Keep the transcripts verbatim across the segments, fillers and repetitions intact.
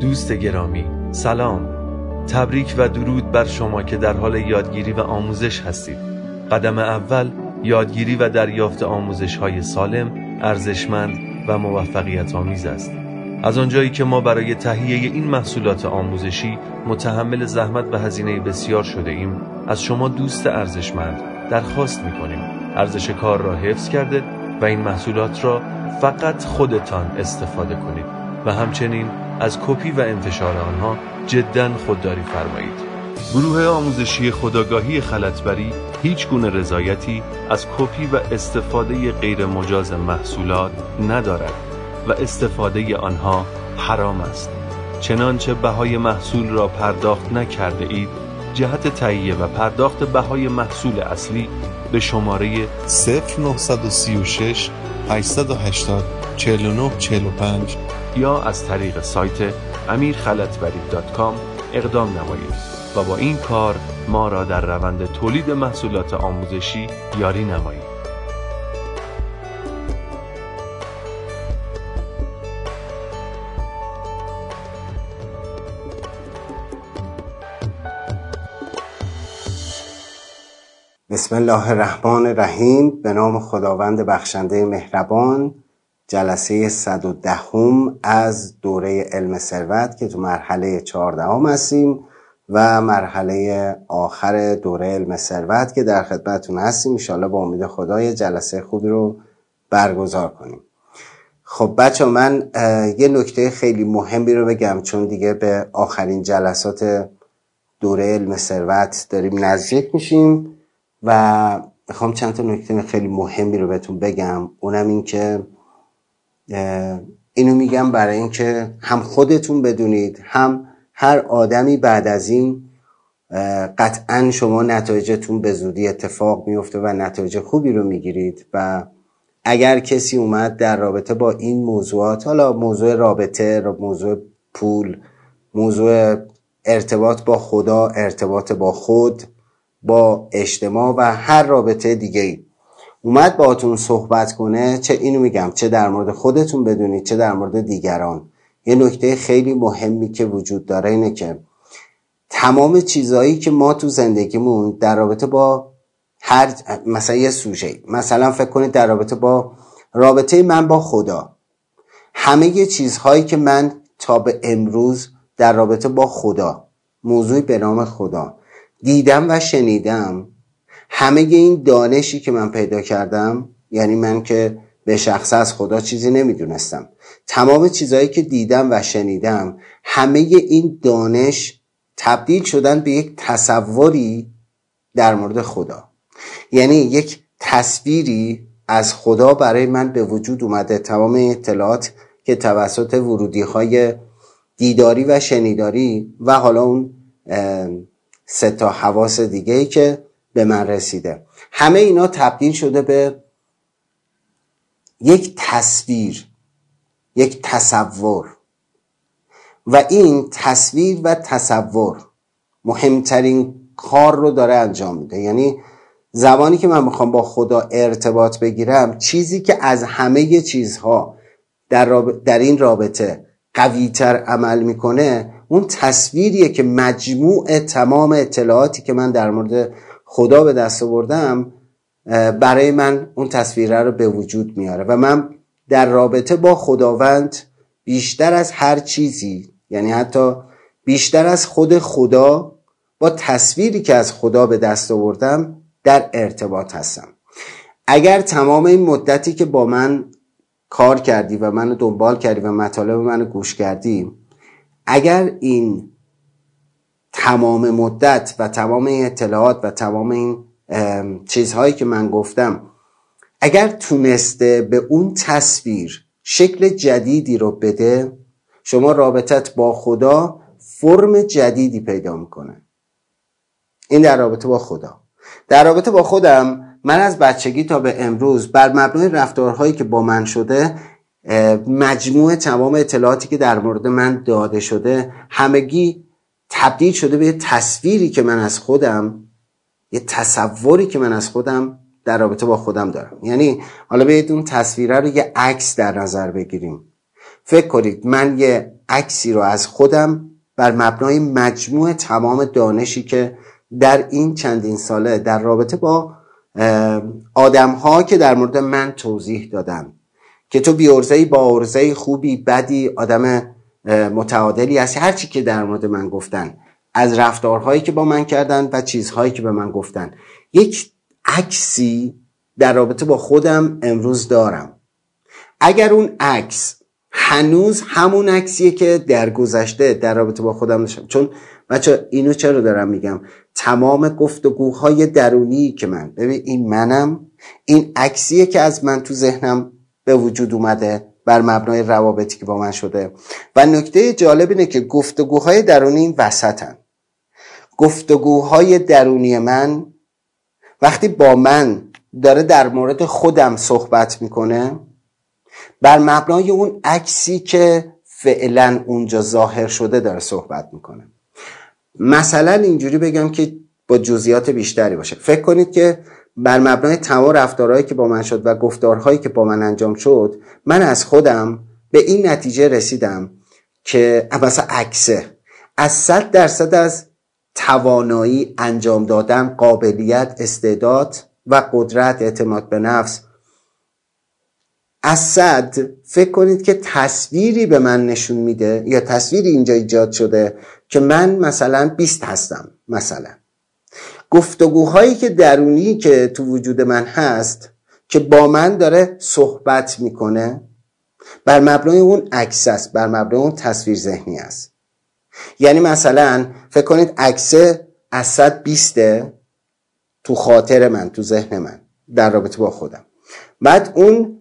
دوست گرامی، سلام. تبریک و درود بر شما که در حال یادگیری و آموزش هستید. قدم اول یادگیری و دریافت آموزش‌های سالم، ارزشمند و موفقیت آمیز است. از آنجایی که ما برای تهیه این محصولات آموزشی متحمل زحمت و هزینه بسیار شده ایم، از شما دوست ارزشمند درخواست می‌کنیم ارزش کار را حفظ کرده و این محصولات را فقط خودتان استفاده کنید و همچنین از کپی و انتشار آنها جداً خودداری فرمایید. گروه آموزشی خودآگاهی خلطبری هیچ گونه رضایتی از کپی و استفاده غیر مجاز محصولات ندارد و استفاده آنها حرام است. چنانچه بهای محصول را پرداخت نکرده اید، جهت تهیه و پرداخت بهای محصول اصلی به شماره صفر نه سه شش هشت هشتاد چهل و نه چهل و پنج یا از طریق سایت امیر خلطبری دات کام اقدام نمایید و با این کار ما را در روند تولید محصولات آموزشی یاری نمایید. بسم الله الرحمن الرحیم. به نام خداوند بخشنده مهربان. جلسه صد و دهم از دوره علم ثروت که تو مرحله چهاردهم هستیم و مرحله آخر دوره علم ثروت که در خدمتتون هستیم. ان شاءالله با امید خدا یه جلسه خوبی رو برگزار کنیم. خب بچه من یه نکته خیلی مهمی رو بگم، چون دیگه به آخرین جلسات دوره علم ثروت داریم نزدیک میشیم و میخوام چند تا نکته خیلی مهمی رو بهتون بگم. اونم این که اینو میگم برای این که هم خودتون بدونید، هم هر آدمی بعد از این قطعا شما نتایجتون به زودی اتفاق میفته و نتایج خوبی رو میگیرید. و اگر کسی اومد در رابطه با این موضوعات، حالا موضوع رابطه، موضوع پول، موضوع ارتباط با خدا، ارتباط با خود، با اجتماع و هر رابطه دیگه‌ای اومد باهاتون صحبت کنه، چه اینو میگم چه در مورد خودتون بدونید چه در مورد دیگران، یه نکته خیلی مهمی که وجود داره اینه که تمام چیزایی که ما تو زندگیمون در رابطه با هر مثلا یه سوژه، مثلا فکر کنید در رابطه با رابطه من با خدا، همه یه چیزهایی که من تا به امروز در رابطه با خدا، موضوعی به نام خدا دیدم و شنیدم، همه این دانشی که من پیدا کردم، یعنی من که به شخص از خدا چیزی نمیدونستم، تمام چیزهایی که دیدم و شنیدم، همه این دانش تبدیل شدن به یک تصوری در مورد خدا. یعنی یک تصویری از خدا برای من به وجود اومده. تمام اطلاعات که توسط ورودی‌های دیداری و شنیداری و حالا اون سه تا حواس دیگه‌ای که به من رسیده، همه اینا تبدیل شده به یک تصویر، یک تصور. و این تصویر و تصور مهمترین کار رو داره انجام میده. یعنی زمانی که من میخوام با خدا ارتباط بگیرم، چیزی که از همه چیزها در, راب... در این رابطه قوی‌تر عمل میکنه، اون تصویریه که مجموع تمام اطلاعاتی که من در مورد خدا به دست آوردم برای من اون تصویره رو به وجود میاره و من در رابطه با خداوند بیشتر از هر چیزی، یعنی حتی بیشتر از خود خدا، با تصویری که از خدا به دست آوردم در ارتباط هستم. اگر تمام این مدتی که با من کار کردی و منو دنبال کردی و مطالب منو گوش کردی، اگر این تمام مدت و تمام این اطلاعات و تمام این چیزهایی که من گفتم، اگر تونسته به اون تصویر شکل جدیدی رو بده، شما رابطت با خدا فرم جدیدی پیدا میکنه. این در رابطه با خدا. در رابطه با خودم، من از بچگی تا به امروز بر مبنای رفتارهایی که با من شده، مجموع تمام اطلاعاتی که در مورد من داده شده، همگی تبدیل شده به یه تصویری که من از خودم، یه تصوری که من از خودم در رابطه با خودم دارم. یعنی حالا بیایید اون تصویره رو یه عکس در نظر بگیریم. فکر کنید من یه عکسی رو از خودم بر مبنای مجموع تمام دانشی که در این چندین ساله در رابطه با آدم ها که در مورد من توضیح دادن که تو بی عرضه‌ای با عرضه‌ای، خوبی بدی، آدم متعادلی هستی، هر چی که در مورد من گفتن، از رفتارهایی که با من کردن و چیزهایی که به من گفتن، یک عکسی در رابطه با خودم امروز دارم. اگر اون عکس هنوز همون عکسیه که در گذشته در رابطه با خودم داشتم، چون بچه اینو چرا دارم میگم، تمام گفتگوهای درونی که من، ببین این منم، این عکسیه که از من تو ذهنم به وجود اومده بر مبنای روابطی که با من شده. و نکته جالب اینه که گفتگوهای درونی این وسطن. گفتگوهای درونی من وقتی با من داره در مورد خودم صحبت میکنه، بر مبنای اون عکسی که فعلا اونجا ظاهر شده داره صحبت میکنه. مثلا اینجوری بگم که با جزئیات بیشتری باشه، فکر کنید که بر مبنای تمام رفتارهایی که با من شد و گفتارهایی که با من انجام شد، من از خودم به این نتیجه رسیدم که مثلا عکسه از صد درصد از توانایی انجام دادن، قابلیت، استعداد و قدرت، اعتماد به نفس، از صد فکر کنید که تصویری به من نشون میده یا تصویری اینجا ایجاد شده که من مثلا بیست هستم. مثلا گفتگوهایی که درونی که تو وجود من هست که با من داره صحبت میکنه، بر مبنای اون عکس است، بر مبنای اون تصویر ذهنی است. یعنی مثلا فکر کنید عکس از صد بیسته تو خاطر من، تو ذهن من در رابطه با خودم. بعد اون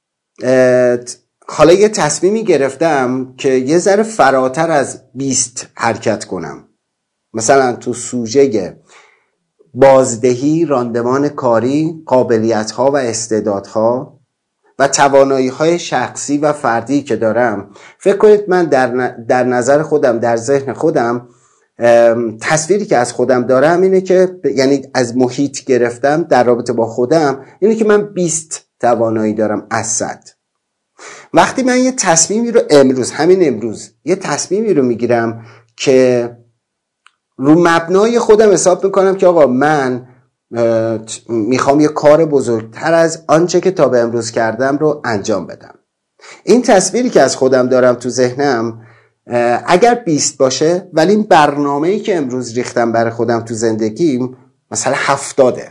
حالا یه تصمیمی گرفتم که یه ذره فراتر از بیست حرکت کنم، مثلا تو سوژه بازدهی، راندمان کاری، قابلیت‌ها و استعدادها و توانایی‌های شخصی و فردی که دارم. فکر کنید من در در نظر خودم، در ذهن خودم، تصویری که از خودم دارم اینه که، یعنی از محیط گرفتم در رابطه با خودم، اینه که من بیست توانایی دارم از صد. وقتی من یه تصمیمی رو امروز، همین امروز یه تصمیمی رو میگیرم که رو مبنای خودم حساب میکنم که آقا من میخوام یه کار بزرگتر از آنچه که تا به امروز کردم رو انجام بدم، این تصویری که از خودم دارم تو ذهنم اگر بیست باشه، ولی این برنامه‌ای که امروز ریختم برای خودم تو زندگیم مثلا هفتاده.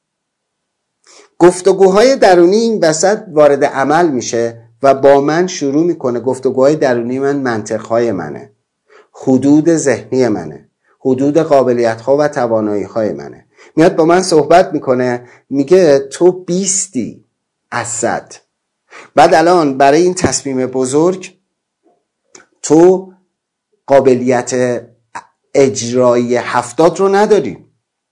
گفتگوهای درونی این وسط وارد عمل میشه و با من شروع میکنه. گفتگوهای درونی من منطقهای منه، حدود ذهنی منه، حدود قابلیت‌ها و توانایی‌های منه. میاد با من صحبت میکنه، میگه تو بیستی از صد. بعد الان برای این تصمیم بزرگ تو قابلیت اجرایی هفتاد رو نداری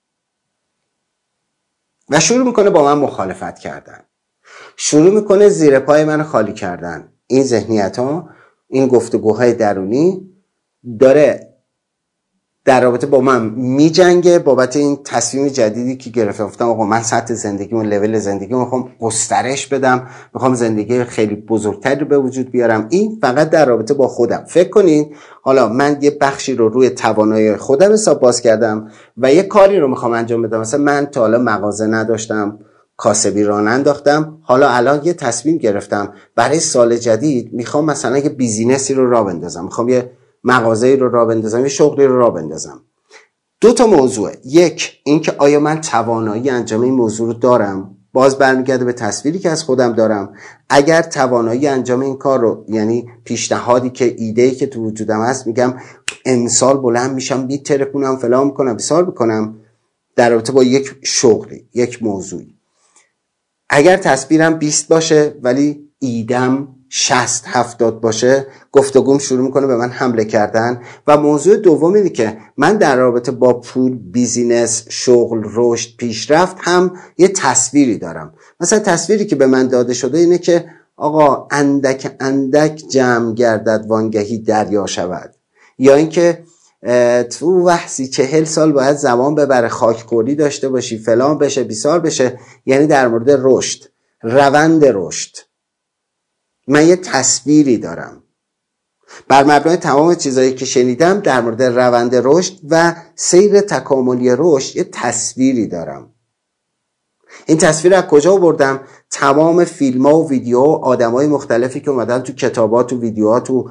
و شروع میکنه با من مخالفت کردن، شروع میکنه زیر پای من خالی کردن. این ذهنیت ها، این گفتگوهای درونی داره در رابطه با من میجنگه بابت این تصمیم جدیدی که گرفتم. گفتم آقا من سطح زندگیمو، لول زندگیمو میخوام گسترش بدم، میخوام زندگی خیلی بزرگتری رو به وجود بیارم. این فقط در رابطه با خودم. فکر کنین حالا من یه بخشی رو روی توانایی خودم حساب باز کردم و یه کاری رو میخوام انجام بدم. مثلا من تا حالا مغازه نداشتم، کاسبی راه ننداختم، حالا الان یه تصمیم گرفتم برای سال جدید میخوام مثلا یه بیزینسی رو راه بندازم، میخوام یه مغازه‌ای رو راه بندازم، یه شغلی رو راه بندازم. دو تا موضوع، یک این که آیا من توانایی انجام این موضوع رو دارم، باز برمیگرده به تصویری که از خودم دارم. اگر توانایی انجام این کار رو، یعنی پیشنهادی که ایده‌ای که تو وجودم هست، میگم امسال بلند میشم میترکونم فلان میکنم بیسار میکنم در رابطه با یک شغلی، یک موضوعی. اگر تصویرم بیست باشه ولی ایدم شصت هفتاد باشه، گفتگوم شروع میکنه به من حمله کردن. و موضوع دوم اینه که من در رابطه با پول، بیزینس، شغل، رشد، پیشرفت هم یه تصویری دارم. مثلا تصویری که به من داده شده اینه که آقا اندک اندک جمع گردد وانگهی دریا شود، یا اینکه تو وحسی چهل سال باید زمان ببره، خاکخوری داشته باشی، فلان بشه، بیسار بشه. یعنی در مورد رشد، روند رشد من یه تصویری دارم. بر مبنای تمام چیزایی که شنیدم در مورد روند رشد و سیر تکاملی رشد یه تصویری دارم. این تصویر از کجا آوردم؟ تمام فیلم ها و ویدیو و آدم های مختلفی که اومدن تو کتابات و ویدیوهات و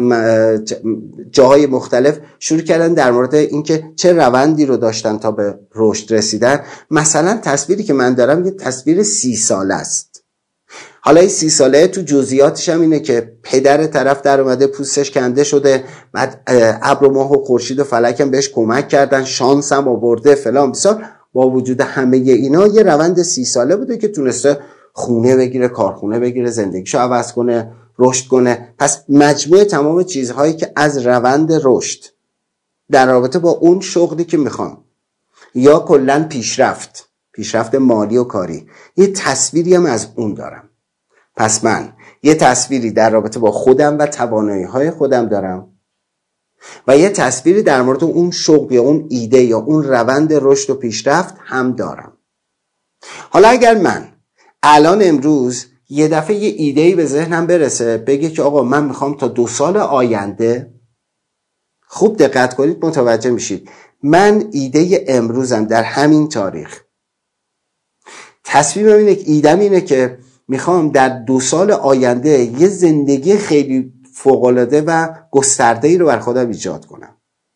جاهای مختلف شروع کردن در مورد اینکه چه روندی رو داشتن تا به رشد رسیدن. مثلا تصویری که من دارم یه تصویر سی ساله است. حالا این سی ساله تو جزئیاتش هم اینه که پدر طرف در اومده، پوستش کنده شده، بعد ابر و ماه و خورشید و فلک هم بهش کمک کردن، شانس هم آورده فلان بسار. با وجود همه اینا یه روند سی ساله بوده که تونسته خونه بگیره، کارخونه بگیره، زندگیشو عوض کنه، رشد کنه. پس مجموع تمام چیزهایی که از روند رشد در رابطه با اون شغلی که میخوام یا کلن پیشرفت پیشرفت مالی و کاری، یه تصویری هم از اون دارم. پس من یه تصویری در رابطه با خودم و توانایی‌های خودم دارم و یه تصویری در مورد اون شغل یا اون ایده یا اون روند رشد و پیشرفت هم دارم. حالا اگر من الان امروز یه دفعه یه ایده‌ای به ذهنم برسه، بگه که آقا من میخوام تا دو سال آینده، خوب دقت کنید متوجه میشید، من ایده امروزم در همین تاریخ، تصمیمم اینه، ایدم اینه که میخوام در دو سال آینده یه زندگی خیلی فوق‌العاده و گسترده‌ای رو بر خودم ایجاد کنم.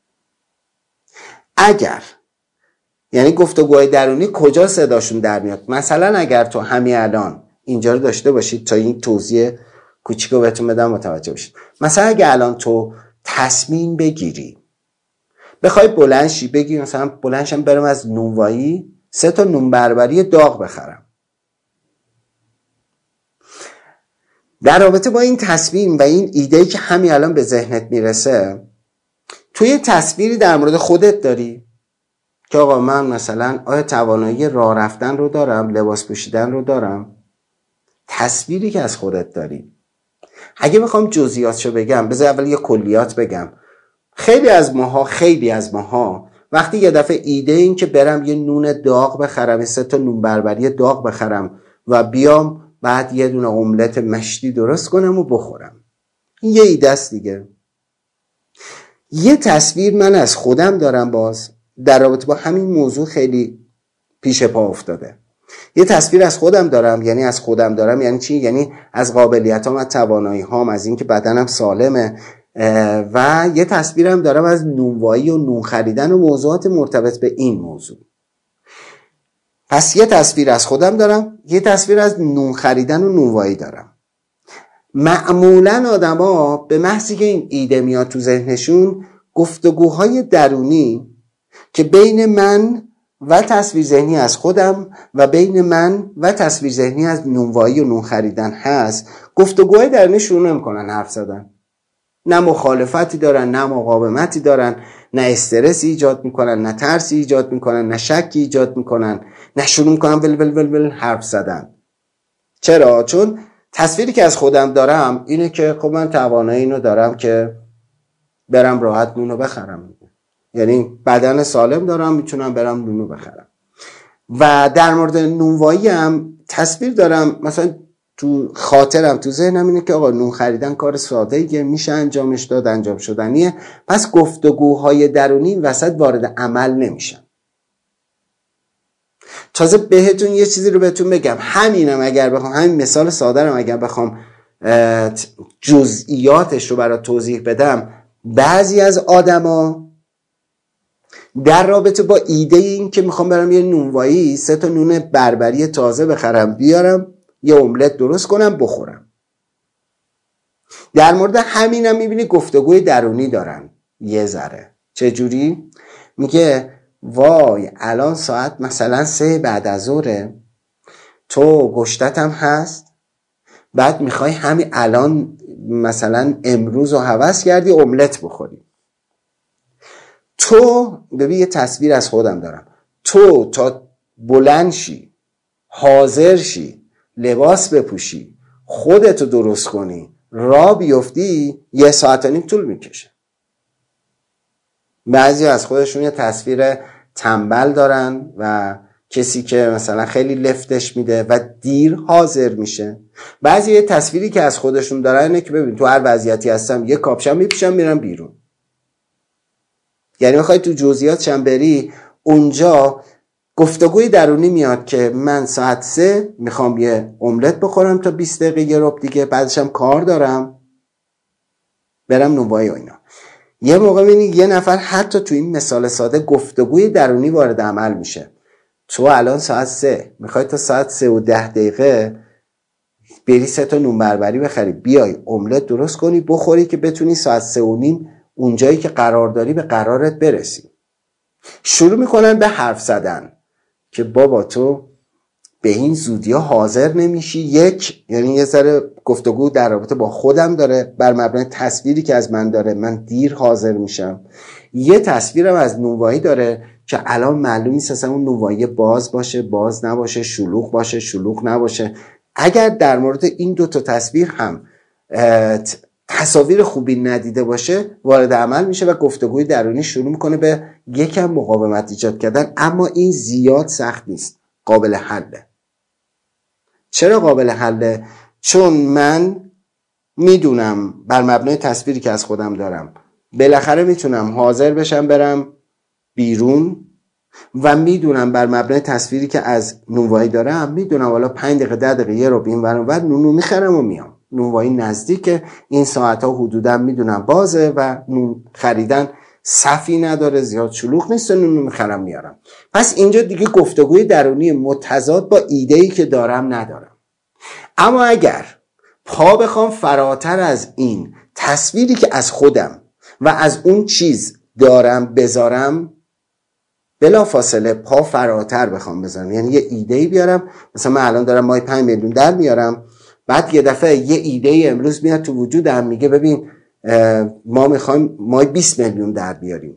اگر یعنی گفتگوهای درونی کجا صداشون در میاد؟ مثلا اگر تو همین الان اینجا رو داشته باشید تا این توضیح کوچیکو بهتون بدم متوجه بشید. مثلا اگر الان تو تصمیم بگیری بخوای بلند شی، بگی مثلا بلند شم برم از نونوایی سه تا نون بربری داغ بخرم. در رابطه با این تصمیم و این ایده‌ای که همین الان به ذهنت میرسه، تو یه تصویری در مورد خودت داری که آقا من مثلا آیا توانایی راه رفتن رو دارم، لباس پوشیدن رو دارم؟ تصویری که از خودت داری. اگه بخوام جزئیاتشو بگم، بذار اول یه کلیات بگم. خیلی از ماها خیلی از ماها وقتی یه دفعه ایده این که برم یه نون داغ بخرم، یه سه تا نون بربری داغ بخرم و بیام بعد یه دونه املت مشتی درست کنم و بخورم، این یه ایده است دیگه. یه تصویر من از خودم دارم باز در رابطه با همین موضوع خیلی پیش پا افتاده. یه تصویر از خودم دارم، یعنی از خودم دارم یعنی چی؟ یعنی از قابلیتام، از توانایی‌هام، از اینکه بدنم سالمه. و یه تصویرم دارم از نونوایی و نون خریدن و موضوعات مرتبط به این موضوع. پس یه تصویر از خودم دارم، یه تصویر از نون خریدن و نونوایی دارم. معمولاً آدما به محضی که این ایده میاد تو ذهنشون، گفتگوهای درونی که بین من و تصویر ذهنی از خودم و بین من و تصویر ذهنی از نونوایی و نون خریدن هست، گفتگوهای درونی شروع نمی‌کنن حرف زدن. نه مخالفتی دارن، نه مقاومتی دارن، نه استرسی ایجاد میکنن، نه ترسی ایجاد میکنن، نه شکی ایجاد میکنن، نه شروع میکنن ول ول ول ول حرف زدن. چرا؟ چون تصویری که از خودم دارم اینه که خب من توانایی اینو دارم که برم راحت نونو بخرم، یعنی بدن سالم دارم، میتونم برم نونو بخرم. و در مورد نونوایی هم تصویر دارم، مثلا تو خاطرم، تو ذهنم اینه که آقا نون خریدن کار ساده‌ایه، میشه انجامش داد، انجام شدنیه. پس گفتگوهای درونی وسط وارد عمل نمیشن. تازه بهتون یه چیزی رو بهتون بگم، همینم اگر بخوام، همین مثال ساده رو اگر بخوام جزئیاتش رو برای توضیح بدم، بعضی از آدما در رابطه با ایده این که میخوام برم یه نونوایی سه تا نون بربری تازه بخرم بیارم یه املت درست کنم بخورم، در مورد همینم میبینی گفتگوی درونی دارن یه ذره. چجوری؟ میگه وای الان ساعت مثلا سه بعد از ظهره، تو گشتت هم هست، بعد میخوای همین الان مثلا امروز رو هوس کردی املت بخوری. تو ببین یه تصویر از خودم دارم، تو تا بلند شی، حاضر شی، لباس بپوشی، خودتو درست کنی، راه بیفتی، یه ساعت و نیم طول میکشه. بعضی از خودشون یه تصویر تنبل دارن و کسی که مثلا خیلی لفتش میده و دیر حاضر میشه. بعضی یه تصویری که از خودشون دارن اینه که ببین تو هر وضعیتی هستم یه کاپشن میپیشم میرم بیرون. یعنی میخوای تو جزئیاتش هم بری، اونجا گفتگوی درونی میاد که من ساعت سه میخوام یه املت بخورم تا بیست دقیقه یه ربع دیگه، بعدش هم کار دارم برم نونوایی و اینا. یه موقع میبینی یه نفر حتی تو این مثال ساده گفتگوی درونی وارد عمل میشه. تو الان ساعت سه میخوای تا ساعت سه و ده دقیقه بری سه تا نون بربری بخری، بیای املت درست کنی بخوری که بتونی ساعت سه و نیم اونجایی که قرار داری به قرارت برسی. شروع میکنن به حرف زدن که بابا تو به این زودی ها حاضر نمیشی. یک، یعنی یه ذره گفتگو در رابطه با خودم داره، بر مبنای تصویری که از من داره من دیر حاضر میشم. یه تصویرم از نونوایی داره که الان معلوم نیست اصلا اون نونوایی باز باشه باز نباشه، شلوغ باشه شلوغ نباشه. اگر در مورد این دو تا تصویر هم تصاویر خوبی ندیده باشه وارد عمل میشه و گفتگوی درونی شروع میکنه به یکم مقاومت ایجاد کردن. اما این زیاد سخت نیست، قابل حله. چرا قابل حله؟ چون من میدونم بر مبنای تصویری که از خودم دارم بالاخره میتونم حاضر بشم برم بیرون و میدونم بر مبنای تصویری که از نونوایی دارم میدونم والا پنج دقیقه ده دقیقه یه رو این ور اون ور نونو میخرم و میام. نونوایی نزدیکه، این ساعت ها حدودا میدونم بازه و نون خریدن صفی نداره، زیاد شلوغ نیست، نونو میخرم میارم. پس اینجا دیگه گفتگوی درونی متضاد با ایده‌ای که دارم ندارم. اما اگر پا بخوام فراتر از این تصویری که از خودم و از اون چیز دارم بذارم، بلا فاصله پا فراتر بخوام بذارم، یعنی یه ایده‌ای بیارم، مثلا من الان دارم مای پنج میلیون در میارم، بعد یه دفعه یه ایده امروز میاد تو وجودم میگه ببین ما میخوایم مای بیست میلیون در بیاریم.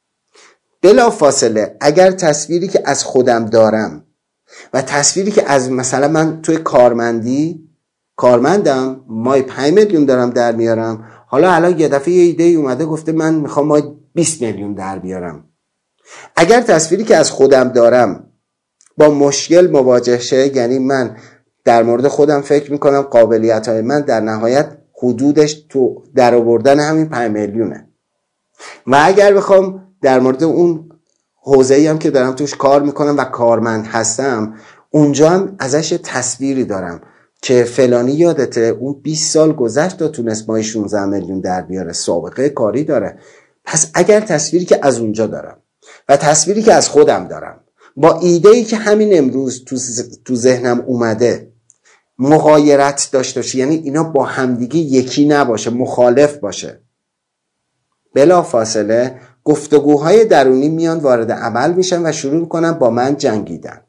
بلا فاصله اگر تصویری که از خودم دارم و تصویری که از مثلا من توی کارمندی کارمندم مای پنج میلیون دارم در میارم، حالا الان یه دفعه یه ایده اومده گفته من میخوام مای بیست میلیون در بیارم. اگر تصویری که از خودم دارم با مشکل مواجه شه، یعنی من در مورد خودم فکر میکنم قابلیت‌های من در نهایت حدودش تو در آوردن همین پنج میلیونه و اگر بخوام در مورد اون حوزه‌ای هم که دارم توش کار میکنم و کارمند هستم اونجا هم ازش تصویری دارم که فلانی یادته اون بیست سال گذشت تا تونست مای شانزده میلیون در بیاره، سابقه کاری داره. پس اگر تصویری که از اونجا دارم و تصویری که از خودم دارم با ایده‌ای که همین امروز تو تو ذهنم اومده مغایرت داشته باشه، یعنی اینا با همدیگه یکی نباشه، مخالف باشه، بلا فاصله گفتگوهای درونی میان وارد عمل میشن و شروع میکنن با من جنگیدن.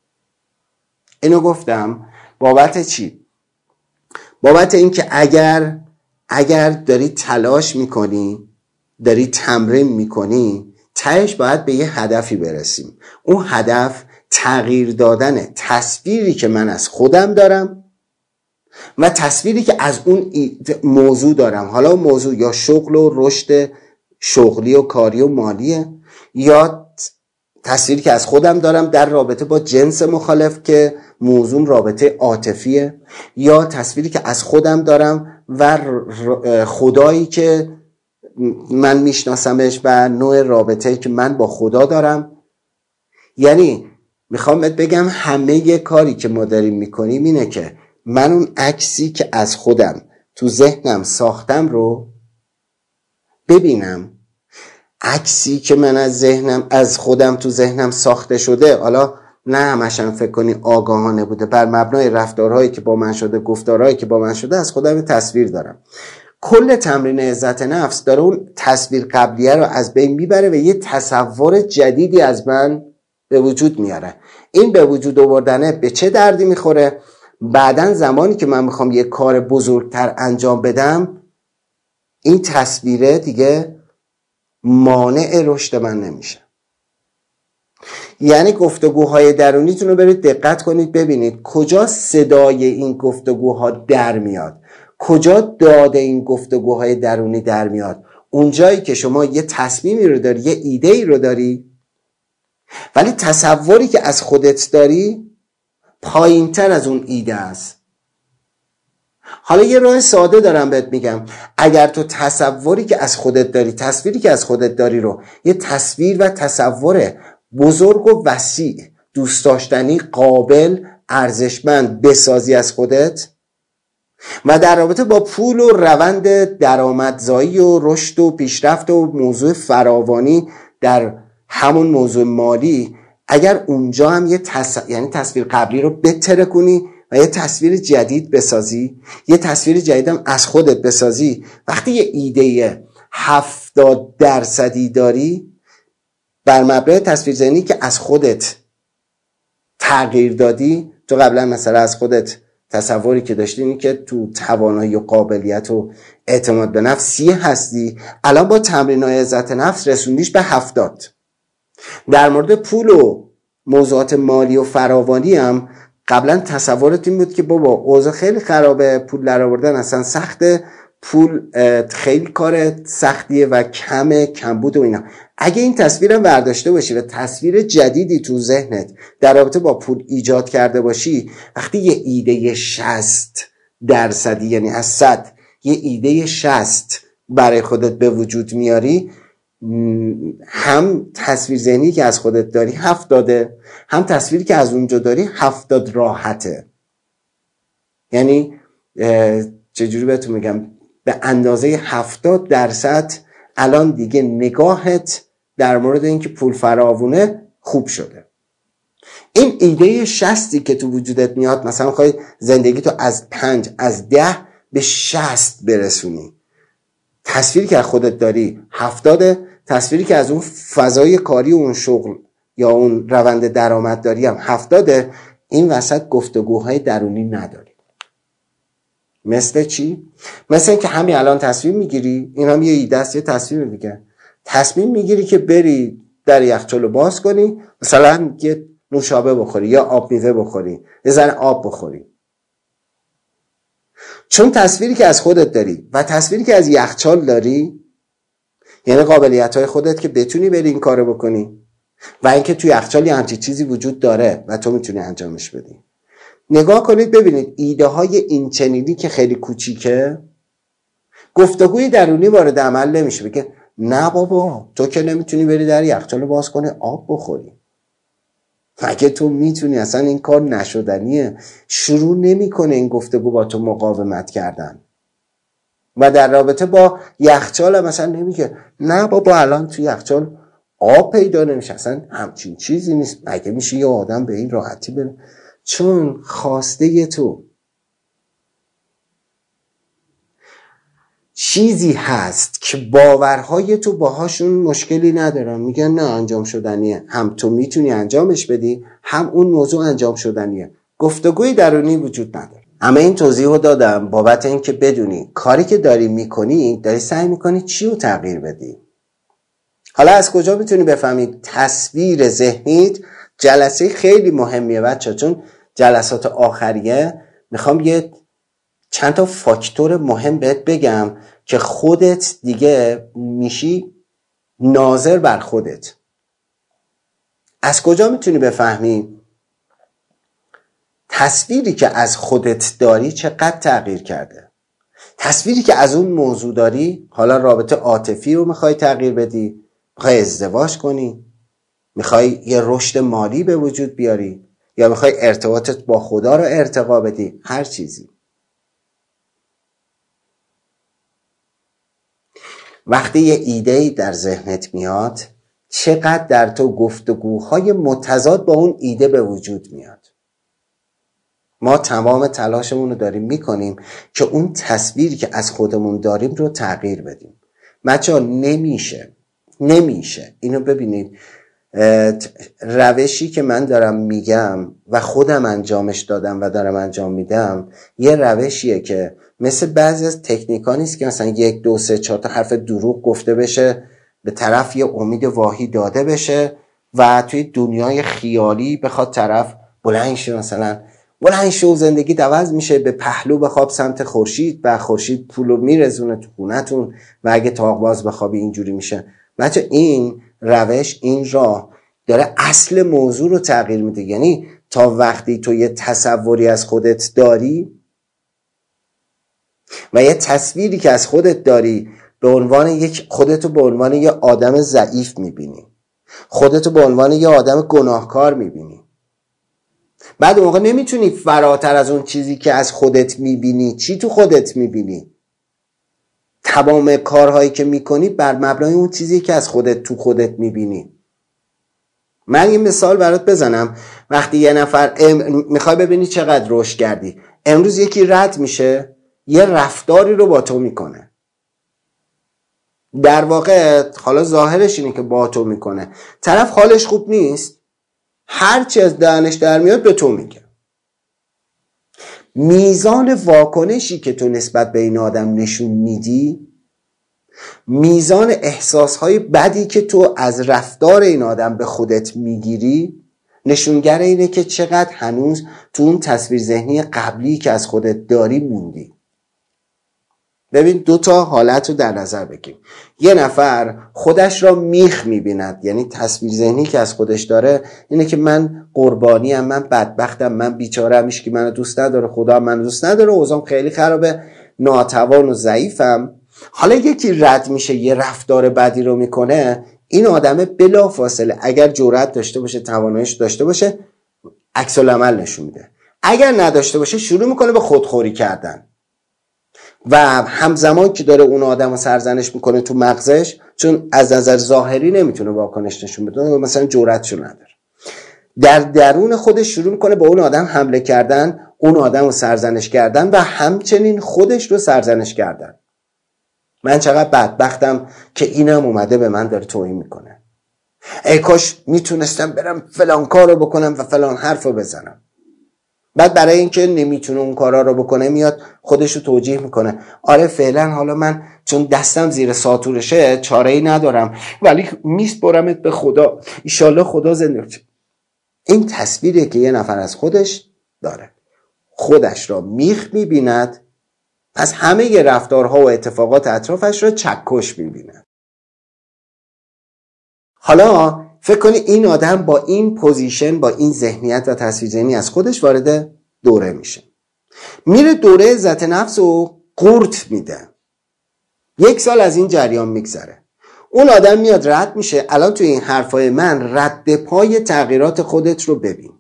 اینو گفتم بابت چی؟ بابت این که اگر اگر داری تلاش میکنی، داری تمرین میکنی، تهش باید به یه هدفی برسیم. اون هدف تغییر دادن تصویری که من از خودم دارم و تصویری که از اون موضوع دارم. حالا موضوع یا شغل و رشد شغلی و کاری و مالیه، یا تصویری که از خودم دارم در رابطه با جنس مخالف که موضوع رابطه عاطفیه، یا تصویری که از خودم دارم و خدایی که من میشناسمش و نوع رابطه‌ای که من با خدا دارم. یعنی میخوام بهت بگم همه یه کاری که ما داریم میکنیم اینه که من اون عکسی که از خودم تو ذهنم ساختم رو ببینم. عکسی که من از ذهنم از خودم تو ذهنم ساخته شده، حالا نه همشن فکر کنی آگاهانه بوده، بر مبنای رفتارهایی که با من شده، گفتارهایی که با من شده، از خودم تصویر دارم. کل تمرین عزت نفس داره اون تصویر قبلیه رو از بین میبره و یه تصور جدیدی از من به وجود میاره. این به وجود آوردنه به چه دردی میخوره؟ بعدن زمانی که من میخوام یه کار بزرگتر انجام بدم، این تصویره دیگه مانع رشد من نمیشه. یعنی گفتگوهای درونیتون رو برید دقت کنید، ببینید کجا صدای این گفتگوها در میاد، کجا داد این گفتگوهای درونی در میاد. اونجایی که شما یه تصمیمی رو داری، یه ایده‌ای رو داری ولی تصوری که از خودت داری پایین تر از اون ایده است. حالا یه راه ساده دارم بهت میگم. اگر تو تصوری که از خودت داری، تصویری که از خودت داری رو یه تصویر و تصور بزرگ و وسیع، دوست داشتنی، قابل، ارزشمند بسازی از خودت و در رابطه با پول و روند درآمدزایی و رشد و پیشرفت و موضوع فراوانی در همون موضوع مالی، اگر اونجا هم یه تص... یعنی تصویر قبلی رو بتره کنی و یه تصویر جدید بسازی، یه تصویر جدیدم از خودت بسازی، وقتی یه ایده هفتاد درصدی داری بر مبنای تصویر ذهنی که از خودت تغییر دادی، تو قبلا مثلا از خودت تصوری که داشتی اینی که تو توانایی و قابلیت و اعتماد به نفس سی هستی، الان با تمرین‌های عزت نفس رسوندیش به هفتاد. در مورد پول و موضوعات مالی و فراوانی هم قبلا تصورت این بود که بابا اوضاع خیلی خرابه، پول در آوردن اصلا سخته، پول خیلی کار سختیه و کمه، کمبود و اینا. اگه این تصویرم برداشته باشی و تصویر جدیدی تو ذهنت در رابطه با پول ایجاد کرده باشی، وقتی یه ایده شصت درصدی یعنی از صد یه ایده شصت برای خودت به وجود میاری، هم تصویر ذهنی که از خودت داری هفتاده، هم تصویری که از اونجا داری هفتاد راحته. یعنی چجوری بهتون میگم، به اندازه هفتاد درصد الان دیگه نگاهت در مورد اینکه پول فراوونه خوب شده. این ایده شصتی که تو وجودت میاد، مثلا میخوای زندگی تو از پنج از ده به شصت برسونی، تصویری که از خودت داری هفتاده، تصویری که از اون فضای کاری و اون شغل یا اون روند درآمد داری هم هفتاده. این وسط گفتگوهای درونی نداری. مثل چی؟ مثل این که همین الان تصمیم میگیری، این هم یه ایده است، یه تصمیم دیگه، تصمیم میگیری که بری در یخچال رو باز کنی، مثلا یه نوشابه بخوری یا آب میوه بخوری، یه ذره آب بخوری. چون تصویری که از خودت داری و تصویری که از یخچال داری، یعنی قابلیت‌های خودت که بتونی بری این کارو بکنی و اینکه توی یخچال یه همچین چیزی وجود داره و تو میتونی انجامش بدی. نگاه کنید ببینید ایده های این چنینی که خیلی کوچیکه، گفتگوی درونی وارد عمل نمیشه. بگه نه بابا تو که نمیتونی بری در یخچال باز کنی آب بخوری، مگه تو میتونی؟ اصلا این کار نشدنیه. شروع نمیکنه این گفتگو با تو مقاومت کردن. و در رابطه با یخچال مثلا نمیگه نه بابا الان تو یخچال آب پیدا نمیشه، اصلا همچین چیزی نیست، مگه میشه یه آدم به این راحتی بره؟ چون خواسته تو چیزی هست که باورهای تو باهاشون مشکلی ندارن، میگن نه انجام شدنیه، هم تو میتونی انجامش بدی، هم اون موضوع انجام شدنیه. گفتگوی درونی وجود نداره. اما این توضیح رو دادم بابت این که بدونی کاری که داری میکنی، داری سعی میکنی چی رو تغییر بدی. حالا از کجا میتونی بفهمید؟ تصویر ذهنیت جلسه خیلی مهمیه بچه، چون جلسات آخریه میخوام یه چند تا فاکتور مهم بهت بگم که خودت دیگه میشی ناظر بر خودت. از کجا میتونی بفهمی تصویری که از خودت داری چقدر تغییر کرده؟ تصویری که از اون موضوع داری، حالا رابطه عاطفی رو میخوای تغییر بدی، میخوای ازدواج کنی، میخوای یه رشد مالی به وجود بیاری، یا میخوای ارتباطت با خدا رو ارتقا بدی، هر چیزی. وقتی یه ایده‌ای در ذهنت میاد، چقدر در تو گفتگوهای متضاد با اون ایده به وجود میاد. ما تمام تلاشمون رو داریم میکنیم که اون تصویری که از خودمون داریم رو تغییر بدیم. بچه‌ها نمیشه نمیشه اینو ببینید، روشی که من دارم میگم و خودم انجامش دادم و دارم انجام میدم یه روشیه که مثل بعضی از تکنیکا نیست که مثلا یک دو سه چهار تا حرف دروغ گفته بشه، به طرف یه امید واهی داده بشه و توی دنیای خیالی بخواد طرف بلند شه، مثلا بلند شه و زندگی عوض میشه، به پهلو بخواب سمت خورشید و خورشید پولو میرزونه تو خونتون و اگه تاق باز بخوابی اینجوری میشه. بچه این روش، این راه داره اصل موضوع رو تغییر میده. یعنی تا وقتی تو یه تصوری از خودت داری و یه تصویری که از خودت داری به عنوان یک خودتو به عنوان یه آدم ضعیف میبینی، خودتو به عنوان یه آدم گناهکار میبینی، بعد اون موقع نمیتونی فراتر از اون چیزی که از خودت میبینی. چی تو خودت میبینی؟ تمام کارهایی که میکنی بر مبنای اون چیزی که از خودت تو خودت میبینی. من یه مثال برات بزنم. وقتی یه نفر ام... میخوای ببینی چقدر رشد کردی، امروز یکی رد میشه یه رفتاری رو با تو میکنه، در واقع حالا ظاهرش اینه که با تو میکنه، طرف حالش خوب نیست، هرچی از دهنش در میاد به تو میگه. میزان واکنشی که تو نسبت به این آدم نشون میدی، میزان احساسهای بدی که تو از رفتار این آدم به خودت میگیری، نشونگر اینه که چقدر هنوز تو اون تصویر ذهنی قبلی که از خودت داری موندی. ببین دو تا حالت رو در نظر بگیم. یه نفر خودش را میخ میبیند، یعنی تصویر ذهنی که از خودش داره اینه که من قربانیم، من بدبختم، من بیچاره‌ام، هیچ کی منو دوست نداره، خدا منو دوست نداره، اوضاعم خیلی خرابه، ناتوان و ضعیفم. حالا یکی رد میشه یه رفتار بدی رو میکنه، این آدمه بلافاصله اگر جرأت داشته باشه، تواناییش داشته باشه، عکس العمل نشون میده. اگر نداشته باشه شروع میکنه به خودخوری کردن و همزمان که داره اون آدم رو سرزنش میکنه تو مغزش، چون از نظر ظاهری نمیتونه واکنش نشون بده، مثلا جرأتشو نداره، در درون خودش شروع میکنه به اون آدم حمله کردن، اون آدم رو سرزنش کردن و همچنین خودش رو سرزنش کردن. من چقدر بدبختم که اینم اومده به من داره توهین میکنه، ای کاش میتونستم برم فلان کار رو بکنم و فلان حرف رو بزنم. بعد برای اینکه نمیتونه اون کارا رو بکنه میاد خودش رو توجیه میکنه، آره فعلا حالا من چون دستم زیر ساطورشه چاره‌ای ندارم، ولی میسپرمت به خدا، ایشالله خدا زنده باشه. این تصویری که یه نفر از خودش داره، خودش را میخ میبیند، پس همه ی رفتارها و اتفاقات اطرافش را چکش میبیند. حالا فکر کنی این آدم با این پوزیشن، با این ذهنیت و تصویر ذهنی از خودش وارد دوره میشه، میره دوره عزت نفس و قورت میده. یک سال از این جریان میگذره، اون آدم میاد رد میشه. الان توی این حرفای من رد پای تغییرات خودت رو ببین.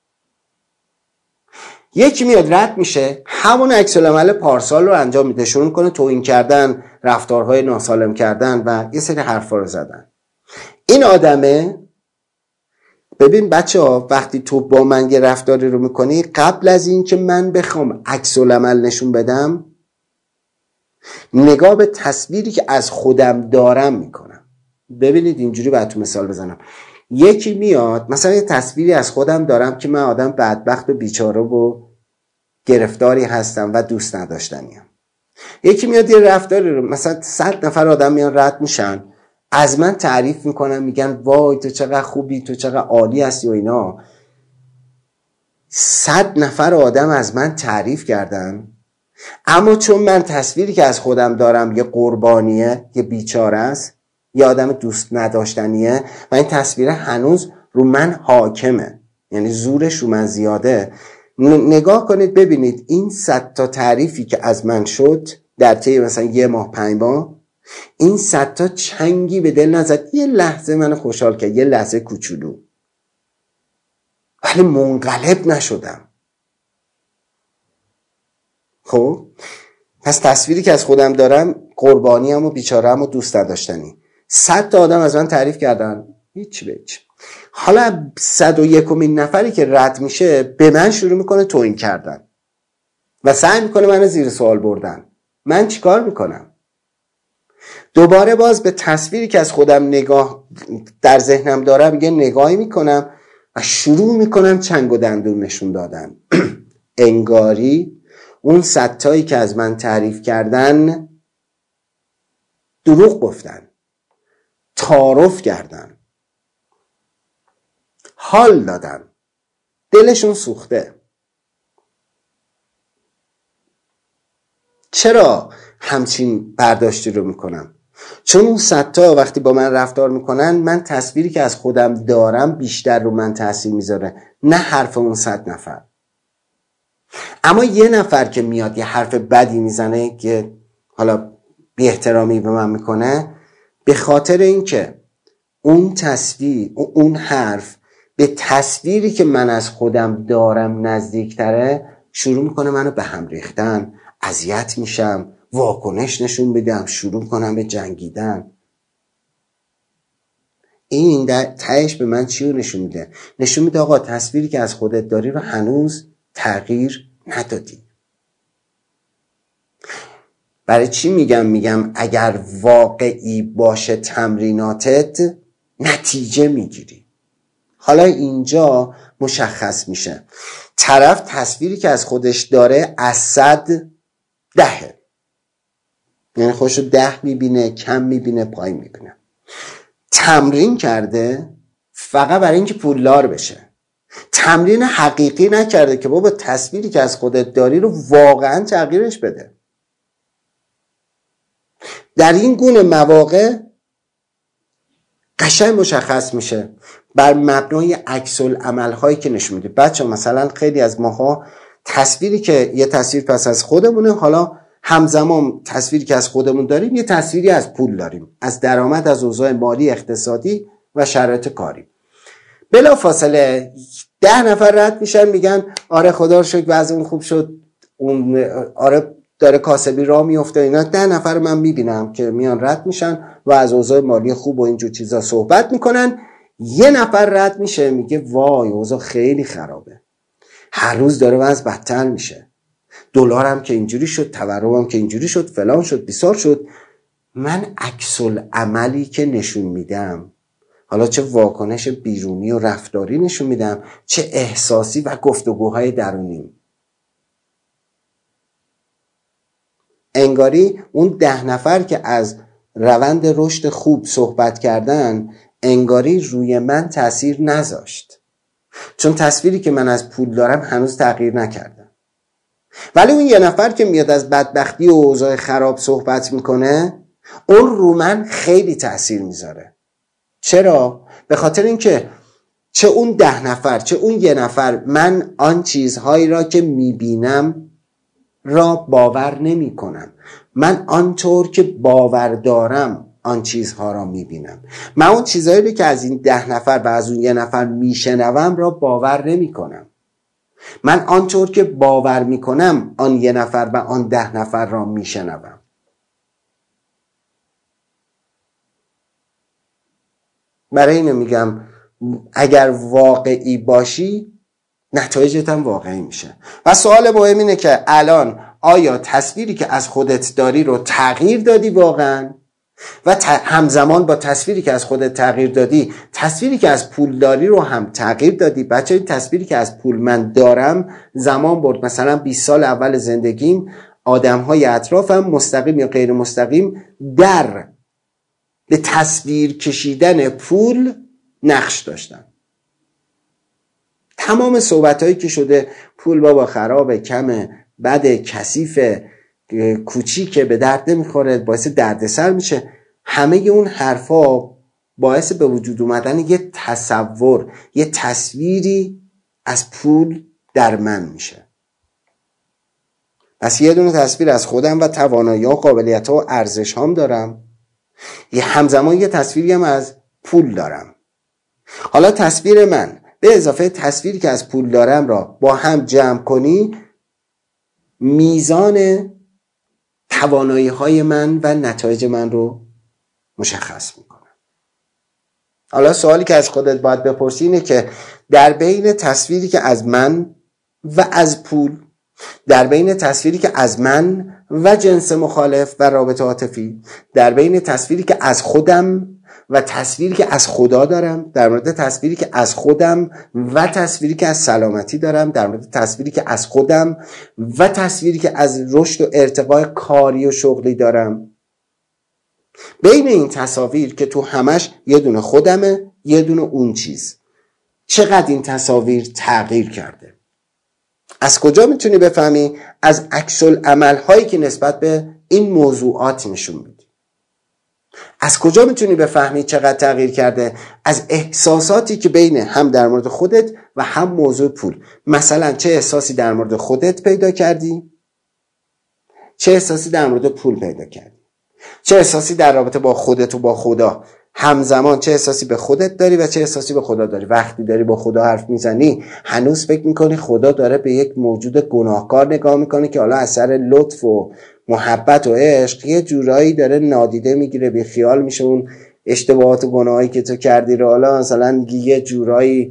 یکی میاد رد میشه، همون عکس العمل پارسال رو انجام میده، شروع کنه توهین کردن، رفتارهای ناسالم کردن و یه سری حرفا رو زدن. این آدمه، ببین بچه ها، وقتی تو با من یه رفتاری رو میکنی، قبل از این که من بخوام عکس العمل نشون بدم، نگاه به تصویری که از خودم دارم میکنم. ببینید اینجوری براتون مثال بزنم. یکی میاد مثلا یه تصویری از خودم دارم که من آدم بدبخت و بیچاره و گرفتاری هستم و دوست نداشتنیم. یکی میاد یه رفتاری رو، مثلا صد نفر آدم میان رد میشن، از من تعریف میکنن، میگن وای تو چقدر خوبی، تو چقدر عالی هستی و اینا. صد نفر آدم از من تعریف کردن، اما چون من تصویری که از خودم دارم یه قربانیه، یه بیچاره است، یه آدم دوست نداشتنیه و این تصویر هنوز رو من حاکمه، یعنی زورش رو من زیاده. نگاه کنید ببینید این صد تا تعریفی که از من شد در طی مثلا یه ماه پنج ماه، این صد تا چنگی به دل نزد، یه لحظه منو خوشحال کرد، یه لحظه کوچولو، ولی منقلب نشدم. خب پس تصویری که از خودم دارم قربانیم و بیچاره‌ام و دوست نداشتنی. صد تا آدم از من تعریف کردن، هیچ به هیچ. حالا صد و یکمین نفری که رد میشه به من شروع میکنه توهین کردن و سعی میکنه منو زیر سوال بردن. من چیکار میکنم؟ دوباره باز به تصویری که از خودم نگاه در ذهنم دارم یه نگاهی میکنم و شروع میکنم چنگ و دندون نشون دادن. انگاری اون صد تایی که از من تعریف کردن دروغ گفتن، تعارف کردن، حال دادن، دلشون سوخته. چرا همچین برداشتی رو میکنم؟ چون اون صدتا وقتی با من رفتار میکنن، من تصویری که از خودم دارم بیشتر رو من تاثیر میذاره، نه حرف اون صد نفر. اما یه نفر که میاد یه حرف بدی میزنه که حالا بی احترامی به من میکنه، به خاطر اینکه اون تصویر، اون حرف به تصویری که من از خودم دارم نزدیکتره، شروع میکنه منو به هم ریختن، اذیت میشم، واکنش نشون بدم، شروع کنم به جنگیدن. این در تهش به من چی رو نشون میده؟ نشون میده آقا تصویری که از خودت داری رو هنوز تغییر ندادی. برای چی میگم؟ میگم اگر واقعی باشه تمریناتت، نتیجه میگیری. حالا اینجا مشخص میشه طرف تصویری که از خودش داره از صد دهه، یعنی خودشو ده میبینه، کم میبینه، پایین میبینه. تمرین کرده فقط برای اینکه پولدار بشه، تمرین حقیقی نکرده که بابا تصویری که از خودت داری رو واقعا تغییرش بده. در این گونه مواقع قشنگ مشخص میشه بر مبنای عکس العمل هایی که نشون میده. بچه مثلا خیلی از ماها تصویری که یه تصویر پس از خودمونه، حالا همزمان تصویری که از خودمون داریم یه تصویری از پول داریم، از درآمد، از اوضاع مالی، اقتصادی و شرایط کاری. بلا فاصله ده نفر رد میشن میگن آره خدا رو شکر وضعمون خوب شد، اون آره داره کاسبی راه میفته. اینا ده نفر من میبینم که میان رد میشن و از اوضاع مالی خوب و اینجور چیزا صحبت میکنن. یه نفر رد میشه میگه وای اوضاع خیلی خرابه، هر روز داره وضع بدتر میشه، دلارم که اینجوری شد، تورمم که اینجوری شد، فلان شد، بیسار شد. من عکس العملی که نشون میدم، حالا چه واکنش بیرونی و رفتاری نشون میدم، چه احساسی و گفتگوهای درونی، انگاری اون ده نفر که از روند رشد خوب صحبت کردن انگاری روی من تأثیر نذاشت، چون تصویری که من از پول دارم هنوز تغییر نکردم. ولی اون یه نفر که میاد از بدبختی و اوضاع خراب صحبت میکنه، اون رو من خیلی تأثیر میذاره. چرا؟ به خاطر اینکه چه اون ده نفر چه اون یه نفر، من آن چیزهایی را که میبینم را باور نمی کنم. من آنطور که باور دارم آن چیزها را میبینم. من اون چیزهایی که از این ده نفر و از اون یه نفر میشنوم را باور نمی کنم. من آنطور که باور میکنم آن یه نفر و آن ده نفر را میشنوم. برای اینو میگم اگر واقعی باشی نتایجت هم واقعی میشه. و سوال مهم اینه که الان آیا تصویری که از خودت داری رو تغییر دادی واقعا؟ و همزمان با تصویری که از خودت تغییر دادی، تصویری که از پول داری رو هم تغییر دادی؟ بچه تصویری که از پول من دارم زمان برد. مثلا بیست سال اول زندگیم آدم‌های اطرافم مستقیم یا غیر مستقیم در به تصویر کشیدن پول نقش داشتن. تمام صحبتایی که شده پول بابا خرابه، کمه، بده، کثیفه، کوچیکه، به درد نمیخوره، باعث دردسر میشه، همه اون حرفا باعث به وجود اومدن یه تصور، یه تصویری از پول در من میشه. پس یه دونه تصویر از خودم و توانایی‌ها، قابلیت‌ها و ارزش‌هام دارم، یه همزمان یه تصویری هم از پول دارم. حالا تصویر من به اضافه تصویری که از پول دارم را با هم جمع کنی، میزان توانایی های من و نتایج من رو مشخص میکنه. حالا سوالی که از خودت باید بپرسی اینه که در بین تصویری که از من و از پول، در بین تصویری که از من و جنس مخالف و رابطه عاطفی، در بین تصویری که از خودم و تصویری که از خدا دارم، در مورد تصویری که از خودم و تصویری که از سلامتی دارم، در مورد تصویری که از خودم و تصویری که از رشد و ارتقای کاری و شغلی دارم، بین این تصاویر که تو همش یه دونه خودمه، یه دونه اون چیز، چقدر این تصاویر تغییر کرده؟ از کجا میتونی بفهمی؟ از عکس العمل هایی که نسبت به این موضوعات نشون میده. از کجا میتونی بفهمی چقدر تغییر کرده؟ از احساساتی که بین هم در مورد خودت و هم موضوع پول. مثلا چه احساسی در مورد خودت پیدا کردی؟ چه احساسی در مورد پول پیدا کردی؟ چه احساسی در رابطه با خودت و با خدا؟ همزمان چه احساسی به خودت داری و چه احساسی به خدا داری؟ وقتی داری با خدا حرف میزنی هنوز فکر میکنی خدا داره به یک موجود گناهکار نگاه میکنه که حالا اثر لطف و محبت و عشق یه جورایی داره نادیده میگیره، بی خیال میشه اون اشتباهات و گناهایی که تو کردی رو حالا مثلا یه جورایی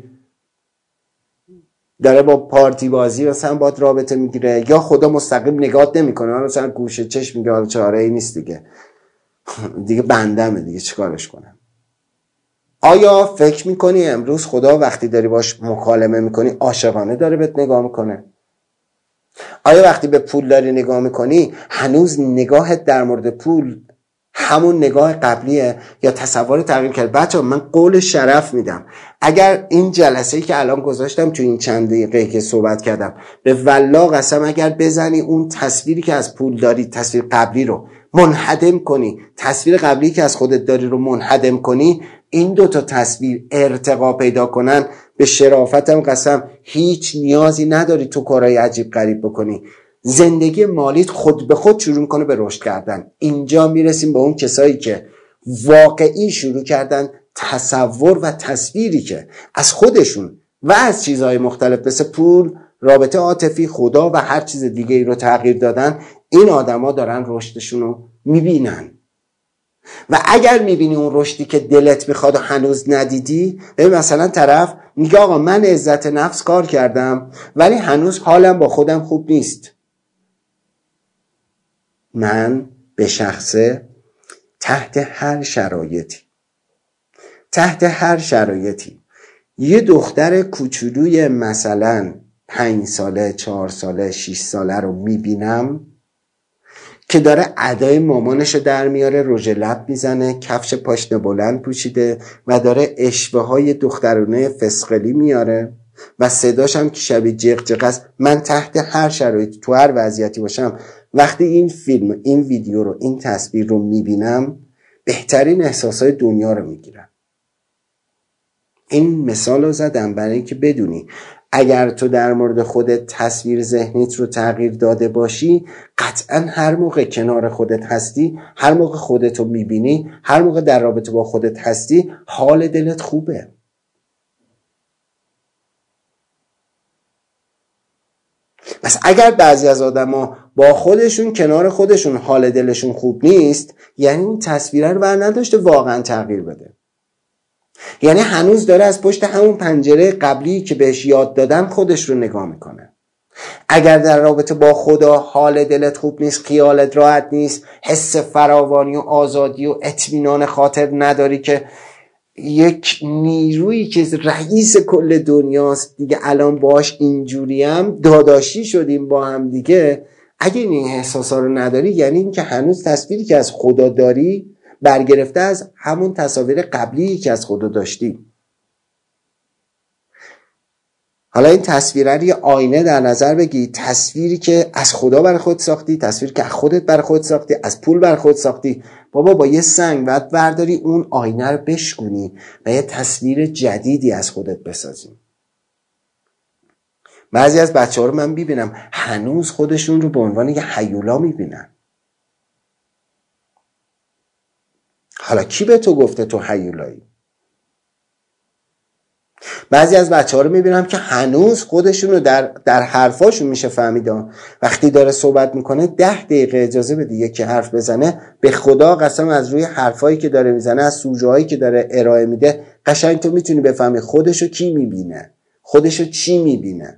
داره با پارتی بازی مثلا باید رابطه میگیره، یا خدا مستقیم نگات نمیکنه، حالا مثلا گوشه چشم میگه حالا چاره ای نیست دیگه دیگه بندمه دیگه چیکارش کنم. آیا فکر میکنی امروز خدا وقتی داری باش مکالمه میکنی عاشقانه داره بهت نگاه میکنه؟ آیا وقتی به پول داری نگاه میکنی هنوز نگاهت در مورد پول همون نگاه قبلیه یا تصور تغییر کرد؟ بچه من قول شرف میدم اگر این جلسه‌ای که الان گذاشتم تو این چند دقیقه که صحبت کردم به والله قسم اگر بزنی اون تصویری که از پول داری، تصویر قبلی رو منهدم کنی، تصویر قبلی که از خودت داری رو منهدم کنی، این دوتا تصویر ارتقا پیدا کنن، به شرافتم قسم هیچ نیازی نداری تو کارهای عجیب غریب بکنی. زندگی مالیت خود به خود شروع کنه به رشد کردن. اینجا میرسیم به اون کسایی که واقعی شروع کردن تصور و تصویری که از خودشون و از چیزهای مختلف مثل پول، رابطه عاطفی، خدا و هر چیز دیگه ای رو تغییر دادن. این آدما دارن رشدشون رو میبینن و اگر میبینی اون رشدی که دلت میخواد و هنوز ندیدی، ببین مثلا طرف میگه آقا من عزت نفس کار کردم ولی هنوز حالم با خودم خوب نیست. من به شخصه تحت هر شرایطی تحت هر شرایطی یه دختر کوچولوی مثلا پنج ساله، چهار ساله، شش ساله رو میبینم که داره ادای مامانشو در میاره، رژ لب میزنه، کفش پاشنه بلند پوشیده و داره اشوه های دخترونه فسقلی میاره و صداش هم که شبیه جیغ جیغ است. من تحت هر شرایطی تو هر وضعیتی باشم وقتی این فیلم، این ویدیو رو، این تصویر رو میبینم بهترین احساسای دنیا رو میگیرم. این مثال رو زدم برای اینکه بدونی اگر تو در مورد خودت تصویر ذهنیت رو تغییر داده باشی، قطعا هر موقع کنار خودت هستی، هر موقع خودت رو میبینی، هر موقع در رابطه با خودت هستی، حال دلت خوبه. پس اگر بعضی از آدما با خودشون کنار خودشون حال دلشون خوب نیست، یعنی این تصویر رو بر نداشته واقعا تغییر بده. یعنی هنوز داره از پشت همون پنجره قبلی که بهش یاد دادن خودش رو نگاه میکنه. اگر در رابطه با خدا حال دلت خوب نیست، خیالت راحت نیست، حس فراوانی و آزادی و اطمینان خاطر نداری که یک نیرویی که رئیس کل دنیاست دیگه الان باش اینجوریم داداشی شدیم با هم دیگه، اگه این احساسا رو نداری یعنی این که هنوز تصویری که از خدا داری برگرفته از همون تصاویر قبلی که از خدا داشتی. حالا این تصویره رو یه آینه در نظر بگی، تصویری که از خدا برای خود ساختی، تصویری که از خودت برای خود ساختی، از پول برای خود ساختی. بابا با یه سنگ بعد برداری اون آینه رو بشکنی و یه تصویر جدیدی از خودت بسازی. بعضی از بچه ها رو من ببینم هنوز خودشون رو به عنوان یه هیولا میبینن. حالا کی به تو گفته تو هیولایی؟ بعضی از بچه ها رو میبینم که هنوز خودشون رو در, در حرفاشون میشه فهمیدن. وقتی داره صحبت میکنه ده دقیقه اجازه بده یکی حرف بزنه، به خدا قسم از روی حرفایی که داره میزنه، از سوژه هایی که داره ارائه میده، قشنگ تو میتونی بفهمی خودشو کی میبینه، خودشو چی میبینه،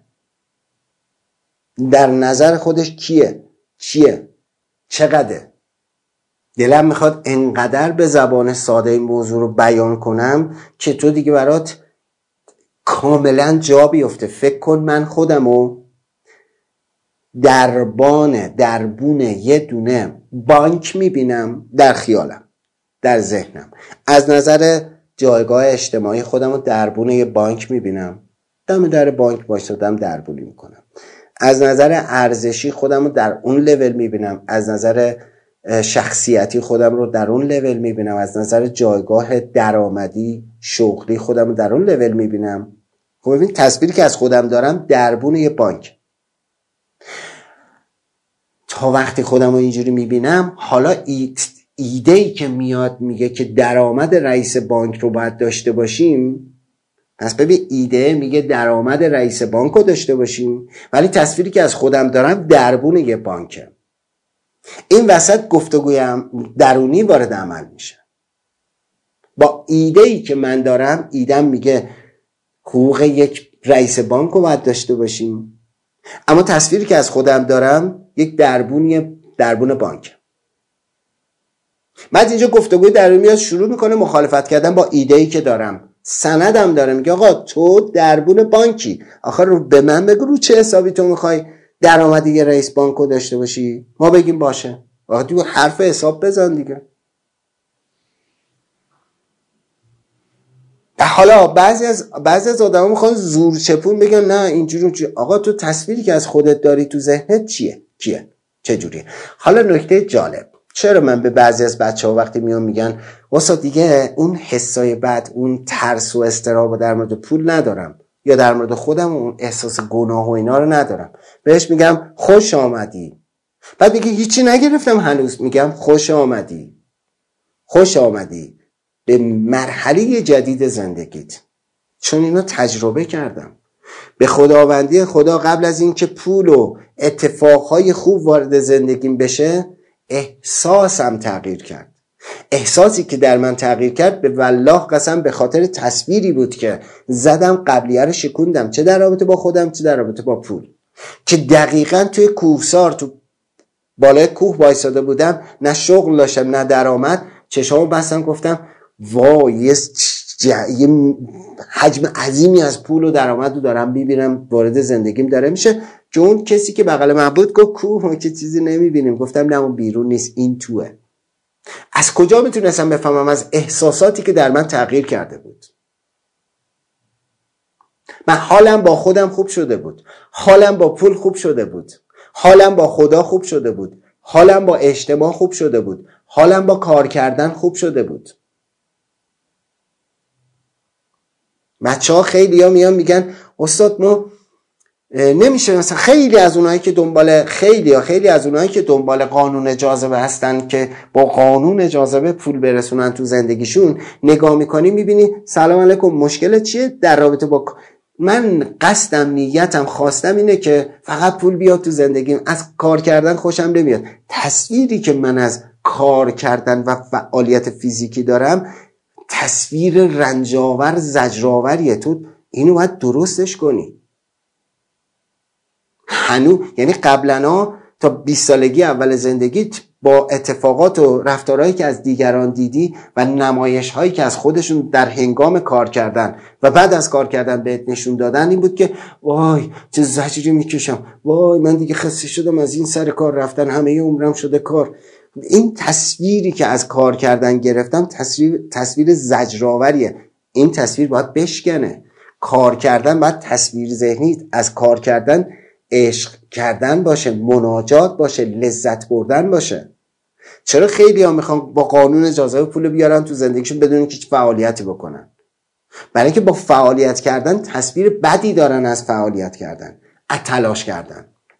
در نظر خودش کیه، چیه، چقدره. دلم میخواد انقدر به زبان ساده این موضوع رو بیان کنم که تو دیگه برات کاملا جا بیفته. فکر کن من خودمو دربان دربون یه دونه بانک میبینم در خیالم، در ذهنم. از نظر جایگاه اجتماعی خودمو دربون یه بانک میبینم، دم در بانک باشدم دربونی میکنم. از نظر ارزشی خودمو در اون لول میبینم، از نظر شخصیتی خودم رو در اون لول میبینم، از نظر جایگاه درآمدی شغلی خودم رو در اون لول میبینم. خب ببین تصویری که از خودم دارم دربون یه بانک. تا وقتی خودم رو اینجوری میبینم، حالا ایده‌ای که میاد میگه که درآمد رئیس بانک رو باید داشته باشیم، پس ببین ایده میگه درآمد رئیس بانک رو داشته باشیم، ولی تصویری که از خودم دارم دربون یه بانکه. این وسط گفتگویم درونی وارد عمل میشه. با ایده‌ای که من دارم، ایدم میگه حقوق یک رئیس بانک رو باید داشته باشیم، اما تصویری که از خودم دارم یک دربونی دربون بانک. بعد اینجا گفتگوی درونی میاد شروع میکنه مخالفت کردن با ایده‌ای که دارم. سندم داره میگه آقا تو دربون بانکی، آخر رو به من بگو رو چه حسابی تو میخوای درآمدی یه رئیس بانک رو داشته باشی؟ ما بگیم باشه. آقا تو حرف حساب بزن دیگه. حالا بعضی از بعضی از آدما میخوان زور چپون بگن نه اینجوری. آقا تو تصویری که از خودت داری تو ذهنت چیه؟ کیه؟ چه جوریه؟ حالا نکته جالب، چرا من به بعضی از بچه‌ها وقتی میان میگن واسه دیگه اون حسای بد، اون ترس و اضطراب در مورد پول ندارم، یا در مورد خودم اون احساس گناه و اینا رو ندارم، بهش میگم خوش آمدی. بعد میگه هیچی نگرفتم هنوز، میگم خوش آمدی. خوش آمدی به مرحله جدید زندگیت، چون اینو تجربه کردم. به خداوندی خدا قبل از این که پول و اتفاقهای خوب وارد زندگیم بشه، احساسم تغییر کرد. احساسی که در من تغییر کرد به والله قسم به خاطر تصویری بود که زدم، قبلیه رو شکوندم، چه در رابطه با خودم چه در رابطه با پول، که دقیقاً توی کوهسار تو بالای کوه وایساده بودم، نه شغل داشتم نه درآمد، چشامو بستم گفتم وای یه ج... یه حجم عظیمی از پول و درآمد رو دارم میبینم وارد زندگیم داره میشه، که اون کسی که بغل من بود گفت کوه ما که چیزی نمیبینیم. گفتم نه اون بیرون نیست، این توه. از کجا میتونستم بفهمم؟ از احساساتی که در من تغییر کرده بود. من حالم با خودم خوب شده بود، حالم با پول خوب شده بود، حالم با خدا خوب شده بود، حالم با اجتماع خوب شده بود، حالم با کار کردن خوب شده بود. بچه ها خیلی ها میان میگن استاد ما نمیشه، مثلا خیلی از اونایی که دنبال خیلی ها خیلی از اونایی که دنبال قانون جاذبه هستن که با قانون جاذبه پول برسونن تو زندگیشون، نگاه میکنی میبینی سلام علیکم مشکل چیه در رابطه با من؟ قصدم نیتم خواستم اینه که فقط پول بیاد تو زندگیم، از کار کردن خوشم نمیاد. تصویری که من از کار کردن و فعالیت فیزیکی دارم تصویر رنجاور زجرآوریه. تو اینو باید درستش کنی. هنو یعنی قبلنا تا بیست سالگی اول زندگیت با اتفاقات و رفتارهایی که از دیگران دیدی و نمایش‌هایی که از خودشون در هنگام کار کردن و بعد از کار کردن بهت نشون دادن این بود که وای چه زجری میکشم، وای من دیگه خسته شدم از این سر کار رفتن، همه عمرم شده کار. این تصویری که از کار کردن گرفتم تصویر تصویر زجرآوریه. این تصویر باید بشکنه. کار کردن باید تصویر ذهنی از کار کردن عشق کردن باشه، مناجات باشه، لذت بردن باشه. چرا خیلی ها میخوان با قانون جاذبه پول بیارن تو زندگیشون بدون اینکه هیچ فعالیتی بکنن؟ برای اینکه با فعالیت کردن تصویر بدی دارن از فعالیت کردن، از تلاش کردن.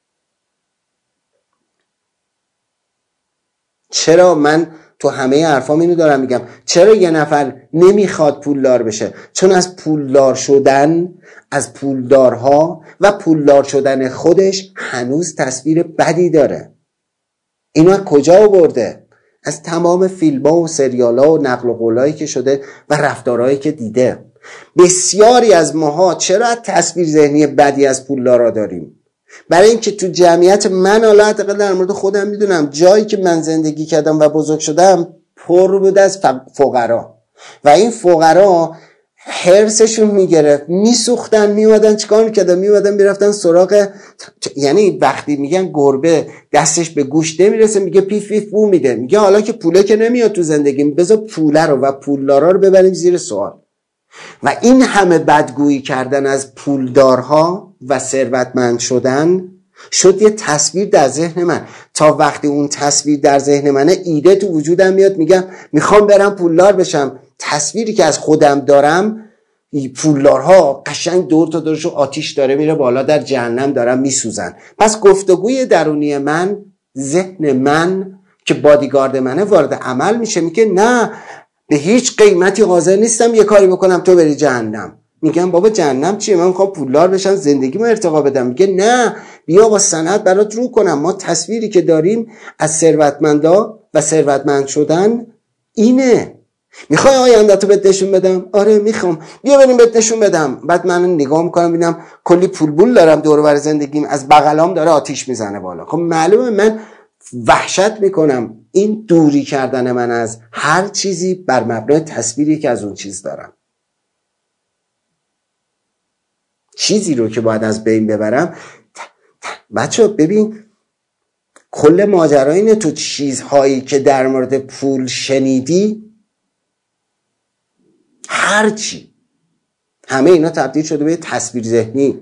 چرا من تو همه حرفام اینو دارم میگم؟ چرا یه نفر نمیخواد پولدار بشه؟ چون از پولدار شدن، از پولدارها و پولدار شدن خودش هنوز تصویر بدی داره. اینو از کجا آورده؟ از تمام فیلم‌ها و سریال‌ها و نقل و قولایی که شده و رفتارهایی که دیده. بسیاری از ماها چرا تصویر ذهنی بدی از پولدارا داریم؟ برای اینکه تو جمعیت من، حالا حداقل در مورد خودم میدونم، جایی که من زندگی کردم و بزرگ شدم پر بود از فقرا و این فقرا حرصشون میگرفت، میسوختن، میومدن چیکار میکردن؟ میومدن میرفتن سراغ، یعنی وقتی میگن گربه دستش به گوشت نمیرسه میگه پیف پیف بو میده، میگه حالا که پوله که نمیاد تو زندگیم بذار پوله رو و پولدارا رو ببریم زیر سوال. و این همه بدگویی کردن از پولدارها و ثروتمند شدن شد یه تصویر در ذهن من. تا وقتی اون تصویر در ذهن منه، ایده تو وجودم میاد، میگم میخوام برم پولدار بشم. تصویری که از خودم دارم، پولدارها قشنگ دور تا دورشو آتیش داره میره بالا، در جهنم دارن میسوزن. پس گفتگوی درونی من، ذهن من که بادیگارد منه، وارد عمل میشه، میگه نه، به هیچ قیمتی حاضر نیستم یه کاری بکنم تو بری جهنم. میگم بابا جهنم چیه؟ من میخوام پولدار بشم، زندگیمو ارتقا بدم. میگه نه، بیا با سند برات رو کنم. ما تصویری که داریم از ثروتمندا و ثروتمند شدن اینه. میخوای آینده تو بهت نشون بدم؟ آره میخوام، بیا بریم بهت نشون بدم. بعد من نگاه میکنم ببینم کلی پول بول دارم دور و بر زندگیم، از بغلام داره آتیش میزنه بالا. خب معلومه من وحشت میکنم. این دوری کردن من از هر چیزی بر مبنای تصویری که از اون چیز دارم. چیزی رو که باید از بین ببرم. بچه ببین، کل ماجرا اینه، تو چیزهایی که در مورد پول شنیدی، هر چی، همه اینا تبدیل شده به تصویر ذهنی.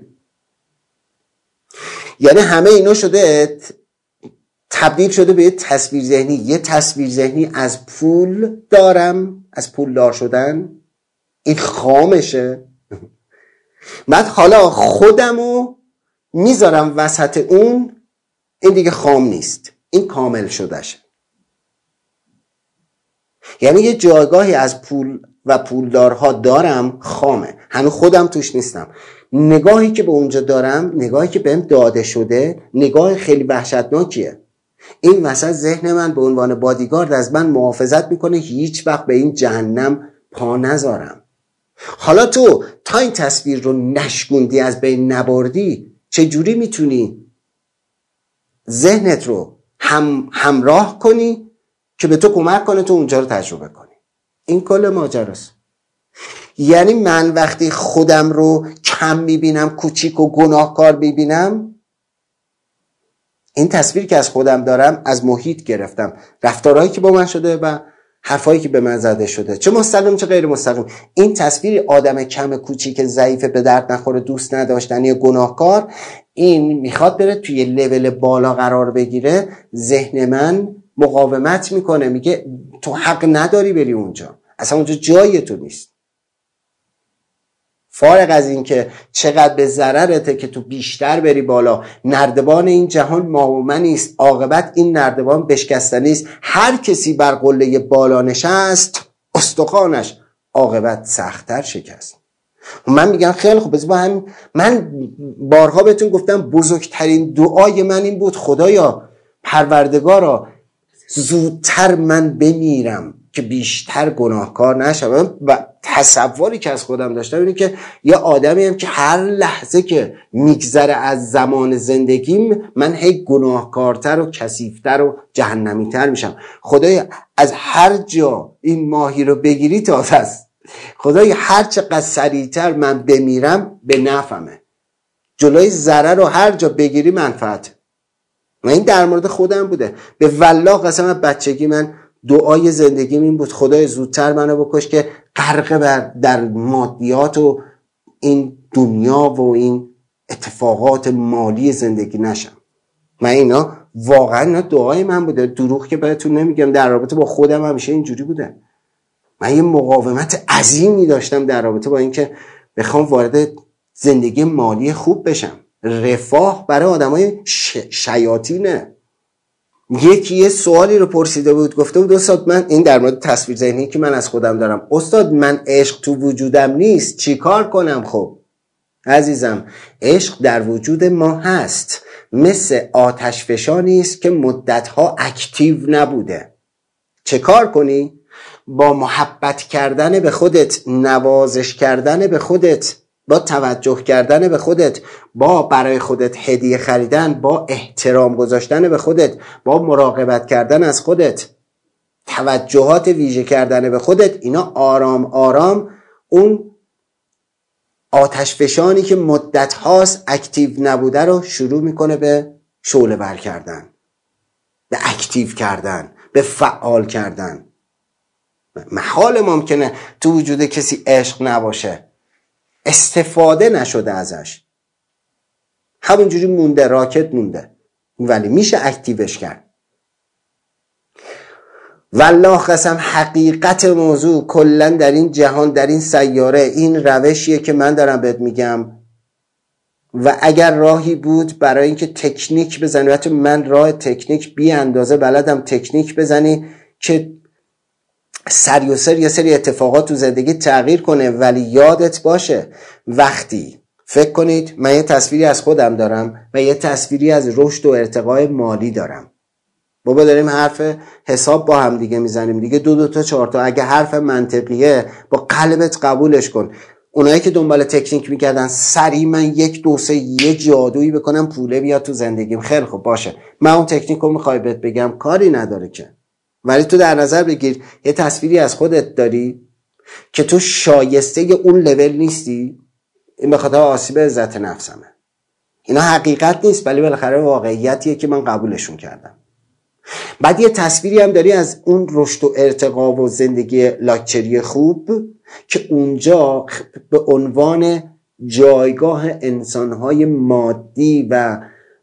یعنی همه اینا شده تبدیل شده به تصویر ذهنی. یه تصویر ذهنی از پول دارم، از پول دار شدن، این خامشه. بعد حالا خودمو میذارم وسط اون، این دیگه خام نیست، این کامل شدهشه. یعنی یه جایگاهی از پول و پولدارها دارم، خامه، هنوز خودم توش نیستم. نگاهی که به اونجا دارم، نگاهی که بهم داده شده، نگاه خیلی وحشتناکیه. این وسط ذهن من به عنوان بادیگارد از من محافظت میکنه، هیچ وقت به این جهنم پا نذارم. حالا تو تا این تصویر رو نشکوندی، از بین نبردی، چجوری میتونی ذهنت رو هم همراه کنی که به تو کمک کنه تو اونجا رو تجربه کنی؟ این کل ماجراست. یعنی من وقتی خودم رو کم میبینم، کوچیک و گناهکار میبینم، این تصویری که از خودم دارم از محیط گرفتم، رفتارهایی که با من شده و حرفایی که به من زده شده، چه مستقیم چه غیر مستقیم. این تصویری آدم کم، کوچیک، ضعیف، به درد نخوره، دوست نداشتنی، گناهکار، این میخواد بره توی لول بالا قرار بگیره. ذهن من مقاومت میکنه، میگه تو حق نداری بری اونجا، اصلا اونجا جای تو نیست. فارغ از این که چقدر به ضررته که تو بیشتر بری بالا، نردبان این جهان ما و من نیست، عاقبت این نردبان بشکستنی است. هر کسی بر قله بالا نشست، استخوانش عاقبت سخت‌تر شکست. من میگم خیلی خوب، بذار با هم، من بارها بهتون گفتم بزرگترین دعای من این بود، خدایا پروردگارا زودتر من بمیرم که بیشتر گناهکار نشم. و تصوری که از خودم داشتم اینه که یه آدمی هم که هر لحظه که میگذره از زمان زندگیم، من هی گناهکارتر و کثیفتر و جهنمیتر میشم. خدای از هر جا این ماهی رو بگیری تازه است. خدای هر چقدر سریعتر من بمیرم به نفعمه. جلوی ضرر رو هر جا بگیری منفعت. و این در مورد خودم بوده. به والله قسم بچگی من دعای زندگیم این بود، خدای زودتر منو بکش که غرق بر در مادیات و این دنیا و این اتفاقات مالی زندگی نشم. من اینا واقعا اینا دعای من بوده، دروغ که بهتون نمیگم. در رابطه با خودم همیشه اینجوری بوده. من یه مقاومت عظیمی داشتم در رابطه با اینکه بخوام وارد زندگی مالی خوب بشم. رفاه برای آدمای ش... شیاطینه. یکی یه سوالی رو پرسیده بود، گفته بود استاد من، این در مورد تصویر ذهنی که من از خودم دارم، استاد من عشق تو وجودم نیست، چی کار کنم؟ خب عزیزم، عشق در وجود ما هست، مثل آتش فشانی است که مدتها اکتیو نبوده. چه کار کنی؟ با محبت کردن به خودت، نوازش کردن به خودت، با توجه کردن به خودت، با برای خودت هدیه خریدن، با احترام گذاشتن به خودت، با مراقبت کردن از خودت، توجهات ویژه کردن به خودت، اینا آرام آرام اون آتش فشانی که مدت هاست اکتیو نبوده رو شروع میکنه به شعله ور کردن، به اکتیو کردن، به فعال کردن. محال ممکنه تو وجود کسی عشق نباشه، استفاده نشده ازش. همونجوری مونده، راکت مونده، ولی میشه اکتیوش کرد. والله قسم حقیقت موضوع کلا در این جهان، در این سیاره، این روشیه که من دارم بهت میگم. و اگر راهی بود برای اینکه تکنیک بزنی، البته من راه تکنیک بی اندازه بلدم، تکنیک بزنی که سری و سری یه سری اتفاقات تو زندگی تغییر کنه، ولی یادت باشه وقتی فکر کنید من یه تصویری از خودم دارم و یه تصویری از رشد و ارتقای مالی دارم، بابا داریم حرف حساب با هم دیگه میزنیم دیگه، دو دو تا چهار تا، اگه حرف منطقیه با قلبت قبولش کن. اونایی که دنبال تکنیک میکردن سری من یک دو سه یه جادویی بکنم پوله بیاد تو زندگیم، خیلی خب باشه، من اون تکنیک رو میخوای بهت بگم، کاری نداره که، ولی تو در نظر بگیر یه تصویری از خودت داری که تو شایسته اون لول نیستی، این به خاطر آسیب عزت نفسمه. اینا حقیقت نیست ولی بالاخره واقعیتیه که من قبولشون کردم. بعد یه تصویری هم داری از اون رشد و ارتقا و زندگی لاکچری خوب که اونجا به عنوان جایگاه انسانهای مادی و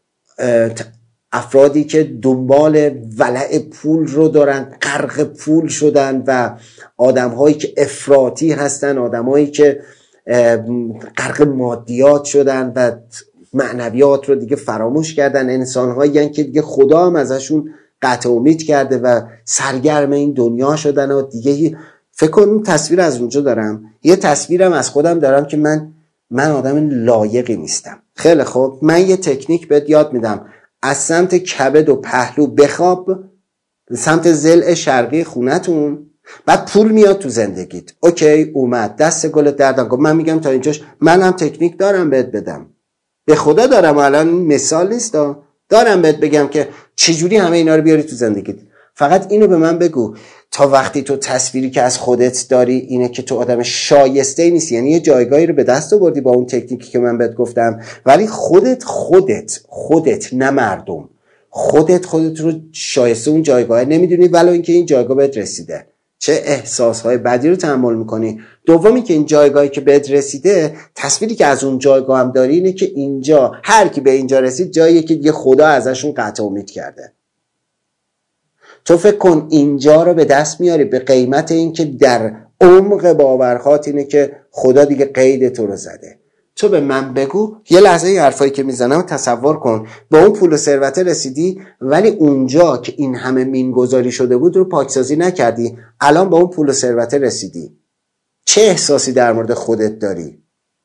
افرادی که دنبال ولع پول رو دارن، غرق پول شدن و آدمهایی که افراطی هستن، آدمهایی که غرق مادیات شدن و معنویات رو دیگه فراموش کردن، انسانهایی هستن که دیگه خدا هم ازشون قطع امید کرده و سرگرم این دنیا شدن و دیگه. فکر کنم تصویر از اونجا دارم، یه تصویرم از خودم دارم که من من آدم لایقی نیستم. خیلی خوب، من یه تکنیک بهت یاد میدم، از سمت کبد و پهلو بخواب، سمت ضلع شرقی خونتون، بعد پول میاد تو زندگیت. اوکی اومد، دست گلت دردم کن. من میگم تا اینجاش منم تکنیک دارم بهت بدم، به خدا دارم، الان مثال نیست، دارم بهت بگم که چجوری همه اینا رو بیاری تو زندگیت. فقط اینو به من بگو، تا وقتی تو تصویری که از خودت داری اینه که تو آدم شایسته نیستی، یعنی یه جایگاهی رو به دست آوردی با اون تکنیکی که من بهت گفتم، ولی خودت خودت خودت نه مردم، خودت خودت رو شایسته اون جایگاه نمیدونی، ولو اینکه این جایگاه بهت رسیده، چه احساسهای بدی رو تحمل میکنی. دومی که این جایگاهی که بهت رسیده، تصویری که از اون جایگاه هم داری اینه که اینجا هر کی به اینجا رسید جاییه که دیگه خدا ازشون قطع امید کرده. تو فکر کن اینجا رو به دست میاری به قیمت این که در عمق باورهات اینه که خدا دیگه قید تو رو زده. تو به من بگو، یه لحظه این حرفایی که میزنم تصور کن، با اون پول و ثروت رسیدی ولی اونجا که این همه مینگذاری شده بود رو پاکسازی نکردی، الان با اون پول و ثروت رسیدی، چه احساسی در مورد خودت داری؟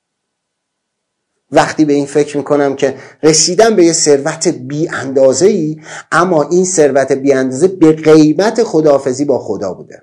وقتی به این فکر میکنم که رسیدم به یه ثروت بی اندازه ای، اما این ثروت بی اندازه به قیمت خداحافظی با خدا بوده.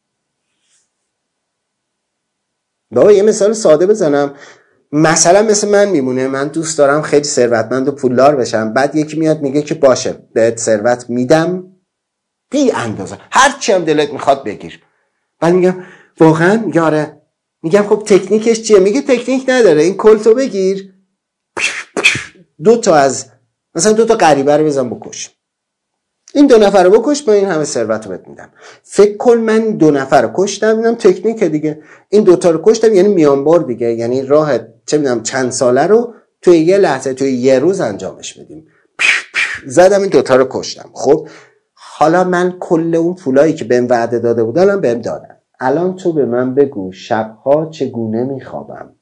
بابا یه مثال ساده بزنم، مثلا مثل من میمونه، من دوست دارم خیلی ثروتمند و پولدار بشم، بعد یکی میاد میگه که باشه بهت ثروت میدم بی اندازه، هر چی هم دلت میخواد بگیر. بعد میگم واقعا؟ یاره. میگم خب تکنیکش چیه؟ میگه تکنیک نداره، این کلتو بگیر، دو تا از مثلا دو تا غریبه رو بزن بکش، این دو نفر رو بکش، با این همه ثروت رو بهت میدم. فکر کن من دو نفر رو کشتم، اینم تکنیکه دیگه، این دوتا رو کشتم یعنی میانبار دیگه، یعنی راه چه میدونم چند ساله رو توی یه لحظه توی یه روز انجامش بدیم. زدم این دوتا رو کشتم. خب حالا من کل اون پولایی که بهم وعده داده بودن بهم دادن، الان تو به من بگو شبها چگونه میخوابم؟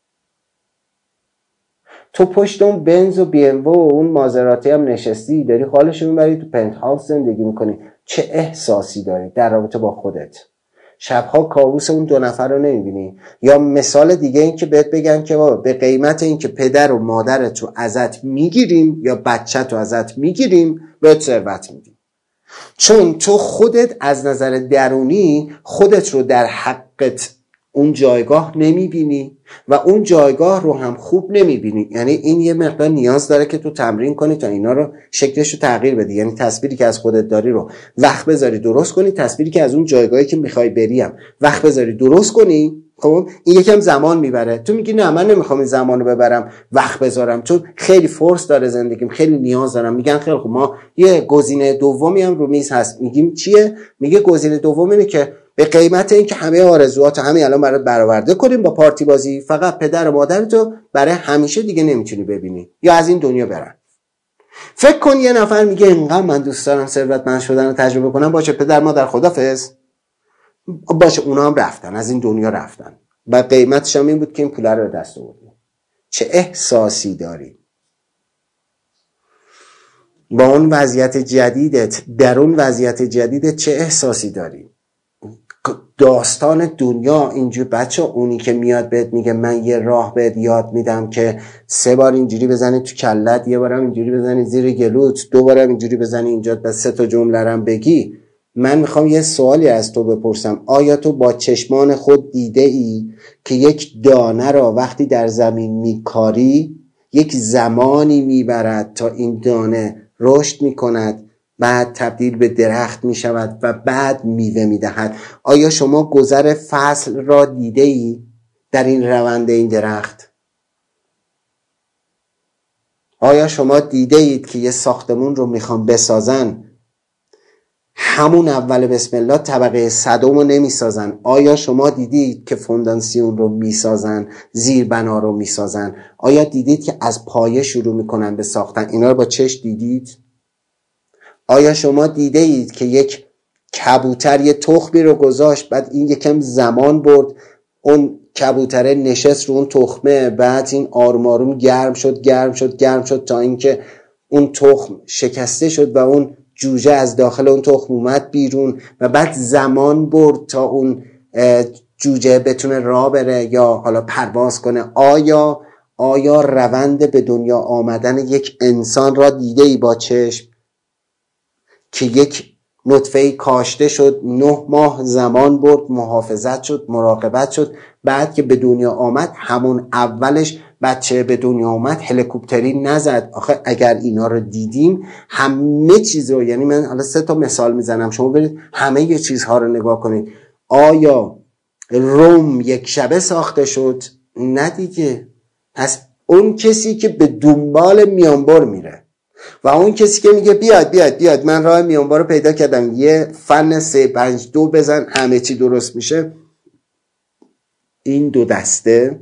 تو پشت اون بنز و بی ام و اون مازراتی هم نشستی، داری حالشو میبری، تو پنت هاوس زندگی میکنی، چه احساسی داری در رابطه با خودت؟ شبها کابوس اون دو نفر رو نمیبینی؟ یا مثال دیگه این که بهت بگن که به قیمت این که پدر و مادرت رو ازت میگیریم یا بچت رو ازت میگیریم بهت ثروت میدیم، چون تو خودت از نظر درونی خودت رو در حقت اون جایگاه نمیبینی و اون جایگاه رو هم خوب نمیبینی. یعنی این یه مقدار نیاز داره که تو تمرین کنی تا اینا رو شکلش رو تغییر بدی، یعنی تصویری که از خودت داری رو وقت بذاری درست کنی، تصویری که از اون جایگاهی که میخوای بریم وقت بذاری درست کنی. خب این یکم زمان میبره، تو میگی نه من نمیخوام این زمان رو ببرم وقت بذارم، چون خیلی فورس داره زندگیم، خیلی نیاز دارم. میگن خیلی خب ما یه گزینه دومی هم رو میز هست، میگیم چیه؟ میگه گزینه دوم اینه که به قیمت اینکه همه آرزوات همین الان برات برآورده کنیم با پارتی بازی، فقط پدر و مادرتو برای همیشه دیگه نمیتونی ببینی یا از این دنیا برن. فکر کن یه نفر میگه اینقدر من دوست دارم ثروتمند شدن رو تجربه کنم، باشه پدر مادر خدافظ، باشه اونا هم رفتن، از این دنیا رفتن و قیمتش هم این بود که این پول رو دست آوردی. چه احساسی داری با اون وضعیت جدیدت، در اون وضعیت جدیدت چه احساسی داری؟ داستان دنیا اینجور بچه، اونی که میاد بهت میگه من یه راه بهت یاد میدم که سه بار اینجوری بزنی تو کلت، یه بارم اینجوری بزنی زیر گلوت، دو بارم اینجوری بزنی اینجا، بس سه تا جمله رم بگی. من میخوام یه سوالی از تو بپرسم، آیا تو با چشمان خود دیده ای که یک دانه را وقتی در زمین میکاری یک زمانی میبرد تا این دانه رشد میکند، بعد تبدیل به درخت می شود و بعد میوه می دهد؟ آیا شما گذر فصل را دیده ای در این روند این درخت؟ آیا شما دیده اید که یه ساختمون رو میخوان بسازن، همون اول بسم الله طبقه صدم رو نمی سازن؟ آیا شما دیدید که فونداسیون رو می سازن، زیر بنا رو می سازن؟ آیا دیدید که از پایه شروع میکنن به ساختن؟ اینا رو با چشم دیدید؟ آیا شما دیده اید که یک کبوتر یه تخمی رو گذاشت، بعد این یکم زمان برد، اون کبوتره نشست رو اون تخمه، بعد این آروم آروم گرم شد گرم شد گرم شد تا اینکه اون تخم شکسته شد و اون جوجه از داخل اون تخم اومد بیرون و بعد زمان برد تا اون جوجه بتونه راه بره یا حالا پرواز کنه؟ آیا آیا روند به دنیا آمدن یک انسان را دیده ای با چشم که یک نطفه کاشته شد، نه ماه زمان برد، محافظت شد، مراقبت شد، بعد که به دنیا آمد همون اولش بچه به دنیا آمد هلیکوپتری نزد؟ آخه اگر اینا رو دیدیم همه چیز رو، یعنی من حالا سه تا مثال میزنم شما برید همه یه چیزها رو نگاه کنید. آیا روم یک شبه ساخته شد؟ نه دیگه. پس اون کسی که به دنبال میانبر میره و اون کسی که میگه بیاد بیاد بیاد من راه میانبر رو پیدا کردم، یه فن سه پنج دو بزن همه چی درست میشه، این دو دسته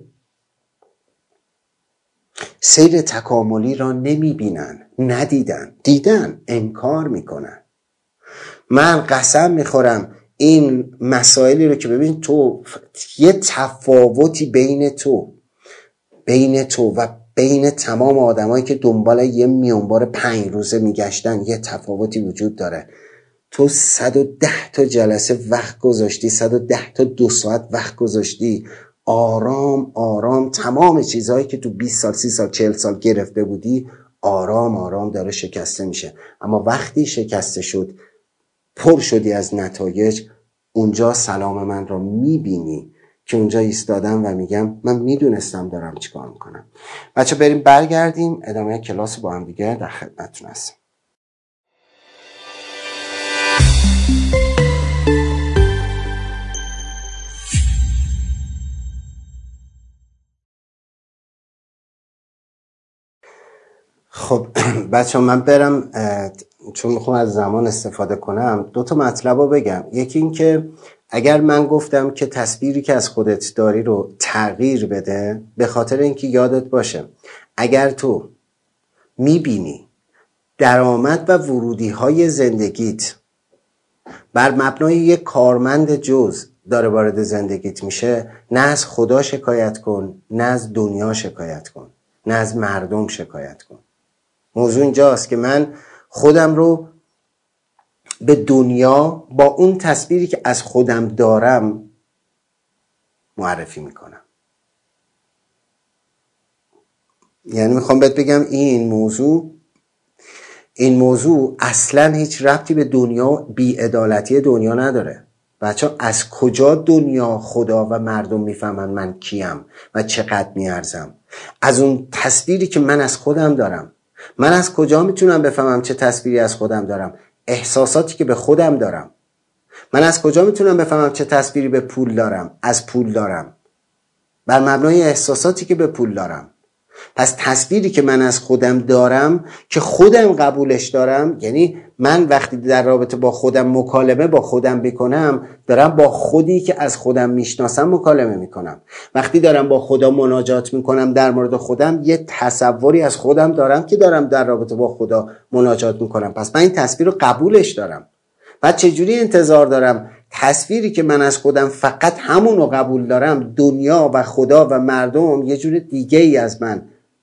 سیر تکاملی را نمیبینن، ندیدن، دیدن انکار میکنن. من قسم میخورم این مسائلی رو که ببین تو یه تفاوتی بین تو بین تو و بین تمام آدمایی که دنبال یه میانبار پنج روزه میگشتن یه تفاوتی وجود داره. تو صد و ده تا جلسه وقت گذاشتی، صد و ده تا دو ساعت وقت گذاشتی، آرام آرام تمام چیزهایی که تو بیست سال سی سال چهل سال گرفته بودی آرام آرام داره شکسته میشه. اما وقتی شکسته شد، پر شدی از نتایج، اونجا سلام من رو میبینی که اونجا ایستادم و میگم من میدونستم دارم چیکار میکنم. بچه بریم برگردیم ادامه کلاس با هم دیگه در خدمتتون هستم. خب بچه من برم چون میخوام از زمان استفاده کنم دو تا مطلب رو بگم. یکی این که اگر من گفتم که تصویری که از خودت داری رو تغییر بده، به خاطر اینکه یادت باشه اگر تو میبینی درآمد و ورودی های زندگیت بر مبنای یک کارمند جز داره وارد زندگیت میشه، نه از خدا شکایت کن، نه از دنیا شکایت کن، نه از مردم شکایت کن. موضوع اینجاست که من خودم رو به دنیا با اون تصویری که از خودم دارم معرفی میکنم. یعنی میخوام بهت بگم این موضوع این موضوع اصلا هیچ ربطی به دنیا، بی‌عدالتی دنیا نداره. بچه از کجا دنیا، خدا و مردم میفهمن من کیم و چقدر میارزم؟ از اون تصویری که من از خودم دارم. من از کجا میتونم بفهمم چه تصویری از خودم دارم؟ احساساتی که به خودم دارم. من از کجا میتونم بفهمم چه تصویری به پول دارم؟ از پول دارم، بر مبنای احساساتی که به پول دارم. پس تصویری که من از خودم دارم که خودم قبولش دارم، یعنی من وقتی در رابطه با خودم مکالمه با خودم بکنم، دارم با خودی که از خودم میشناسم مکالمه میکنم. وقتی دارم با خدا مناجات میکنم در مورد خودم، یه تصوری از خودم دارم که دارم در رابطه با خدا مناجات میکنم. پس من این تصویر رو قبولش دارم. بعد چجوری انتظار دارم تصویری که من از خودم فقط همون رو قبول دارم، دنیا و خدا و مردم یه جور دیگه ای از من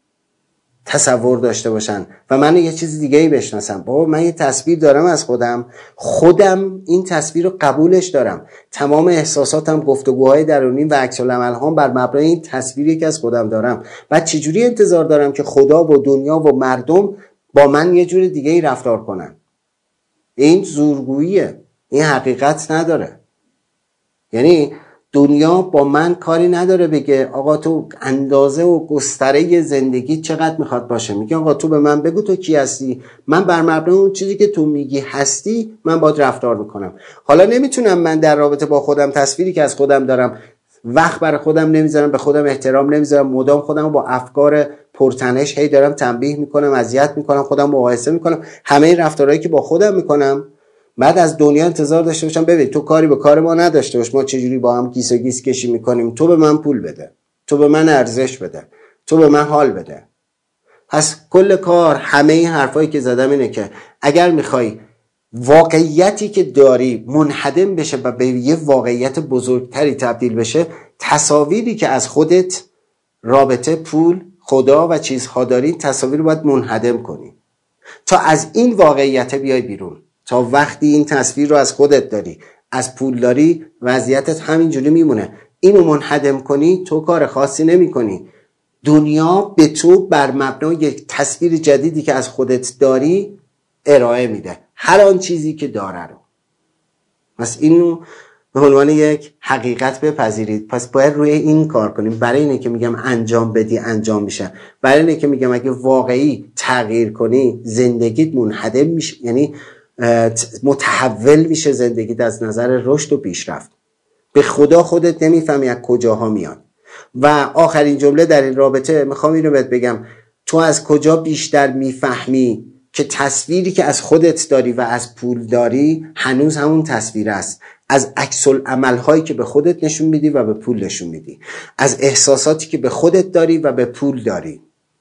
تصور داشته باشن و من یه چیز دیگه ای بشناسم؟ بابا من یه تصویر دارم از خودم، خودم این تصویر رو قبولش دارم. تمام احساساتم، گفتگوهای درونی و عکس العمل هام بر مبنای این تصویری که از خودم دارم. بعد چجوری انتظار دارم که خدا و دنیا و مردم با من یه جور دیگه ای رفتار کنن؟ این زورگوییه، این حقیقت نداره. یعنی دنیا با من کاری نداره بگه آقا تو اندازه و گستره زندگی چقدر میخواد باشه. میگه آقا تو به من بگو تو کی هستی، من بر مبنای اون چیزی که تو میگی هستی من باید رفتار میکنم. حالا نمیتونم من در رابطه با خودم تصویری که از خودم دارم وقت برای خودم نمیذارم، به خودم احترام نمیذارم، مدام خودم رو با افکار پرتنش هی دارم تنبیه میکنم، اذیت میکنم، خودم مقایسه میکنم، همه این رفتارهایی که با خودم میکنم، بعد از دنیا انتظار داشته باشم ببین تو کاری به کار ما نداشته باش، ما چجوری با هم گیس و گیس کشی میکنیم، تو به من پول بده، تو به من ارزش بده، تو به من حال بده. پس کل کار همه این حرفایی که زدم اینه که اگر میخوای واقعیتی که داری منهدم بشه و به یه واقعیت بزرگتری تبدیل بشه، تصاویری که از خودت، رابطه، پول، خدا و چیزها داری، تصاویر رو باید منهدم کنی تا از این واقعیت بیای بیرون. تا وقتی این تصویر رو از خودت داری، از پول داری، وضعیتت همینجوری میمونه. اینو منهدم کنی، تو کار خاصی نمی کنی. دنیا به تو بر مبنای یک تصویر جدیدی که از خودت داری ارائه میده هر آن چیزی که داره رو. پس اینو به عنوان یک حقیقت بپذیرید. پس باید روی این کار کنیم. برای اینه که میگم انجام بدی انجام میشه. برای اینه که میگم اگه واقعی تغییر کنی زندگیت منهدم میشه، یعنی متحول میشه زندگیت از نظر رشد و پیشرفت. به خدا خودت نمیفهمی از کجاها میاد. و آخرین جمله در این رابطه میخوام اینو بهت بگم، تو از کجا بیشتر میفهمی که تصویری که از خودت داری و از پول داری هنوز همون تصویر است؟ از عکس العمل هایی که به خودت نشون میدی و به پول نشون میدی، از احساساتی که به خودت داری و به پول داری،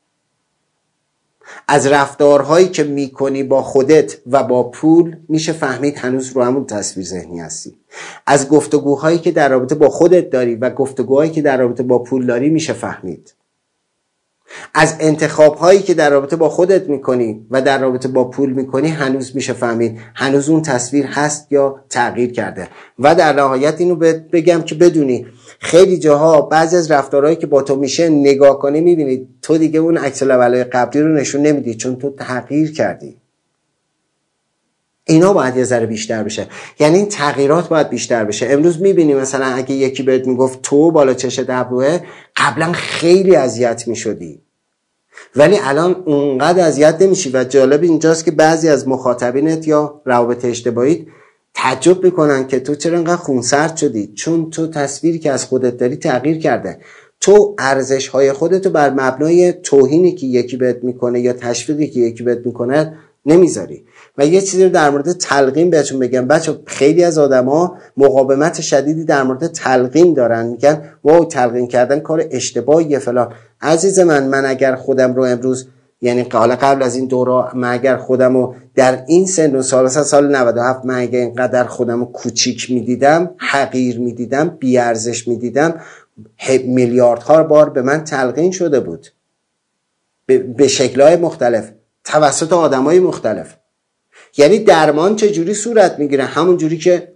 از رفتارهایی که میکنی با خودت و با پول میشه فهمید هنوز رو همون تصویر ذهنی هستی. از گفتگوهایی که در رابطه با خودت داری و گفتگوهایی که در رابطه با پول داری میشه فهمید. از انتخابهایی که در رابطه با خودت میکنی و در رابطه با پول میکنی هنوز میشه فهمید هنوز اون تصویر هست یا تغییر کرده. و در نهایت اینو بگم که بدونی خیلی جاها بعضی از رفتارهایی که با تو میشه نگاه کنی میبینی تو دیگه اون عکس العمل‌های قبلی رو نشون نمیدی، چون تو تغییر کردی. اینا باید یه ذره بیشتر بشه، یعنی این تغییرات باید بیشتر بشه. امروز میبینی مثلا اگه یکی بهت میگفت تو بالا چشت ابروه، قبلا خیلی اذیت میشدی ولی الان اونقدر اذیت نمیشی. و جالب اینجاست که بعضی از مخاطبینت یا روابط اجتماعیت تعجب میکنن که تو چرا انقدر خونسرد شدی، چون تو تصویری که از خودت داری تغییر کرده. تو ارزش های خودتو بر مبنای توهینی که یکی بهت میکنه یا تشویقی که یکی بهت میکنه نمیذاری. و یه چیزی رو در مورد تلقین بهتون بگم بچه، خیلی از آدما مقاومت شدیدی در مورد تلقین دارن، میگن واو تلقین کردن کار اشتباهیه فلان. عزیز من من اگر خودم رو امروز، یعنی حالا قبل از این دوره، من اگر خودم رو در این سن و سال سال نود و هفت من اگر اینقدر خودم رو کوچیک میدیدم، حقیر میدیدم، بیارزش میدیدم، میلیاردها بار به من تلقین شده بود به شکل‌های مختلف توسط آدمای مختلف. یعنی درمان چجوری صورت میگیره؟ همون جوری که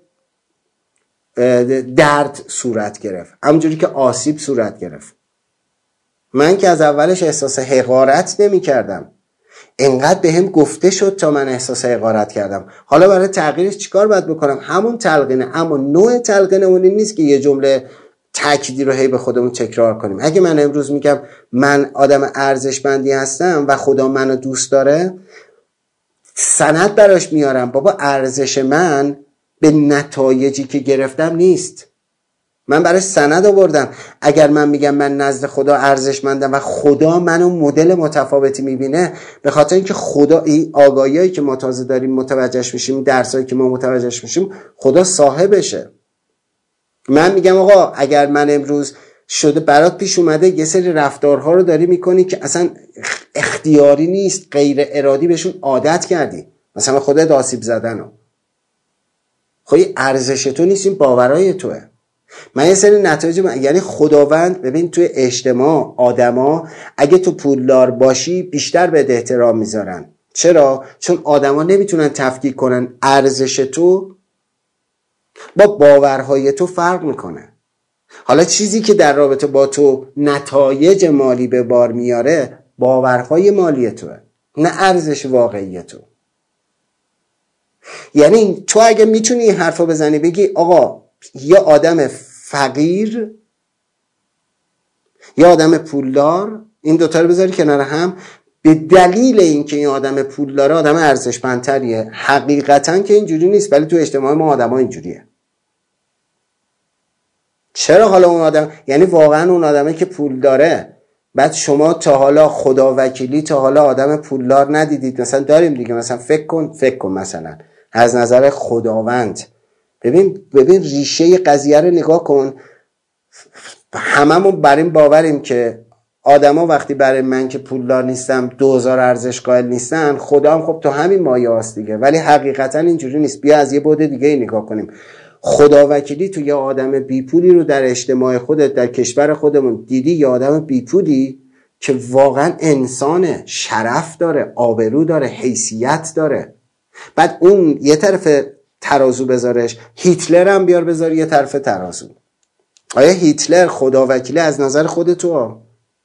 درد صورت گرفت، همون جوری که آسیب صورت گرفت. من که از اولش احساس حقارت نمی کردم، انقدر به هم گفته شد تا من احساس حقارت کردم. حالا برای تغییرش چیکار باید بکنم؟ همون تلقینه، اما نوع تلقینه اون نیست که یه جمله تأکیدی رو هی به خودمون تکرار کنیم. اگه من امروز میگم من آدم ارزشمندی هستم و خدا منو دوست داره، سند براش میارم بابا ارزش من به نتایجی که گرفتم نیست، من برای سند آوردم. اگر من میگم من نزد خدا ارزشمندم و خدا منو مدل متفاوتی میبینه، به خاطر اینکه خدا این آگاهیایی که ما تازه داریم متوجهش میشیم، درسایی که ما متوجهش میشیم، خدا صاحبشه. من میگم آقا اگر من امروز شده برات پیش اومده یه سری رفتارها رو داری میکنی که اصلا اختیاری نیست، غیر ارادی بهشون عادت کردی، مثلا خودت آسیب زدن رو، خب ارزش تو نیست، این باورای توه. من یه سری نتایج من... یعنی خداوند، ببین توی اجتماع آدما اگه تو پولدار باشی بیشتر به احترام میذارن. چرا؟ چون آدما نمیتونن تفکیک کنن ارزش تو با باورهای تو فرق میکنه. حالا چیزی که در رابطه با تو نتایج مالی به بار میاره باورهای مالی توه، نه ارزش واقعی تو. یعنی تو اگه میتونی این حرفو بزنی بگی آقا یا آدم فقیر یا آدم پولدار، این دوتا رو بذاری کنار هم، به دلیل اینکه این آدم پولداره آدم ارزشمندتریه. حقیقتا که اینجوری نیست، ولی تو اجتماع ما آدم‌ها اینجوریه. چرا حالا اون آدم، یعنی واقعا اون آدمه که پول داره، بعد شما تا حالا خدا وکیلی تا حالا آدم پولدار ندیدید؟ مثلا داریم دیگه، مثلا فکر کن فکر کن مثلا از نظر خداوند، ببین ببین ریشه قضیه رو نگاه کن. هممون بر این باوریم که آدما وقتی برای من که پولدار نیستم دوزار ارزش قائل نیستن، خدا هم خب تو همین مایه هاست دیگه. ولی حقیقتا اینجوری نیست. بیا از یه بعد دیگه نگاه کنیم. خدا وکیلی تو یه آدم بی پولی رو در اجتماع خودت در کشور خودمون دیدی؟ یه آدم بی پولی که واقعا انسانه، شرف داره، آبرو داره، حیثیت داره. بعد اون یه طرف ترازو بذارش، هیتلر هم بیار بذار یه طرف ترازو. آیا هیتلر خدا وکیلی از نظر خود تو؟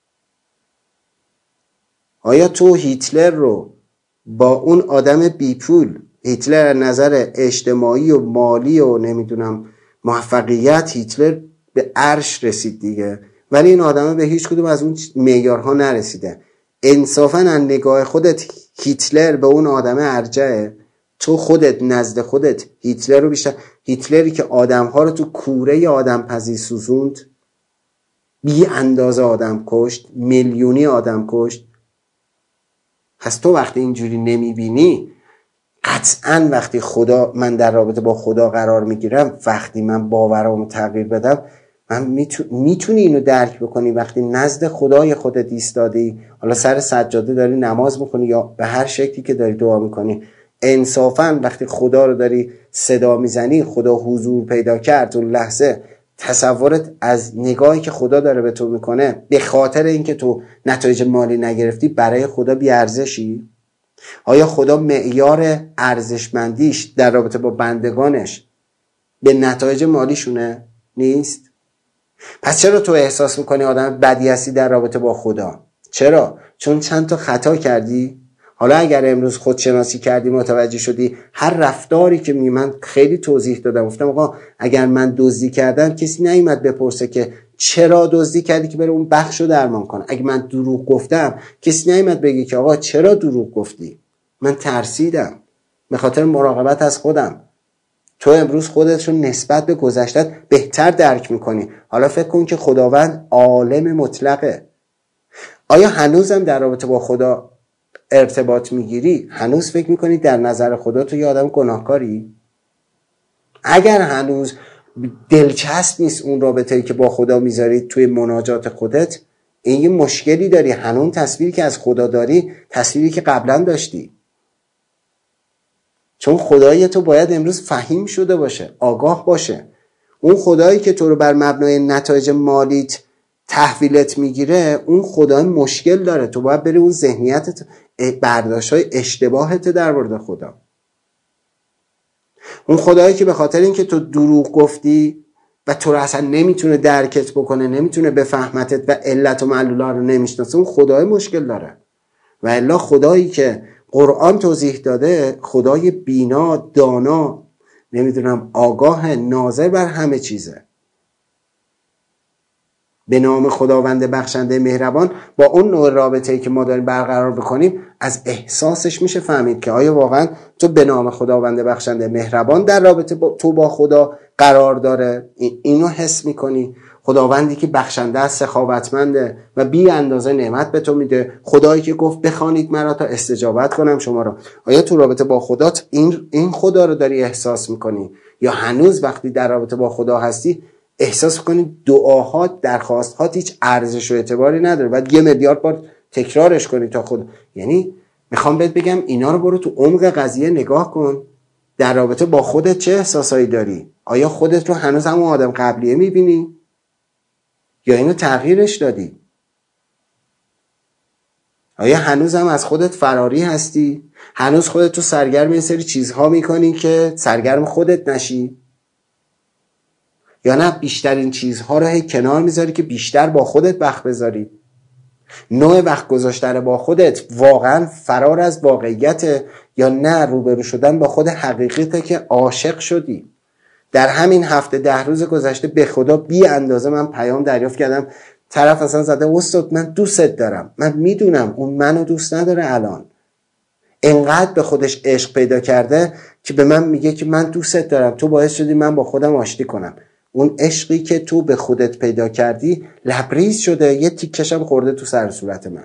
آیا تو هیتلر رو با اون آدم بی پول، هیتلر از نظر اجتماعی و مالی و نمیدونم موفقیت، هیتلر به عرش رسید دیگه، ولی این آدم به هیچ کدوم از اون معیارها نرسیده. انصافاً از نگاه خودت هیتلر به اون آدم ارجعه؟ تو خودت نزد خودت هیتلر رو بیشتر، هیتلری که آدمها رو تو کوره آدم پزی سوزوند، بی اندازه آدم کشت، میلیونی آدم کشت. پس تو وقتی اینجوری نمیبینی، قطعاً وقتی خدا، من در رابطه با خدا قرار میگیرم، وقتی من باورامو تغییر بدم، من میتونی اینو درک بکنی وقتی نزد خدای خودت ایستادی، حالا سر سجاده داری نماز میکنی یا به هر شکلی که داری دعا میکنی، انصافاً وقتی خدا رو داری صدا میزنی، خدا حضور پیدا کرد اون لحظه، تصورت از نگاهی که خدا داره به تو میکنه، به خاطر اینکه تو نتایج مالی نگرفتی برای خدا بی ارزشی؟ آیا خدا معیار ارزشمندیش در رابطه با بندگانش به نتایج مالیشونه؟ نیست. پس چرا تو احساس میکنی آدم بدی هستی در رابطه با خدا؟ چرا؟ چون چند تا خطا کردی؟ حالا اگر امروز خودشناسی کردی، متوجه شدی هر رفتاری که می من خیلی توضیح دادم، گفتم آقا اگر من دزدی کردم کسی نیومد بپرسه که چرا دزدی کردی که بره اون بخشو درمان کنه. اگه من دروغ گفتم کسی نیومد بگه که آقا چرا دروغ گفتی. من ترسیدم به خاطر مراقبت از خودم. تو امروز خودت رو نسبت به گذشتت بهتر درک میکنی. حالا فکر کن که خداوند عالم مطلقه. آیا هنوزم در رابطه با خدا ارتباط میگیری؟ هنوز فکر میکنی در نظر خدا تو یه آدم گناهکاری؟ اگر هنوز دلچسب نیست اون رابطه‌ای که با خدا میذاری توی مناجات خودت، این یه مشکلی داری. هنوز تصویری که از خدا داری تصویری که قبلا داشتی. چون خدای تو باید امروز فهیم شده باشه، آگاه باشه. اون خدایی که تو رو بر مبنای نتایج مالیت تحویلت میگیره، اون خدای مشکل داره. تو باید بری اون ذهنیتت، برداشت‌های اشتباهت در مورد خدا. اون خدایی که به خاطر اینکه تو دروغ گفتی و تو رو اصلا نمیتونه درکت بکنه، نمیتونه بفهمتت و علت و معلولا رو نمیشناسه، اون خدای مشکل داره. و الا خدایی که قرآن توضیح داده، خدای بینا، دانا، نمیدونم آگاه، ناظر بر همه چیزه. به نام خداوند بخشنده مهربان، با اون نوع رابطه‌ای که ما داریم برقرار بکنیم از احساسش میشه فهمید که آیا واقعا تو به نام خداوند بخشنده مهربان در رابطه با تو با خدا قرار داره، اینو حس میکنی. خداوندی که بخشنده است، سخاوتمنده و بی اندازه نعمت به تو میده. خدایی که گفت بخوانید مرا تا استجابت کنم شما را. آیا تو رابطه با خدات این این خدا رو داری احساس میکنی، یا هنوز وقتی در رابطه با خدا هستی احساس کنی دعاهات، درخواستات هیچ ارزش و اعتباری نداره، بعد یه میلیارد بار تکرارش کنی تا خدا؟ یعنی میخوام بهت بگم اینا رو برو تو عمق قضیه نگاه کن. در رابطه با خودت چه احساسایی داری؟ آیا خودت رو هنوز همون آدم قبلیه میبینی یا اینو تغییرش دادی؟ آیا هنوز هم از خودت فراری هستی؟ هنوز خودت رو سرگرم یه سری چیزها میکنی که سرگرم خودت نشی؟ یا نه بیشترین چیزها رو هی کنار میذاری که بیشتر با خودت وقت بذاری؟ نوع وقت گذاشتن با خودت واقعا فرار از واقعیت، یا نه روبرو شدن با خود حقیقیته که عاشق شدی؟ در همین هفته ده روز گذشته به خدا بی اندازه من پیام دریافت کردم، طرف اصلا زده استاد من دوستت دارم. من میدونم اون منو دوست نداره، الان انقدر به خودش عشق پیدا کرده که به من میگه که من دوستت دارم، تو باعث شدی من با خودم آشتی کنم. اون عشقی که تو به خودت پیدا کردی لبریز شده، یه تیکشم خورده تو سر صورت من.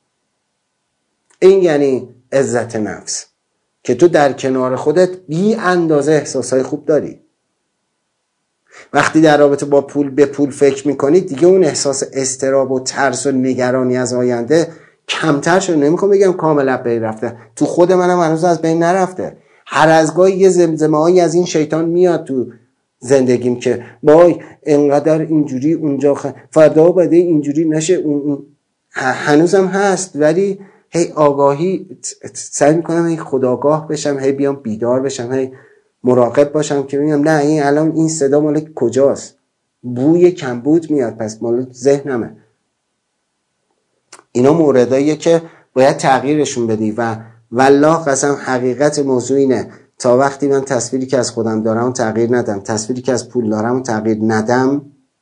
این یعنی عزت نفس که تو در کنار خودت بی اندازه احساسای خوب داری. وقتی در رابطه با پول به پول فکر میکنی دیگه اون احساس اضطراب و ترس و نگرانی از آینده کمتر شده. نمیخوام بگم کاملا بین رفته، تو خود منم هنوز از بین نرفته. هر از گاهی یه زمزمه‌ای از این شیطان میاد تو زندگیم که وای انقدر اینجوری اونجا خ... فردا بده اینجوری نشه. اون هنوزم هست، ولی هی آگاهی سعی میکنم هی خودآگاه بشم، هی بیام بیدار بشم، هی مراقب باشم که ببینم نه این الان این صدا مال کجاست، بوی کمبود میاد، پس مال ذهنمه. اینا مورداییه که باید تغییرشون بدی و والله قسم حقیقت موضوع اینه تا وقتی من تصویری که از خودم دارم تغییر ندم، تصویری که از پول دارم تغییر ندم،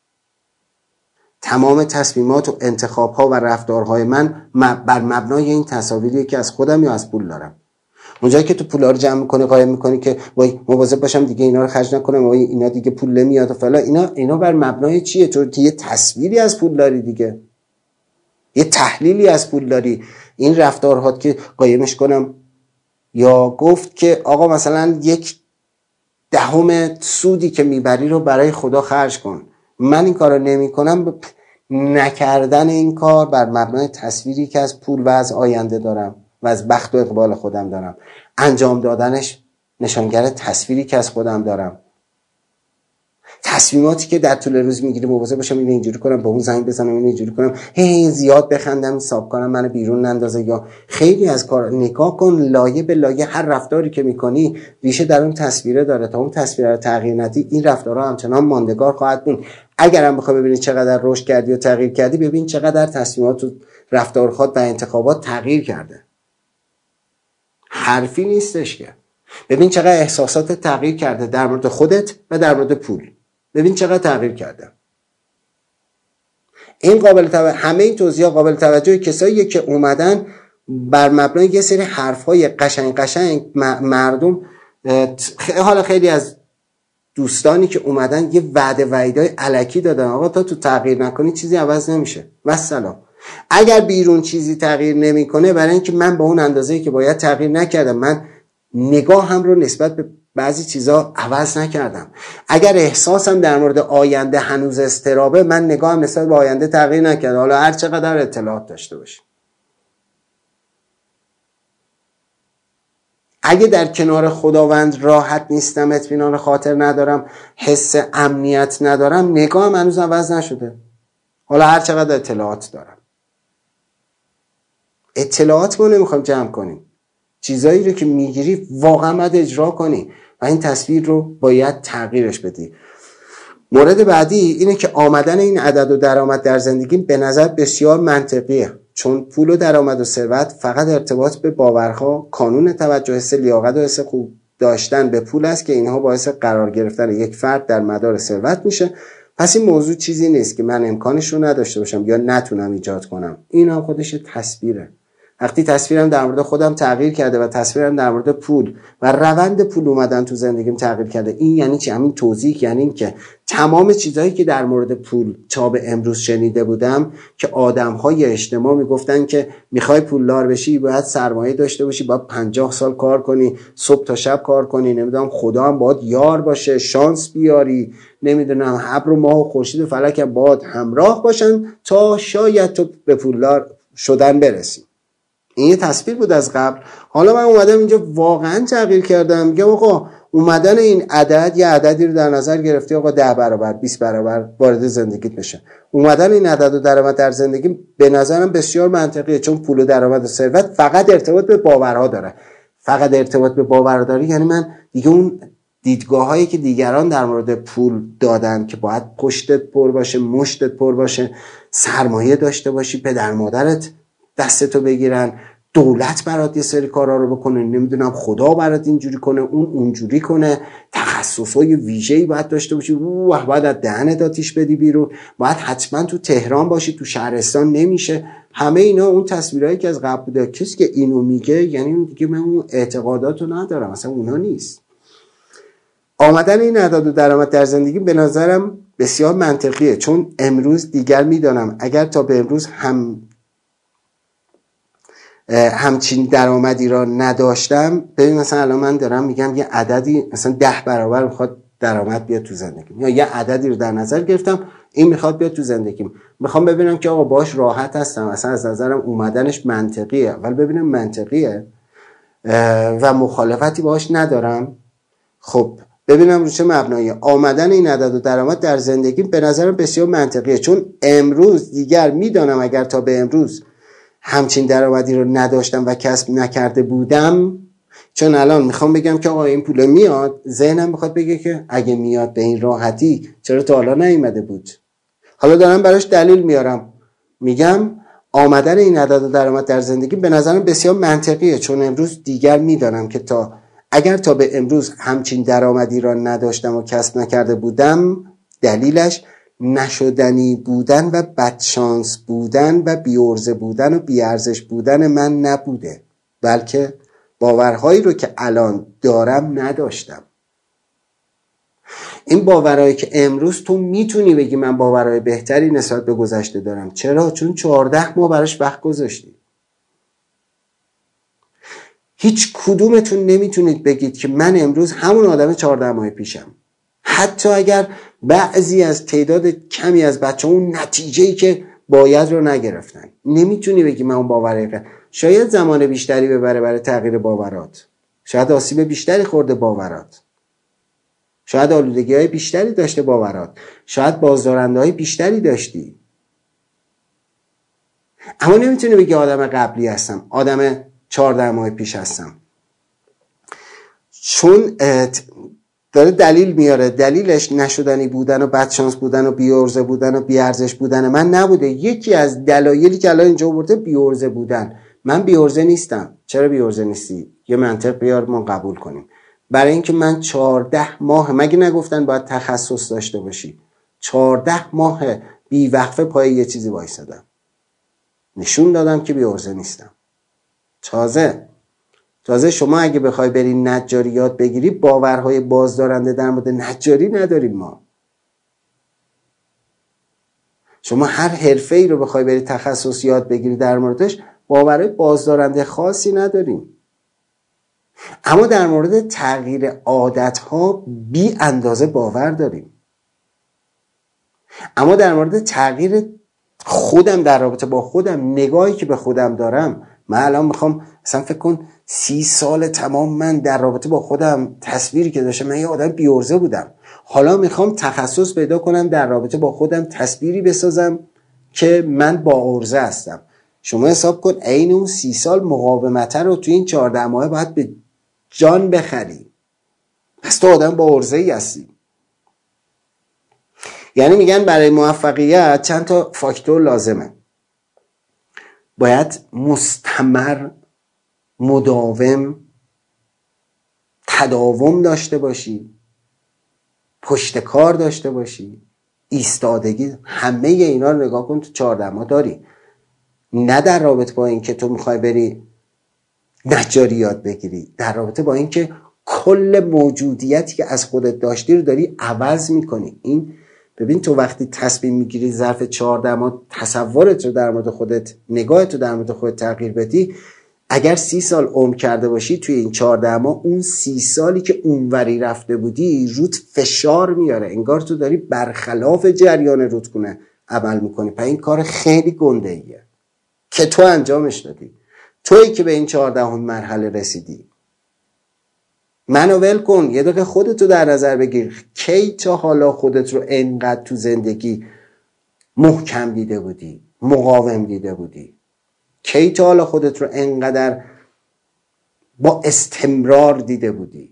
تمام تصمیمات و انتخاب‌ها و رفتارهای من بر مبنای این تصاویری که از خودم یا از پول دارم. اونجایی که تو پولا رو جمع می‌کنی قایم می‌کنی که وای مواظب باشم دیگه اینا رو خرج نکنم، وای اینا دیگه پول نمیاد و فلان، اینا اینا بر مبنای چیه؟ تو یه تصویری از پول داری دیگه، یه تحلیلی از پول داری. این رفتارهات که قایمش کنم، یا گفت که آقا مثلا یک دهم سودی که میبری رو برای خدا خرج کن، من این کار رو نمی کنم. نکردن این کار بر مبنای تصویری که از پول و از آینده دارم و از بخت و اقبال خودم دارم، انجام دادنش نشانگر تصویری که از خودم دارم. تصمیماتی که در طول روز میگیرم مواظب باشم اینو اینجوری کنم، با اون زنگ بزنم اینو اینجوری کنم، هی زیاد بخندم حساب کنم منو بیرون نندازه. یا خیلی از کار نگاه کن، لایه به لایه هر رفتاری که میکنی ریشه در اون تصویره داره. تا اون تصویره رو تغییر ندی این رفتارها همچنان ماندگار خواهد بود. اگرم بخوای ببینی چقدر رشد کردی و تغییر کردی، ببین چقدر تصمیمات و رفتارهات و انتخابات تغییر کرده. حرفی نیستش که. ببین چقدر احساسات تغییر کرده در مورد خودت و در مورد پول. ببین چقدر تغییر کرده. این قابل توجه، همه این توضیحات قابل توجه کساییه که اومدن بر مبنای یه سری حرفای قشنگ قشنگ مردم، حالا خیلی از دوستانی که اومدن یه وعده وعیدای الکی دادن، آقا تا تو تغییر نکنی چیزی عوض نمیشه و سلام. اگر بیرون چیزی تغییر نمیکنه برای اینکه من به اون اندازه‌ای که باید تغییر نکردم، من نگاهم رو نسبت به بعضی چیزا عوض نکردم. اگر احساسم در مورد آینده هنوز استرابه، من نگاهم نسبت به آینده تغییر نکردم، حالا هر چقدر اطلاعات داشته باشم. اگه در کنار خداوند راحت نیستم، اطمینان خاطر ندارم، حس امنیت ندارم، نگاهم هنوز عوض نشده، حالا هر چقدر اطلاعات دارم. اطلاعات ما نمیخوام جمع کنیم، چیزایی رو که میگیری واقعا باید اجرا کنی و این تصویر رو باید تغییرش بدی. مورد بعدی اینه که آمدن این عدد و درآمد در زندگی به نظر بسیار منطقیه، چون پول و درآمد و ثروت فقط ارتباط به باورها، کانون توجه، حس لیاقت و حس خوب داشتن به پول است که اینها باعث قرار گرفتن یک فرد در مدار ثروت میشه پس این موضوع چیزی نیست که من امکانش رو نداشته باشم یا نتونم ایجاد کنم. این هم خودش تصویره. وقتی تصویرم در مورد خودم تغییر کرده و تصویرم در مورد پول و روند پول اومدن تو زندگیم تغییر کرده، این یعنی چی؟ همین توضیح یعنی این که تمام چیزهایی که در مورد پول تا به امروز شنیده بودم که آدم‌های اجتماع میگفتن که میخوای پولدار بشی باید سرمایه داشته باشی، باید پنجاه سال کار کنی، صبح تا شب کار کنی، نمیدونم خدا هم باید یار باشه، شانس بیاری، نمیدونم ابر و ماه و خورشید و فلک هم باید همراه باشن تا شاید تو به پولدار شدن برسی. این یه تصویر بود از قبل. حالا من اومدم اینجا واقعا تغییر کردم، میگم آقا اومدن این عدد یه عددی رو در نظر گرفتی، آقا ده برابر بیست برابر وارد زندگیت بشه. اومدن این عدد و درآمد در زندگی به نظرم بسیار منطقیه، چون پول و درآمد و ثروت فقط ارتباط به باورها داره. فقط ارتباط به باورها داره یعنی من دیگه اون دیدگاه هایی که دیگران در مورد پول دادن که باید پشتت پر باشه، مشتت پر باشه، سرمایه داشته باشی، پدر مادرت دستتو بگیرن، دولت برات یه سری کارا رو بکنه، نمیدونم خدا برات اینجوری کنه، اون اونجوری کنه، تخصصای ویژه‌ای باید داشته باشی، اوه باید از دهنت آتیش بدی بیرون، باید حتما تو تهران باشی، تو شهرستان نمیشه. همه اینا اون تصویرایی که از قبل بوده. کسی که اینو میگه یعنی دیگه من اون اعتقاداتو ندارم، اصلا اونا نیست. آمدن این اعداد و درآمد در زندگی به نظرم بسیار منطقیه، چون امروز دیگر میدانم اگر تا به امروز هم همچین درآمدی را نداشتم، ببین مثلا الان من دارم میگم یه عددی مثلا ده برابر میخواد درآمد بیاد تو زندگیم، یا یه عددی رو در نظر گرفتم این میخواد بیاد تو زندگیم، میخوام ببینم که آقا باش راحت هستم، اصلا از نظرم اومدنش منطقیه، اول ببینم منطقیه و مخالفتی باش ندارم. خب ببینم رو چه مبنایی آمدن این عدد و درآمد در زندگی به نظرم بسیار منطقیه، چون امروز دیگر میدانم اگر تا به امروز همچین درآمدی رو نداشتم و کسب نکرده بودم، چون الان میخوام بگم که آقا این پول میاد، ذهنم میخواد بگه که اگه میاد به این راحتی چرا تا حالا نیومده بود. حالا دارم براش دلیل میارم، میگم آمدن این عدد و درآمد در زندگی به نظرم بسیار منطقیه، چون امروز دیگر میدانم که تا اگر تا به امروز همچین درآمدی را نداشتم و کسب نکرده بودم، دلیلش نشدنی بودن و بدشانس بودن و بی‌عرضه بودن و بی‌ارزش بودن من نبوده، بلکه باورهایی رو که الان دارم نداشتم. این باورهایی که امروز تو میتونی بگی من باورهای بهتری نسبت به گذشته دارم. چرا؟ چون چهارده ماه براش وقت گذاشتی. هیچ کدومتون نمیتونید بگید که من امروز همون آدم چهارده ماه پیشم، حتی اگر بعضی از تعداد کمی از بچه اون نتیجه‌ای که باید رو نگرفتن. نمیتونی بگی من اون باوره که شاید زمان بیشتری ببره برای تغییر باورات، شاید آسیب بیشتری خورده باورات، شاید آلودگی های بیشتری داشته باورات، شاید بازدارنده های بیشتری داشتی، اما نمیتونی بگی آدم قبلی هستم، آدم چهارده ماه پیش هستم، چون داره دلیل میاره. دلیلش نشدنی بودن و بدشانس بودن و بی‌عرضه بودن و بی‌ارزش بودن من نبوده. یکی از دلایلی که الان اینجا آورده بی‌عرضه بودن. من بی‌عرضه نیستم. چرا بی‌عرضه نیستی؟ یه منطق بیار ما قبول کنیم. برای اینکه من چهارده ماه، مگه نگفتن باید تخصص داشته باشی؟ چهارده ماه بی وقفه پای یه چیزی وایسادم، نشون دادم که بی‌عرضه نیستم. تازه تازه شما اگه بخوای بری نجاری یاد بگیری، باورهای بازدارنده در مورد نجاری نداریم ما. شما هر حرفه‌ای رو بخوای بری تخصص یاد بگیری در موردش، باورهای بازدارنده خاصی نداریم. اما در مورد تغییر عادتها بی اندازه باور داریم. اما در مورد تغییر خودم در رابطه با خودم، نگاهی که به خودم دارم، من الان میخوام مثلا فکر کن سی سال تمام من در رابطه با خودم تصویری که داشتم من یه آدم بی‌عرضه بودم، حالا میخوام تخصص پیدا کنم در رابطه با خودم تصویری بسازم که من با عرضه هستم. شما حساب کن عین اون سی سال مقاومت رو تو این چهارده ماه باید به جان بخری، پس تو آدم با عرضه‌ای هستی. یعنی میگن برای موفقیت چند تا فاکتور لازمه. باید مستمر، مداوم، تداوم داشته باشی، پشت کار داشته باشی، ایستادگی، همه اینا رو نگاه کن تو چهارده ماه داری. نه در رابطه با این که تو میخوای بری نجاری یاد بگیری، در رابطه با این که کل موجودیتی که از خودت داشتی رو داری عوض میکنی. این ببین تو وقتی تصمیم میگیری ظرف چهارده ماه تصورت رو در مورد خودت، نگاهت رو در مورد خودت تغییر بدی، اگر سی سال عمر کرده باشی توی این چهارده ماه، اون سی سالی که اونوری رفته بودی رود فشار میاره، انگار تو داری برخلاف جریان رودخونه عمل میکنی. پس این کار خیلی گنده ایه که تو انجامش دادی، تویی که به این چهاردهم مرحله رسیدی. منو ول کن، یه دقیقه خودتو در نظر بگیر. کی تا حالا خودت رو انقدر تو زندگی محکم دیده بودی، مقاوم دیده بودی؟ کی تا حالا خودت رو انقدر با استمرار دیده بودی،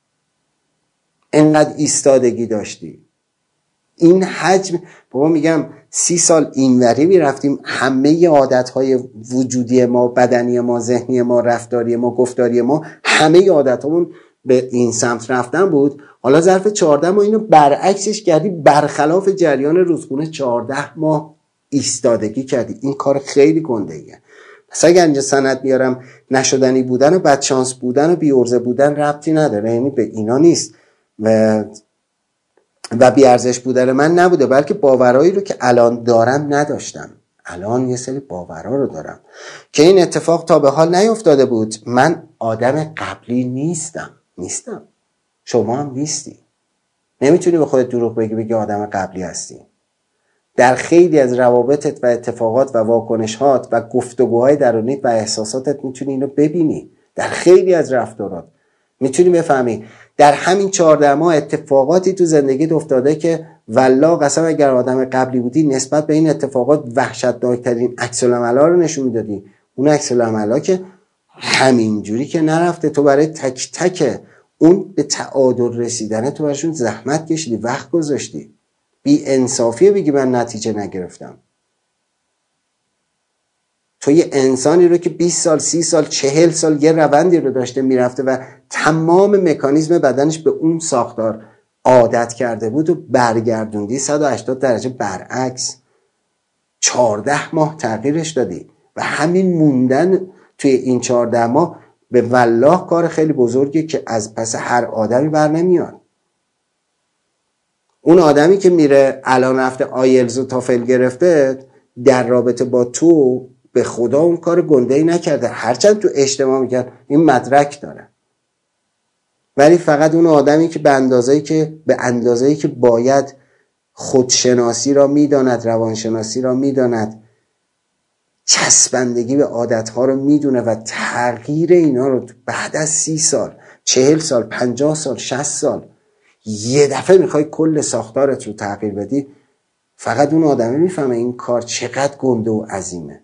انقدر ایستادگی داشتی؟ این حجم، بابا میگم سی سال اینوری میرفتیم، همه عادتهای وجودی ما، بدنی ما، ذهنی ما، رفتاری ما، گفتاری ما، همه عادتامون به این سمت رفتن بود. حالا ظرف چهارده ماه اینو برعکسش کردی، برخلاف جریان رودخونه چهارده ماه ایستادگی کردی. این کار خیلی گنده ایه. پس اگر اینجا سند میارم نشدنی بودن و بدشانس بودن و بی‌عرضه بودن ربطی نداره، یعنی به اینا نیست و و بیارزش بودن من نبوده، بلکه باورایی رو که الان دارم نداشتم. الان یه سری باورا رو دارم که این اتفاق تا به حال نیفتاده بود. من آدم قبلی نیستم نیستم شما هم نیستی. نمیتونی به خودت دروغ بگی بگی آدم قبلی هستی. در خیلی از روابطت و اتفاقات و واکنشات و گفتگوهای درونیت و احساساتت میتونی اینو ببینی. در خیلی از رفتارات میتونی بفهمی. در همین چهارده ماه اتفاقاتی تو زندگیت افتاده که والله قسم اگر آدم قبلی بودی نسبت به این اتفاقات وحشتناکترین عکس العملا رو نشون میدادی. اون عکس العملا که همینجوری که نرفته، تو برای تک تک اون به تعادل رسیدن تو براشون زحمت کشیدی، وقت گذاشتی. بی انصافیه بگی من نتیجه نگرفتم. تو یه انسانی رو که بیست سال، سی سال، چهل سال یه روندی رو داشته میرفته و تمام مکانیزم بدنش به اون ساختار عادت کرده بود و برگردوندی صد و هشتاد درجه برعکس. چهارده ماه تغییرش دادی و همین موندن توی این چهارده ماه به والله کار خیلی بزرگی که از پس هر آدمی بر نمیاد. اون آدمی که میره الان رفته آیلز و تافل گرفته، در رابطه با تو به خدا اون کار گنده‌ای نکرده، هرچند تو اجتماع میگن این مدرک داره، ولی فقط اون آدمی که به اندازه‌ای که به اندازه‌ای که باید خودشناسی را میداند، روانشناسی را میداند، چسبندگی به عادتها رو میدونه و تغییر اینا رو بعد از سی سال، چهل سال، پنجاه سال، شصت سال یه دفعه میخوای کل ساختارت رو تغییر بدی، فقط اون آدمی میفهمه این کار چقدر گنده و عظیمه.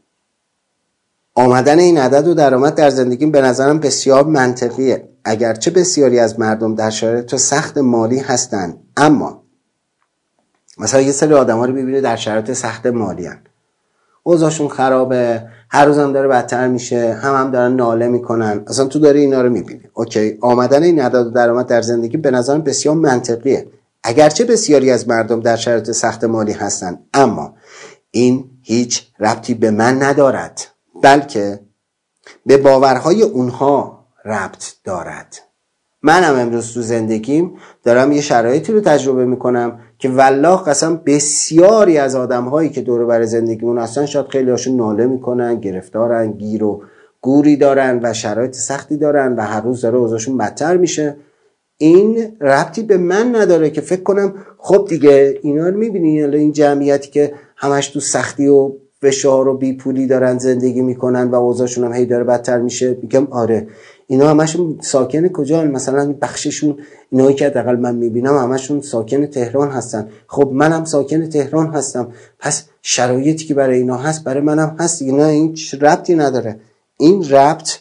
آمدن این عدد و درآمد در زندگیم به نظرم بسیار منطقیه، اگرچه بسیاری از مردم در شرایط سخت مالی هستن، اما مثلا یه سری آدم ها رو ببینه در شرایط سخت مالی هن. اوضاعشون خرابه، هر روز هم داره بدتر میشه، هم هم دارن ناله میکنن، اصلا تو داری اینا رو میبینی. اوکی، آمدن این عدد و درآمد در زندگی به نظرم بسیار منطقیه، اگرچه بسیاری از مردم در شرایط سخت مالی هستن، اما این هیچ ربطی به من ندارد، بلکه به باورهای اونها ربط دارد. منم امروز تو زندگیم دارم یه شرایطی رو تجربه میکنم که والله قسم بسیاری از آدم‌هایی که دور و بر زندگیمون هستن شاید خیلی هاشون ناله میکنن، گرفتارن، گیر و گوری دارن و شرایط سختی دارن و هر روز داره اوضاعشون بدتر میشه. این ربطی به من نداره که فکر کنم خب دیگه اینا رو میبینی، این جمعیتی که همش تو سختی و فشار و بیپولی دارن زندگی میکنن و اوضاعشون هم هی داره بدتر میشه، میگم آره اینا همشون ساکن کجان؟ مثلا بخششون اینایی که حداقل من میبینم همشون ساکن تهران هستن. خب منم ساکن تهران هستم، پس شرایطی که برای اینا هست برای منم هست. اینا این ربطی نداره. این ربط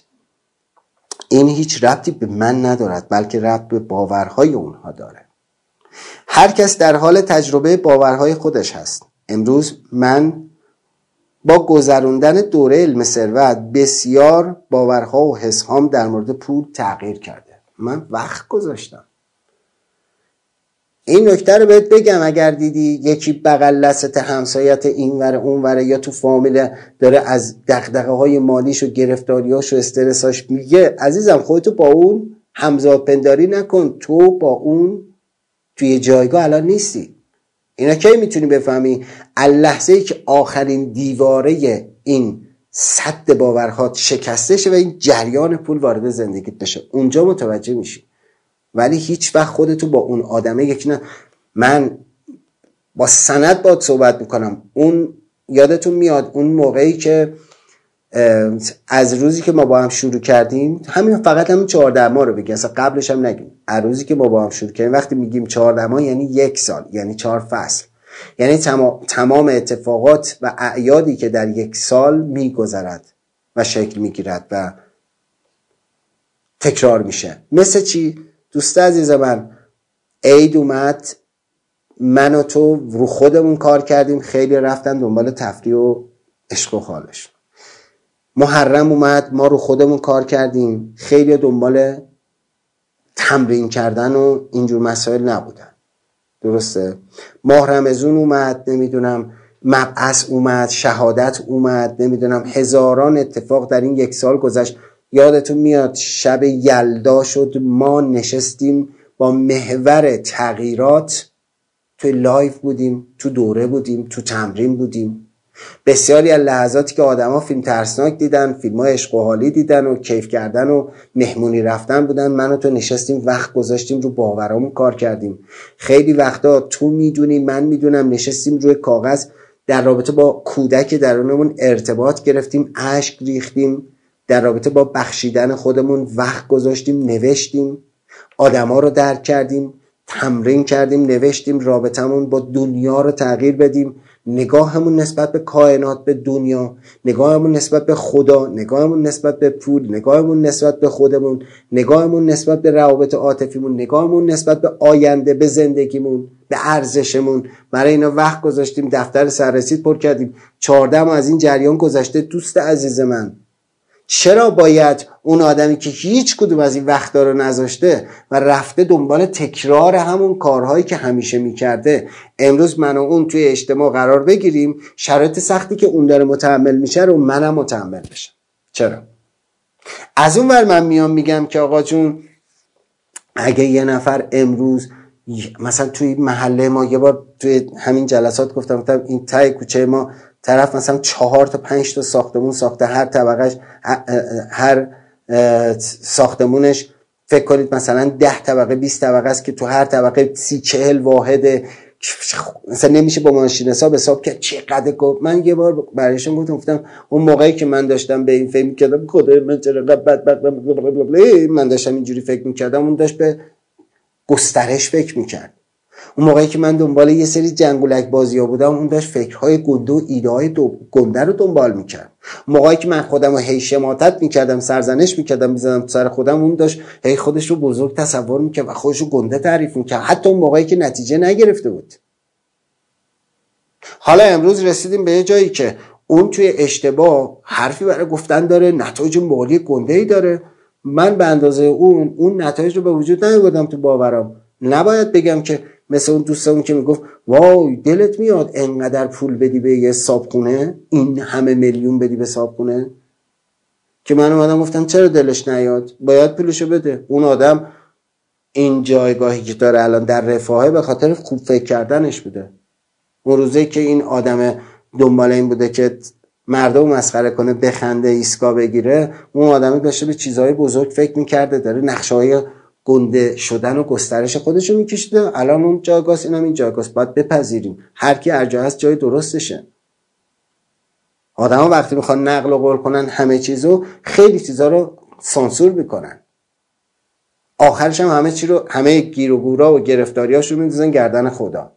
این هیچ ربطی به من ندارد، بلکه ربط به باورهای اونها داره. هر کس در حال تجربه باورهای خودش هست. امروز من با گذروندن دوره علم ثروت بسیار باورها و حسهام در مورد پول تغییر کرده. من وقت گذاشتم. این نکته رو بهت بگم، اگر دیدی یکی بغل لست همسایت این ور اون ور یا تو فامیل داره از دغدغه های مالیش و گرفتاریاش و استرساش میگه، عزیزم خودتو با اون همزاد پنداری نکن، تو با اون توی جایگاه الان نیستی. اینا کی میتونی بفهمی؟ اللحظه ای که آخرین دیواره این سد باورهات شکسته شه و این جریان پول وارد زندگیت بشه، اونجا متوجه میشی. ولی هیچ وقت خودتو با اون آدمه یکی نه. من با سند باید صحبت میکنم. اون یادتون میاد اون موقعی که از روزی که ما با هم شروع کردیم، همین فقط همین چهارده ماه رو بگیم، اصلا قبلش هم نگیم، از روزی که ما با هم شروع کردیم، وقتی میگیم چهارده ماه یعنی یک سال، یعنی چهار فصل، یعنی تمام تمام اتفاقات و اعیادی که در یک سال میگذرد و شکل میگیرد و تکرار میشه. مثل چی؟ دوست عزیز من، عید اومد، من و تو رو خودمون کار کردیم، خیلی رفتن دنبال تفریح و عشق و خالش. محرم اومد، ما رو خودمون کار کردیم، خیلی دنبال تمرین کردن و اینجور مسائل نبودن. درسته؟ ماه رمضان اومد، نمیدونم مبعث اومد، شهادت اومد، نمیدونم هزاران اتفاق در این یک سال گذشت. یادتون میاد شب یلدا شد، ما نشستیم با محور تغییرات، تو لایف بودیم، تو دوره بودیم، تو تمرین بودیم. بسیاری از لحظاتی که آدما فیلم ترسناک دیدن، فیلم‌های عشق و حالی دیدن و کیف کردن و مهمونی رفتن بودن، من و تو نشستیم وقت گذاشتیم رو باورامون کار کردیم. خیلی وقتا تو میدونی من میدونم نشستیم روی کاغذ در رابطه با کودک درونمون ارتباط گرفتیم، اشک ریختیم، در رابطه با بخشیدن خودمون وقت گذاشتیم، نوشتیم، آدما رو درک کردیم، تمرین کردیم، نوشتیم، رابطمون با دنیا رو تغییر بدیم، نگاهمون نسبت به کائنات، به دنیا، نگاهمون نسبت به خدا، نگاهمون نسبت به پول، نگاهمون نسبت به خودمون، نگاهمون نسبت به روابط عاطفیمون، نگاهمون نسبت به آینده، به زندگیمون، به ارزشمون. برای اینا وقت گذاشتیم، دفتر سررسید پر کردیم. چهارده ماه از این جریان گذشته دوست عزیز من. چرا باید اون آدمی که هیچ کدوم از این وقتا رو نذاشته و رفته دنبال تکرار همون کارهایی که همیشه میکرده، امروز من و اون توی اجتماع قرار بگیریم، شرایط سختی که اون داره متحمل میشه رو منم متحمل بشم؟ چرا؟ از اون ور من میام میگم که آقا جون، اگه یه نفر امروز مثلا توی محله ما، یه بار توی همین جلسات گفتم گفتم این تای کوچه ما طرف مثلا چهار تا پنج تا ساختمون ساخته، هر طبقهش هر ساختمونش فکر کنید مثلا ده طبقه بیست طبقه است که تو هر طبقه سی چهل واحده، مثلا نمیشه با ماشین حساب حساب کرد چقدر. گفت من یه بار برایشون گفتم گفتم اون موقعی که من داشتم به این فکر می‌کردم خدای من چرا بدبخت من داشتم اینجوری فکر می‌کردم، اون داشت به گسترش فکر می‌کرد. اون موقعی که من دنبال یه سری جنگولک بازی‌ها بودم، اون داشت فکرهای گنده و ایده‌های گنده رو دنبال می‌کرد. موقعی که من خودم رو هی شماتت می‌کردم، سرزنش می‌کردم، می‌زدم تو سر خودم، اون داشت هی خودش رو بزرگ تصور می‌کرد و خودش رو گنده تعریف می‌کرد، حتی اون موقعی که نتیجه نگرفته بود. حالا امروز رسیدیم به یه جایی که اون توی اشتباه حرفی برای گفتن داره، نتایج مالی گنده‌ای داره. من به اندازه اون اون نتایج رو به وجود نیاوردم تو باورم. نباید بگم که مثل اون دوستمون که میگفت وای دلت میاد انقدر پول بدی به یه صابخونه، این همه میلیون بدی به صابخونه، که من اومدم گفتم چرا دلش نیاد، باید پولشو بده. اون آدم این جایگاهی که داره الان در رفاهه به خاطر خوب فکر کردنش بوده. اون روزی که این آدم دنبال این بوده که مردم مسخره کنه، بخنده، ایسکا بگیره، اون آدمی داشته به چیزهای بزرگ فکر میکرده، داره نقشه‌های گنده شدن و گسترش خودشو میکشیده. الان اون جایگاست، اینم این جایگاست، باید بپذیریم هر کی هر جا هست جای درستشه. آدما وقتی میخوان نقل و قول کنن همه چیزو، خیلی چیزا رو سانسور میکنن، آخرش هم همه چی رو، همه گیر و گورا و گرفتاریاشو میندازن گردن خدا.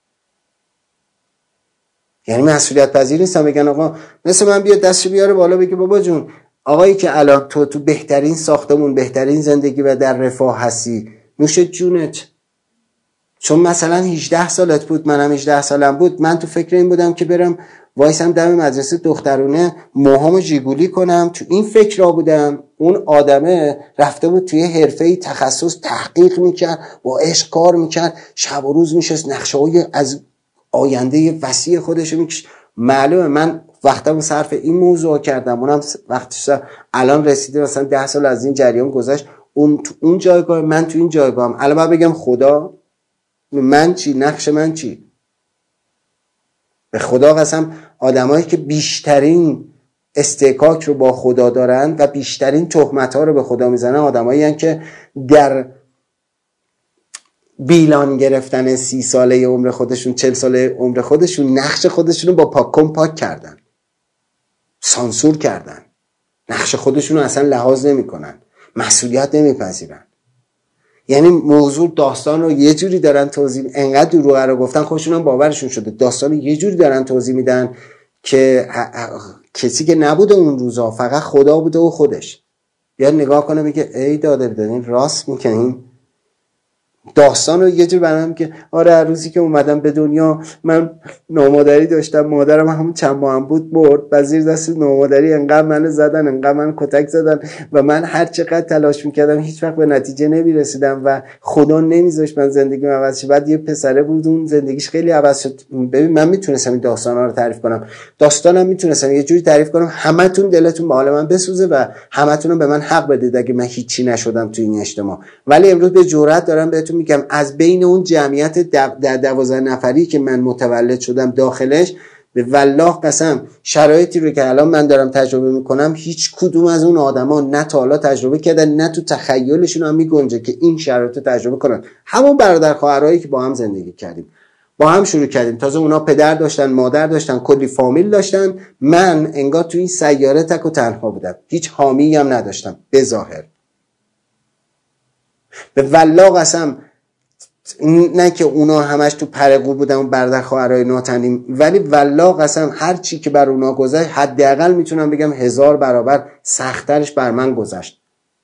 یعنی مسئولیت پذیر نیستن، بگن آقا مثل من بیاد دستشو بیاره بالا بگه بابا جون، آقایی که الان تو تو بهترین ساختمون، بهترین زندگی و در رفاه هستی، نوش جونت. چون مثلا هجده سالت بود، منم هجده سالم بود، من تو فکر این بودم که برم وایسم دم مدرسه دخترونه موهامو جیگولی کنم، تو این فکر را بودم. اون آدمه رفته بود توی حرفه‌ای تخصص تحقیق میکرد، با عشق کار میکرد، شب و روز میشست نقشه‌های از آینده وسیع خودشو میکشید. معلومه من وقتمو صرف این موضوع کردم، اونم وقتش الان رسیده مثلا ده سال از این جریان گذشت، اون تو اون جایگاه، من تو این جایگاهم. الان باید بگم خدا من چی، نقش من چی؟ به خدا قسم آدمایی که بیشترین استحقاق رو با خدا دارن و بیشترین تهمت‌ها رو به خدا میزنن آدمایی هستن که در بیلان گرفتن سی ساله عمر خودشون، چل ساله عمر خودشون، نقش خودشون رو با پاکن پاک کردن، سانسور کردن، نقش خودشون رو اصلا لحاظ نمی کنن، مسئولیت نمی پذیرن. یعنی موضوع داستان رو یه جوری دارن توضیح، انقدر دروغ رو گفتن خودشون هم باورشون شده، داستان رو یه جوری دارن توضیح میدن که کسی که نبوده اون روزا، فقط خدا بوده و خودش. یا نگاه کنه میگه ای داده بدین راست میکنین. داستان رو یه جور برام که آره روزی که اومدم به دنیا من نامادری داشتم، مادرم همون چند ماه هم بود مرد، وزیر دست نامادری انقدر منو زدن، انقدر من کتک زدن و من هر چقدر تلاش میکردم هیچ وقت به نتیجه نمیرسیدم و خدا نمیذاشت من زندگیم عوض شه. بعد یه پسره بود اون زندگیش خیلی عوض شد. ببین من میتونستم این داستانا رو تعریف کنم، داستانم میتونستم یه جوری تعریف کنم همتون دلتون به حال من بسوزه و همتون به من حق بدید اگه من هیچی نشدم تو این اجتماع. ولی امروز به جرئت دارم بهتون میگم از بین اون جمعیت در دوازده نفری که من متولد شدم داخلش، به والله قسم شرایطی رو که الان من دارم تجربه میکنم هیچ کدوم از اون آدما نه تا حالا تجربه کردن، نه تو تخیلشون هم میگنجه که این شرایط رو تجربه کنن. همون برادر خواهرایی که با هم زندگی کردیم، با هم شروع کردیم، تازه اونا پدر داشتن، مادر داشتن، کلی فامیل داشتن. من انگار تو این سیاره تک و تنها بودم، هیچ حامی هم نداشتم به ظاهر. به والله قسم نه که اونا همش تو پرقو بودن و برادر خواهرای ناتنیم، ولی والله قسم هر چی که بر اونا گذشت حداقل میتونم بگم هزار برابر سخت‌ترش بر من گذشت.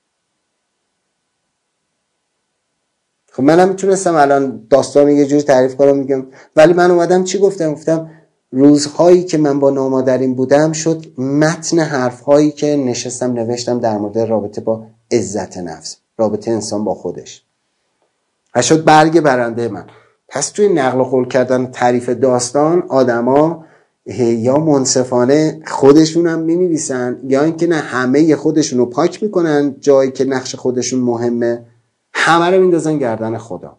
خب منم میتونستم الان داستان یه جوری تعریف کنم میگم، ولی من اومدم چی گفتم؟ گفتم روزهایی که من با نامادریم بودم شد متن حرفهایی که نشستم نوشتم در مورد رابطه با عزت نفس، رابطه انسان با خودش، و شد برگ برنده من. پس توی نقل و قول کردن تعریف داستان آدما یا منصفانه خودشون هم می نویسن یا اینکه نه همه خودشون رو پاک میکنن، جایی که نقش خودشون مهمه همه رو میندازن گردن خدا.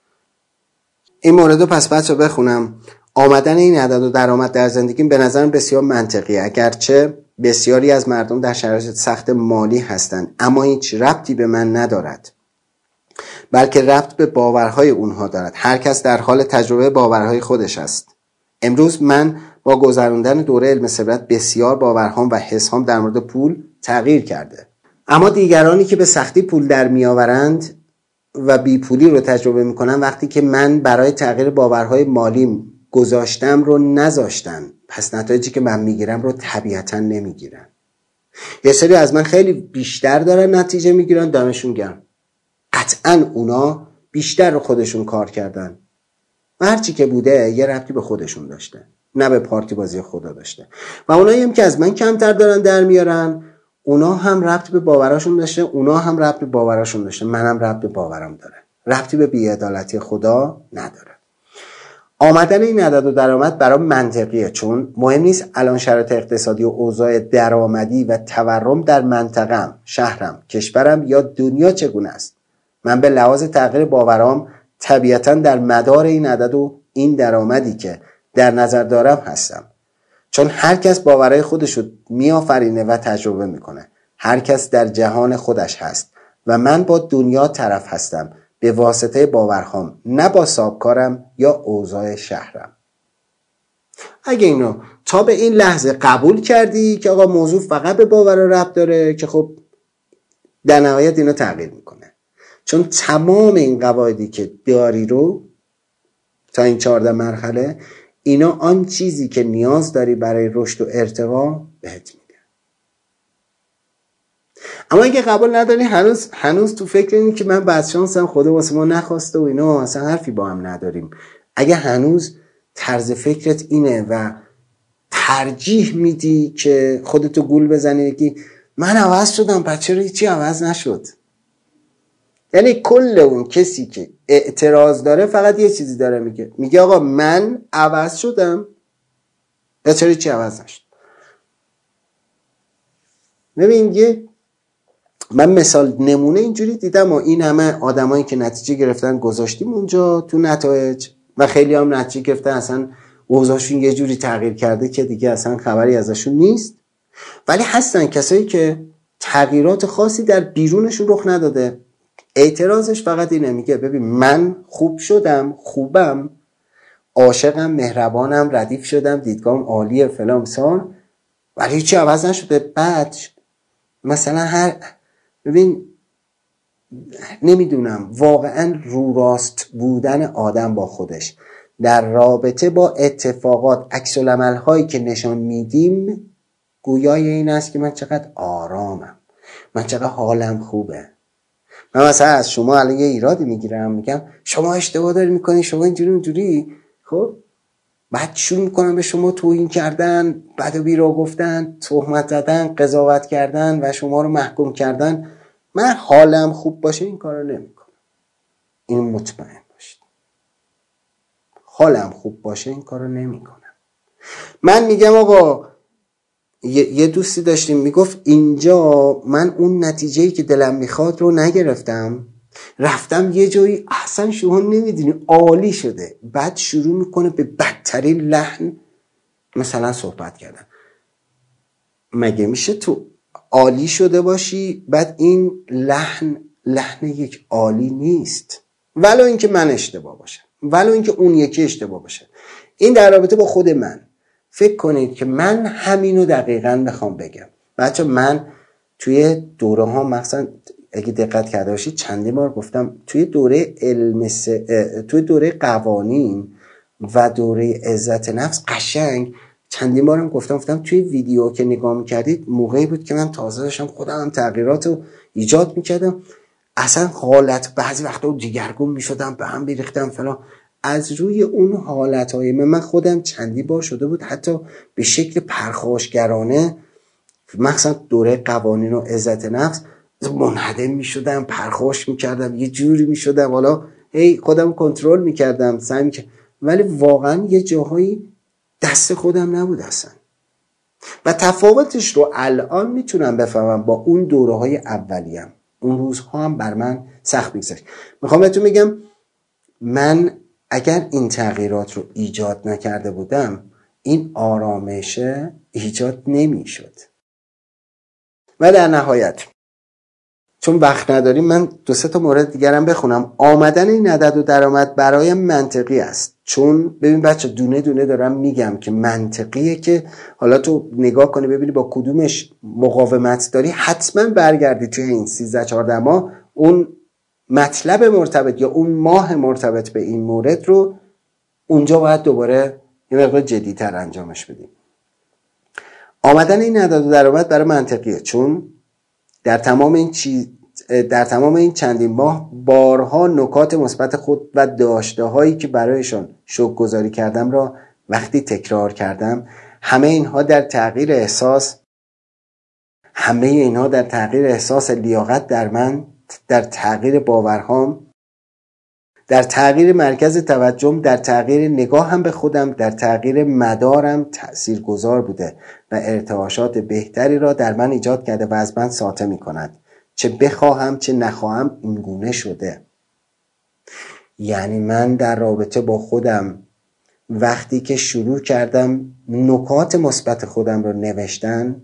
این مورد رو پس بچه بخونم. آمدن این عدد و درآمد در زندگیم به نظرم بسیار منطقیه، اگرچه بسیاری از مردم در شرایط سخت مالی هستند، اما هیچ ربطی به من ندارد، بلکه ربط به باورهای اونها دارد. هر کس در حال تجربه باورهای خودش است. امروز من با گذراندن دوره علم ثروت بسیار باورهام و حسام در مورد پول تغییر کرده. اما دیگرانی که به سختی پول در میآورند و بی پولی رو تجربه میکنن، وقتی که من برای تغییر باورهای مالیم گذاشتم رو نذاشتن، پس نتایجی که من میگیرم رو طبیعتا نمیگیرن. یه سری از من خیلی بیشتر دارن نتیجه میگیرن، دمشون گرم. قطعا اونا بیشتر رو خودشون کار کردن و هرچی که بوده یه ربطی به خودشون داشته، نه به پارتی بازی خدا داشته. و اونایی هم که از من کمتر دارن در میارن، اونا هم ربطی به باوراشون داشته، اونا هم ربطی به باوراشون داشته، منم ربطی به باورم داره، ربطی به بی‌عدالتی خدا نداره. آمدن این عدد و درآمد برام منطقیه، چون مهم نیست الان شرایط اقتصادی و اوضاع درآمدی و تورم در منطقه‌ام، شهرم، کشورم یا دنیا چگونه است. من به لحاظ تغییر باورام طبیعتاً در مدار این عدد و این درآمدی که در نظر دارم هستم، چون هر کس باورهای خودش رو میآفرینه و تجربه میکنه. هر کس در جهان خودش هست و من با دنیا طرف هستم به واسطه باورهام، نه با سابکارم یا اوضاع شهرم. اگه اینو تا به این لحظه قبول کردی که آقا موضوع فقط به باور ربط داره، که خب در نهایت اینو تغییر میکنه، چون تمام این قواعدی که داری رو تا این چهارده مرحله، اینا آن چیزی که نیاز داری برای رشد و ارتقا بهت میده. اما اگه قبول نداری، هنوز هنوز تو فکر اینی که من بدشانسم، خدا واسه ما نخواسته و اینا، اصلا حرفی با هم نداریم. اگه هنوز طرز فکرت اینه و ترجیح میدی که خودتو گول بزنی که من عوض شدم پس چرا هیچی عوض نشد؟ یعنی کل اون کسی که اعتراض داره فقط یه چیزی داره میگه، میگه آقا من عوض شدم پس چرا هیچی عوض نشد. ببین یه من مثال نمونه اینجوری دیدم و این همه آدمایی که نتیجه گرفتن گذاشتیم اونجا تو نتایج و خیلی هم نتیجه گرفتن اصلا اوضاعشون یه جوری تغییر کرده که دیگه اصلا خبری ازشون نیست، ولی هستن کسایی که تغییرات خاصی در بیرونشون رخ نداده. اعتراضش فقط اینه، میگه ببین من خوب شدم، خوبم، عاشقم، مهربانم، ردیف شدم، دیدگاهم عالیه فلان سان، ولی هیچی عوض نشده. بعد مثلا هر ببین نمیدونم واقعا رو راست بودن آدم با خودش در رابطه با اتفاقات، عکس العمل هایی که نشان میدیم گویای این است که من چقدر آرامم، من چقدر حالم خوبه. من مثلا از شما الان یه ایرادی میگیرم، میگم شما اشتباه داری میکنی، شما اینجوری اونجوری، خب بعد شروع میکنم به شما توهین کردن، بد و بیرا گفتن، تهمت زدن، قضاوت کردن و شما رو محکوم کردن. من حالم خوب باشه این کارو نمیکنم، این مطمئن باشید. حالم خوب باشه این کارو نمیکنم. من میگم آقا یه دوستی داشتیم میگفت اینجا من اون نتیجه‌ای که دلم میخواد رو نگرفتم، رفتم یه جایی احسن شما نمیدونی عالی شده، بعد شروع میکنه به بدترین لحن مثلا صحبت کردن. مگه میشه تو عالی شده باشی بعد این لحن لحن یک عالی نیست؟ ولو اینکه من اشتباه باشم، ولو اینکه اون یکی اشتباه باشه. این در رابطه با خود من. فکر کنید که من همینو دقیقاً بخوام بگم بچه، من توی دوره ها مثلا اگه دقت کرده باشید چندی بار گفتم توی دوره علم س... توی دوره قوانین و دوره عزت نفس قشنگ چندی بارم گفتم گفتم توی ویدیو که نگاه میکردید موقعی بود که من تازه داشتم خودم هم تغییرات رو ایجاد میکردم، اصلا حالت بعضی وقتا دیگرگون میشدم، به هم بیریختم فلان. از روی اون حالتهای من من خودم چندی بار شده بود حتی به شکل پرخاشگرانه، مثلا دوره قوانین و عزت نفس منهدم میشدم، پرخاش میکردم، یه جوری میشدم، حالا هی خودم کنترل میکردم سعی میکردم، ولی واقعا یه جاهایی دست خودم نبود اصلا. و تفاوتش رو الان میتونم بفهمم با اون دوره های اولیم. اون روزها هم بر من سخت میگذشت. میخوام بهتون بگم من اگر این تغییرات رو ایجاد نکرده بودم این آرامش ایجاد نمیشد. و در نهایت چون وقت نداریم من دو سه تا مورد دیگرم بخونم. آمدن این عدد و درآمد برایم منطقی است، چون ببین بچه دونه دونه دارم میگم که منطقیه که حالا تو نگاه کنی ببینی با کدومش مقاومت داری، حتما برگردی توی این سیزده چهارده ماه اون مطلب مرتبط یا اون ماه مرتبط به این مورد رو اونجا باید دوباره یه مقدار جدی‌تر انجامش بدیم. آمدن این عدد و درآمد برای منطقیه، چون در تمام این چیز در تمام این چندین ماه بارها نکات مثبت خود و داشته هایی که برایشان شکرگزاری کردم را وقتی تکرار کردم، همه اینها در تغییر احساس همه اینها در تغییر احساس لیاقت در من، در تغییر باورهام، در تغییر مرکز توجهم، در تغییر نگاهم به خودم، در تغییر مدارم تأثیرگذار بوده و ارتعاشات بهتری را در من ایجاد کرده و از من ساطع می کند. چه بخواهم چه نخواهم اینگونه شده. یعنی من در رابطه با خودم وقتی که شروع کردم نکات مثبت خودم رو نوشتن،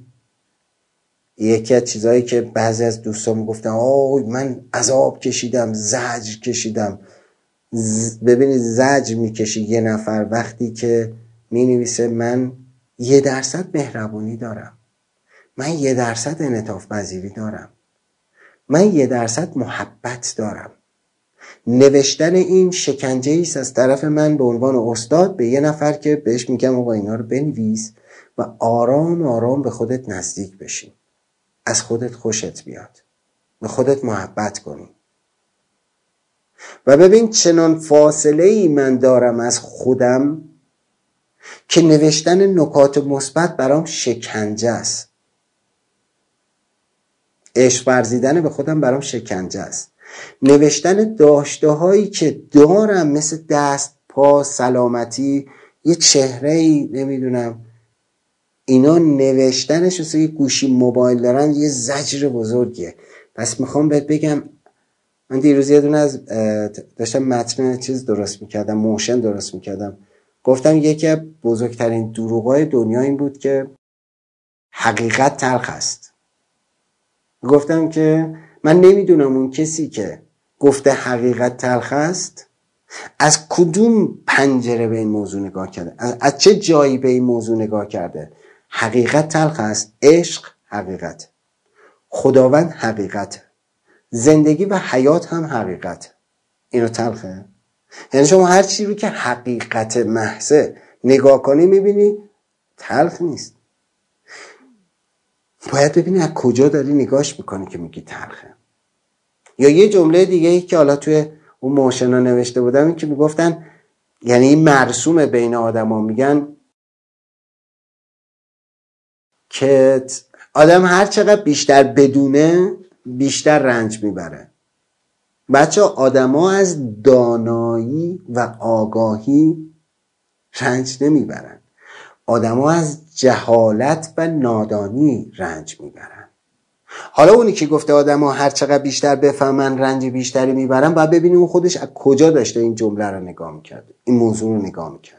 یکی از چیزایی که بعضی از دوستان میگفتن آه من عذاب کشیدم، زجر کشیدم. ز... ببینید زجر میکشی یه نفر وقتی که مینویسه من یه درصد مهربونی دارم، من یه درصد انعطاف پذیری دارم، من یه درصد محبت دارم. نوشتن این شکنجه ایست از طرف من به عنوان استاد به یه نفر که بهش میگم آقا اینا رو بنویس و آرام آرام به خودت نزدیک بشی، از خودت خوشت بیاد، به خودت محبت کنی. و ببین چنان فاصله ای من دارم از خودم که نوشتن نکات مثبت برام شکنجه است. عشق ورزیدن به خودم برام شکنجه است. نوشتن داشته هایی که دارم مثل دست، پا، سلامتی، یه چهره‌ای، نمیدونم، اینا نوشتنش مثل یه گوشی موبایل دارن یه زجر بزرگیه. پس میخوام بهت بگم، من دیروز یه دونه از داشتم متن چیز درست میکردم، موشن درست میکردم، گفتم یکی از بزرگترین دروغای دنیا این بود که حقیقت تلخ است. گفتم که من نمیدونم اون کسی که گفته حقیقت تلخ است از کدوم پنجره به این موضوع نگاه کرده، از, از چه جایی به این موضوع نگاه کرده. حقیقت تلخ است، عشق حقیقت، خداوند حقیقت، زندگی و حیات هم حقیقت. اینو تلخه؟ یعنی شما هر چیزی رو که حقیقت محضه نگاه کنی میبینی تلخ نیست. باید ببینی از کجا داری نگاش میکنی که میگی تلخه. یا یه جمله دیگه ای که حالا توی اون موشنا نوشته بودم، این که میگفتن، یعنی این مرسوم بین آدم ها، میگن که آدم هر چقدر بیشتر بدونه بیشتر رنج میبره. بچه آدم ها از دانایی و آگاهی رنج نمیبرن، آدم ها از جهالت و نادانی رنج میبرن. حالا اونی که گفته آدم ها هر چقدر بیشتر بفهمن رنج بیشتری میبرن، باید ببینیم اون خودش از کجا داشته این جمله رو نگاه میکرده، این موضوع رو نگاه میکرده.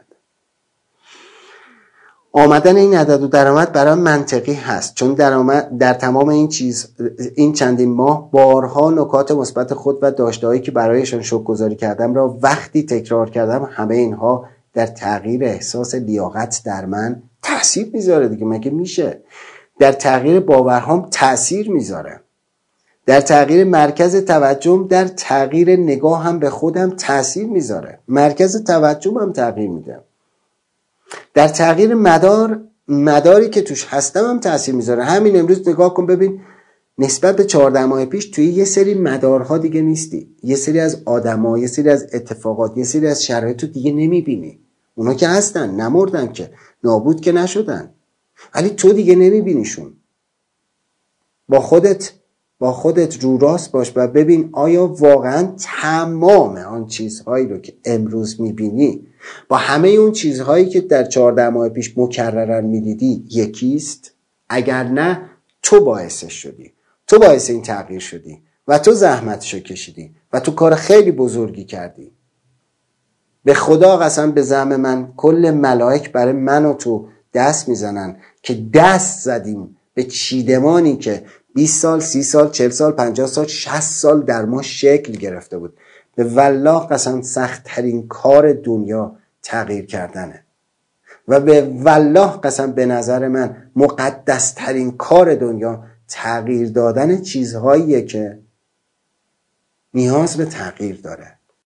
آمدن این عدد و درآمد برای منطقی هست، چون درآمد در تمام این چیز این چندین ماه بارها نکات مثبت خود و داشته‌هایی که برایشان شکرگزاری کردم را وقتی تکرار کردم، همه اینها در تغییر احساس لیاقت در من تأثیر میذاره دیگه. مگه میشه؟ در تغییر باورهام تأثیر میذاره، در تغییر مرکز توجهم، در تغییر نگاه هم به خودم تأثیر میذاره، مرکز توجهم هم تغییر میده، در تغییر مدار مداری که توش هستم هم تأثیر میذاره. همین امروز نگاه کن ببین، نسبت به چهارده ماه پیش توی یه سری مدارها دیگه نیستی، یه سری از آدم‌ها، یه سری از اتفاقات، یه سری از شرایط تو دیگه نمیبینی. اونا که هستن، نمردن که، نابود که نشدن، ولی تو دیگه نمیبینیشون. با خودت با خودت رو راست باش و ببین آیا واقعا تمام آن چیزهایی رو که امروز میبینی با همه اون چیزهایی که در چهارده ماه پیش مکررن میدیدی یکیست؟ اگر نه، تو باعثش شدی، تو باعث این تغییر شدی و تو زحمتشو کشیدی و تو کار خیلی بزرگی کردی. به خدا قسم، به زعم من کل ملائک برای من و تو دست میزنن که دست زدیم به چیدمانی که بیست سال، سی سال، چهل سال، پنجاه سال، شصت سال در ما شکل گرفته بود. به والله قسم سخت ترین کار دنیا تغییر کردنه و به والله قسم به نظر من مقدس ترین کار دنیا تغییر دادن چیزهاییه که نیاز به تغییر داره.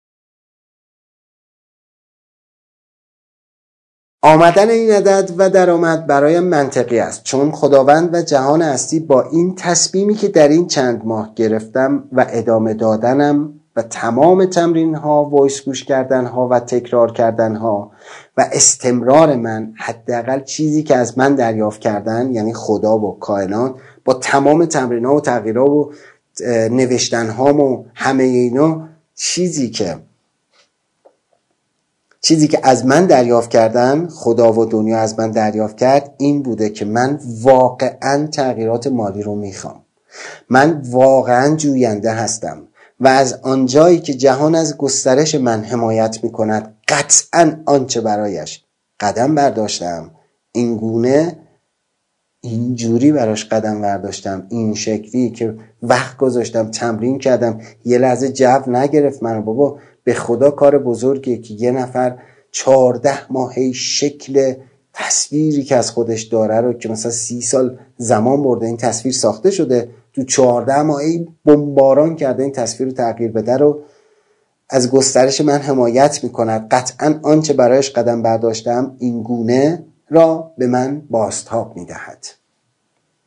آمدن این عدد و درآمد برایم منطقی است، چون خداوند و جهان هستی با این تصمیمی که در این چند ماه گرفتم و ادامه دادنم و تمام تمرین ها، وایس گوش کردن ها و تکرار کردن ها و استمرار من، حداقل چیزی که از من دریافت کردن، یعنی خدا و کائنات، با تمام تمرین ها و تغییرها و نوشتن ها و همه اینا، چیزی که چیزی که از من دریافت کردن، خدا و دنیا از من دریافت کرد، این بوده که من واقعا تغییرات مالی رو میخوام. من واقعا جوینده هستم و از آنجایی که جهان از گسترش من حمایت میکند، قطعا آنچه برایش قدم برداشتم، این گونه اینجوری براش قدم برداشتم، این شکلی که وقت گذاشتم، تمرین کردم، یه لحظه جو نگرفت منو. بابا به خدا کار بزرگیه که یه نفر چهارده ماهی شکل تصویری که از خودش داره رو که مثلا سی سال زمان برده این تصویر ساخته شده، تو چهارده ماهی بمباران کرده این تصویر رو تغییر بده رو از گسترش من حمایت میکند. قطعا آنچه برایش قدم برداشتم این گونه را به من بازتاب میدهد.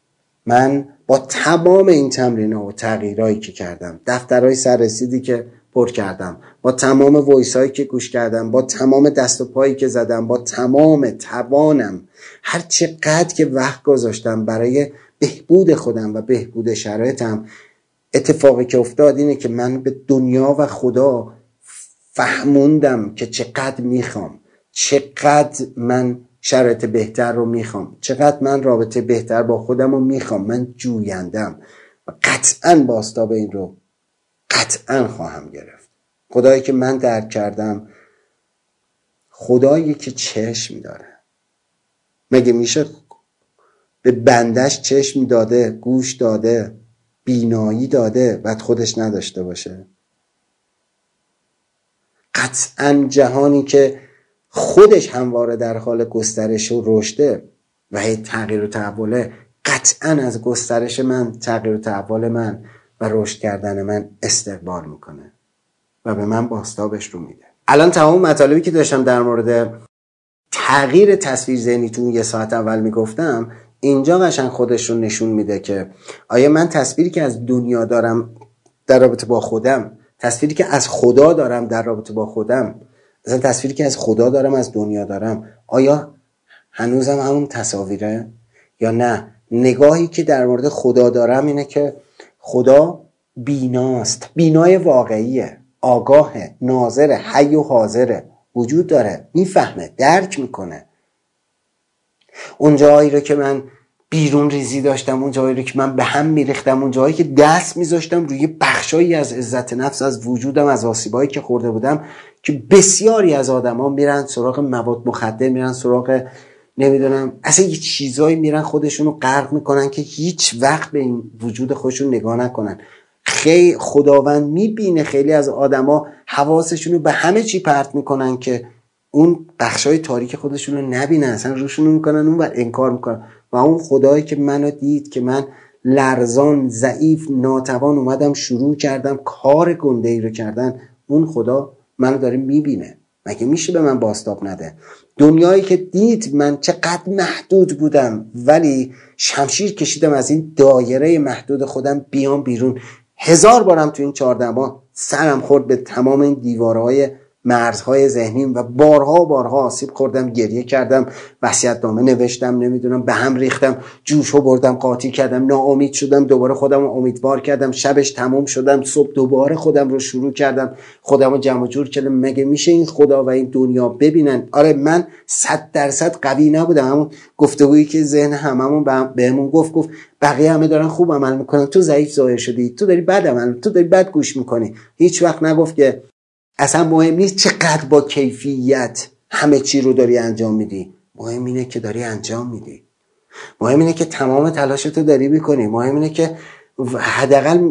من با تمام این تمرین‌ها و تغییرایی که کردم، دفترهای سررسیدی که پر کردم، با تمام وایس هایی که گوش کردم، با تمام دست و پایی که زدم، با تمام توانم، هر چقدر که وقت گذاشتم برای بهبود خودم و بهبود شرایطم، اتفاقی که افتاد اینه که من به دنیا و خدا فهموندم که چقدر میخوام، چقدر من شرایط بهتر رو میخوام، چقدر من رابطه بهتر با خودم رو میخوام. من جویندم و قطعاً بازتاب این رو قطعاً خواهم گرفت. خدایی که من درک کردم خدایی که چشم داره. مگه میشه به بندش چشم داده، گوش داده، بینایی داده بعد خودش نداشته باشه؟ قطعاً جهانی که خودش همواره در حال گسترش و رشده و هی تغییر و تحوله، قطعاً از گسترش من، تغییر و تحول من و رشد کردن من استقبال میکنه و به من بازتابش رو میده. الان تمام مطالبی که داشتم در مورد تغییر تصویر ذهنی تو یه ساعت اول میگفتم، اینجا قشنگ خودش رو نشون میده که آیا من تصویری که از دنیا دارم در رابطه با خودم، تصویری که از خدا دارم در رابطه با خودم، مثلا تصویری که از خدا دارم از دنیا دارم، آیا هنوزم همون تصاویره یا نه؟ نگاهی که در مورد خدا دارم اینه که خدا بیناست، بینای واقعیه، آگاهه، ناظره، حی و حاضره، وجود داره، میفهمه، درک میکنه. اون جایی رو که من بیرون ریزی داشتم، اون جایی رو که من به هم میریختم، اون جایی که دست میذاشتم روی بخشایی از عزت نفس، از وجودم، از آسیبایی که خورده بودم، که بسیاری از آدما میرن سراغ مواد مخدر، میرن سراغ نمیدونم اصلا یه چیزایی، میرن خودشونو غرق میکنن که هیچ وقت به این وجود خودشون نگاه نکنن. خیلی خداوند میبینه خیلی از آدما حواسشونو به همه چی پرت میکنن که اون بخشای تاریک خودشونو نبینن، اصلا روشونو میکنن اون و انکار میکنن. و اون خدایی که منو دید که من لرزان، ضعیف، ناتوان اومدم شروع کردم کار گنده ای رو کردن، اون خدا منو داره میبینه. مگه میشه به من بازتاب نده؟ دنیایی که دید من چقدر محدود بودم ولی شمشیر کشیدم از این دایره محدود خودم بیام بیرون. هزار بارم تو این چهارده ماه سرم خورد به تمام این دیوارهای مرزهای ذهنیم و بارها بارها آسیب خوردم، گریه کردم، وصیت‌نامه نوشتم، نمیدونم به هم ریختم، جوشو بردم، قاطی کردم، ناامید شدم، دوباره خودم رو امیدوار کردم، شبش تموم شدم، صبح دوباره خودم رو شروع کردم، خودم رو جمع جور کردم. مگه میشه این خدا و این دنیا ببینن؟ آره من صد درصد قوی نبودم. همون گفتگویی که ذهن هممون بهمون گفت گفت بقیه همه دارن خوب عمل میکنن، تو ضعیف ظاهر شدی، تو داری بد عمل، تو داری بد گوش میکنی. هیچ وقت نگفت که اصلا مهم نیست چقدر با کیفیت همه چی رو داری انجام میدی، مهم اینه که داری انجام میدی، مهم اینه که تمام تلاشتو داری میکنی، مهم اینه که حداقل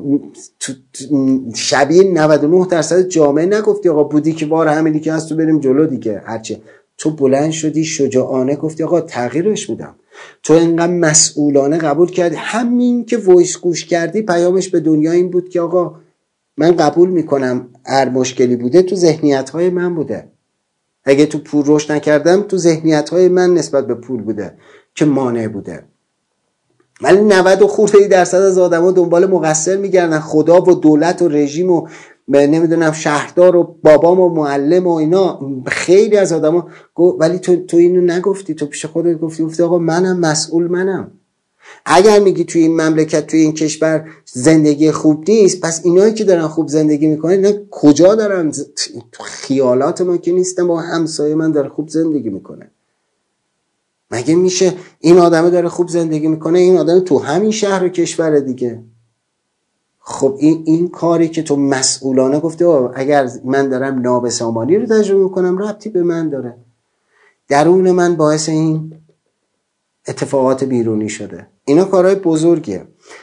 شبیه نود و نه درصد جامعه نگفتی آقا بودی که وار همینی که هست تو بریم جلو دیگه هرچی. تو بلند شدی شجاعانه گفتی آقا تغییرش میدم. تو اینقدر مسئولانه قبول کردی. همین که وایس گوش کردی پیامش به دنیا این بود که آقا من قبول میکنم هر مشکلی بوده تو ذهنیت‌های من بوده. اگه تو پول رشد نکردم تو ذهنیت‌های من نسبت به پول بوده که مانع بوده. ولی نود و خورده درصد از آدما دنبال مقصر میگردن، خدا و دولت و رژیم و نمیدونم شهردار و بابام و معلم و اینا. خیلی از آدما ولی تو تو اینو نگفتی، تو پیش خودت گفتی گفتی آقا منم مسئول، منم. اگر میگی توی این مملکت توی این کشور زندگی خوب نیست، پس اینایی که دارن خوب زندگی میکنن اینا کجا دارن؟ تو خیالات ما که نیستن، با همسایه من داره خوب زندگی میکنه. مگه میشه این آدمه داره خوب زندگی میکنه، این آدم تو همین شهر و کشور دیگه. خب این این کاری که تو مسئولانه گفته اگر من دارم نابسامانی رو تجربه میکنم ربطی به من داره، درون من باعث این اتفاقات بیرونی شده. اینا کارهای بزرگیه.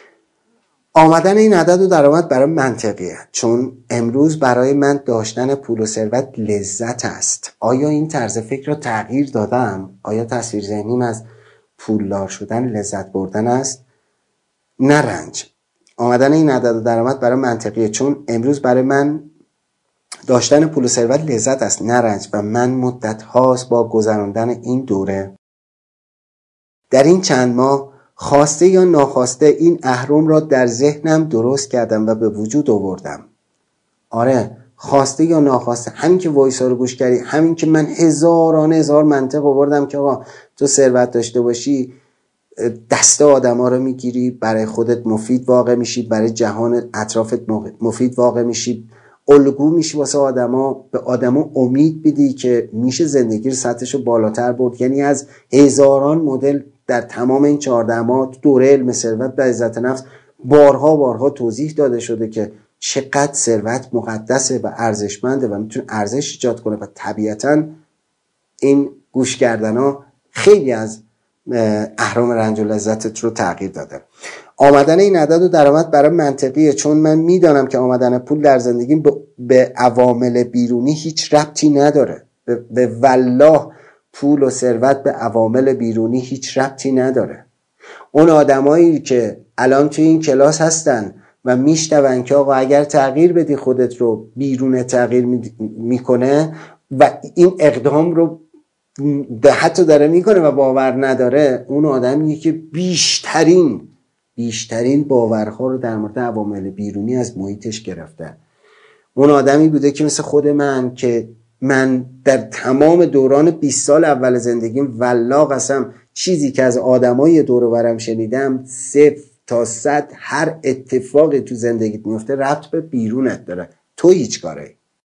آمدن این عدد و درآمد برای منطقیه، چون امروز برای من داشتن پول و ثروت لذت است. آیا این طرز فکر رو تغییر دادم؟ آیا تصویر ذهنیم از پولدار شدن لذت بردن است؟ نه رنج. آمدن این عدد و درآمد برای منطقیه، چون امروز برای من داشتن پول و ثروت لذت است، نه رنج. و من مدت هاست با گذراندن این دوره در این چند ماه خواسته یا ناخواسته این اهرم را در ذهنم درست کردم و به وجود آوردم. آره خواسته یا ناخواسته، همین که وایسا رو گوش کردی، همین که من هزاران هزار منطق آوردم که آقا تو ثروت داشته باشی دست آدما رو میگیری، برای خودت مفید واقع میشی، برای جهان اطرافت مفید واقع میشی، الگو میشی واسه آدما، به آدما امید میدی که میشه زندگی رو سطحشو بالاتر برد. یعنی از هزاران مدل در تمام این چهارده ماه دوره علم ثروت و عزت نفس بارها بارها توضیح داده شده که چقدر ثروت مقدسه و ارزشمنده و میتونه ارزش ایجاد کنه و طبیعتاً این گوش کردن ها خیلی از اهرام رنج و لذتت رو تغییر داده. آمدن این عدد و درآمد برای منطقیه، چون من میدانم که آمدن پول در زندگیم به عوامل بیرونی هیچ ربطی نداره. به والله پول و ثروت به عوامل بیرونی هیچ ربطی نداره. اون آدمایی که الان توی این کلاس هستن و میشنون که آقا اگر تغییر بدی خودت رو بیرون تغییر میکنه و این اقدام رو حتی داره میکنه و باور نداره، اون آدمیه که بیشترین بیشترین باورها رو در مورد عوامل بیرونی از محیطش گرفته. اون آدمی بوده که مثل خود من که من در تمام دوران بیست سال اول زندگیم والله قسم چیزی که از آدمای دور و برم شنیدم صفر تا صد هر اتفاقی تو زندگیت میفته ربط به بیرونت داره، تو هیچ کاری.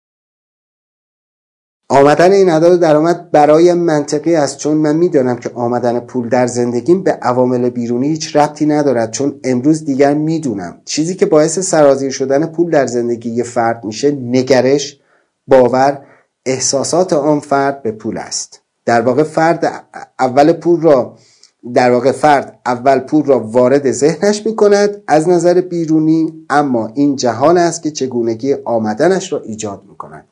آمدن این عدد و درآمد برای منطقی است، چون من میدونم که آمدن پول در زندگیم به عوامل بیرونی هیچ ربطی ندارد، چون امروز دیگر میدونم چیزی که باعث سرازیر شدن پول در زندگی یه فرد میشه نگرش، باور، احساسات آن فرد به پول است. در واقع فرد اول پول را در واقع فرد اول پول را وارد ذهنش میکند از نظر بیرونی، اما این جهان است که چگونگی آمدنش را ایجاد میکند.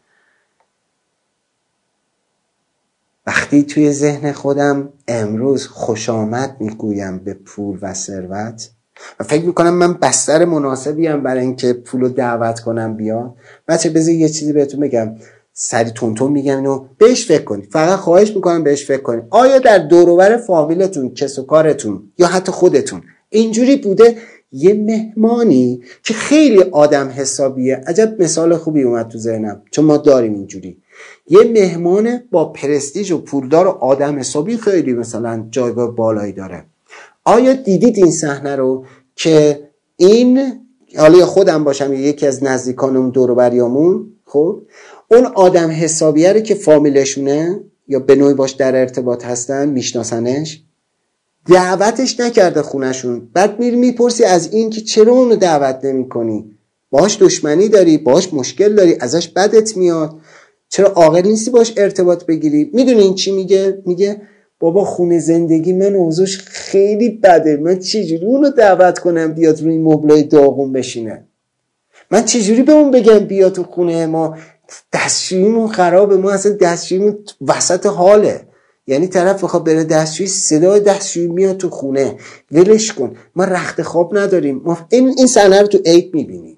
وقتی توی ذهن خودم امروز خوش آمد میگویم به پول و ثروت و فکر میکنم من بستر مناسبی هم برای اینکه پولو دعوت کنم بیاد، بچه بذار یه چیزی بهتون بگم، سری تونتون میگم اینو بهش فکر کنید، فقط خواهش میکنم بهش فکر کنید. آیا در دور و بر فامیلتون، کس و کارتون یا حتی خودتون اینجوری بوده یه مهمانی که خیلی آدم حسابیه؟ عجب مثال خوبی اومد تو ذهنم، چون ما داریم اینجوری یه مهمان با پرستیژ و پولدار و آدم حسابی خیلی مثلا جایگاه بالایی داره. آیا دیدید این صحنه رو که این حالا خودم باشم یا یکی از نزدیکانم دور و بریامون، خب اون آدم حسابیه رو که فامیلشونه یا به نوعی باش در ارتباط هستن میشناسنش، دعوتش نکرده خونشون، بعد میری میپرسی از این که چرا اونو دعوت نمی کنی؟ باهاش دشمنی داری، باهاش مشکل داری، ازش بدت میاد، چرا عاقل نیستی باش ارتباط بگیری؟ میدونی این چی میگه؟ میگه بابا خونه زندگی من اوضاعش خیلی بده، من چجوری اونو دعوت کنم بیاد روی مبلای داغون بشینه؟ من چجوری به اون بگم بیا تو خونه ما؟ دستشوییمون خرابه، ما اصلا دستشوییمون وسط حاله، یعنی طرف بخواد بره دستشویی صدای دستشویی میاد تو خونه، ولش کن، ما رخت خواب نداریم. ما این این صحنه رو تو عید میبینی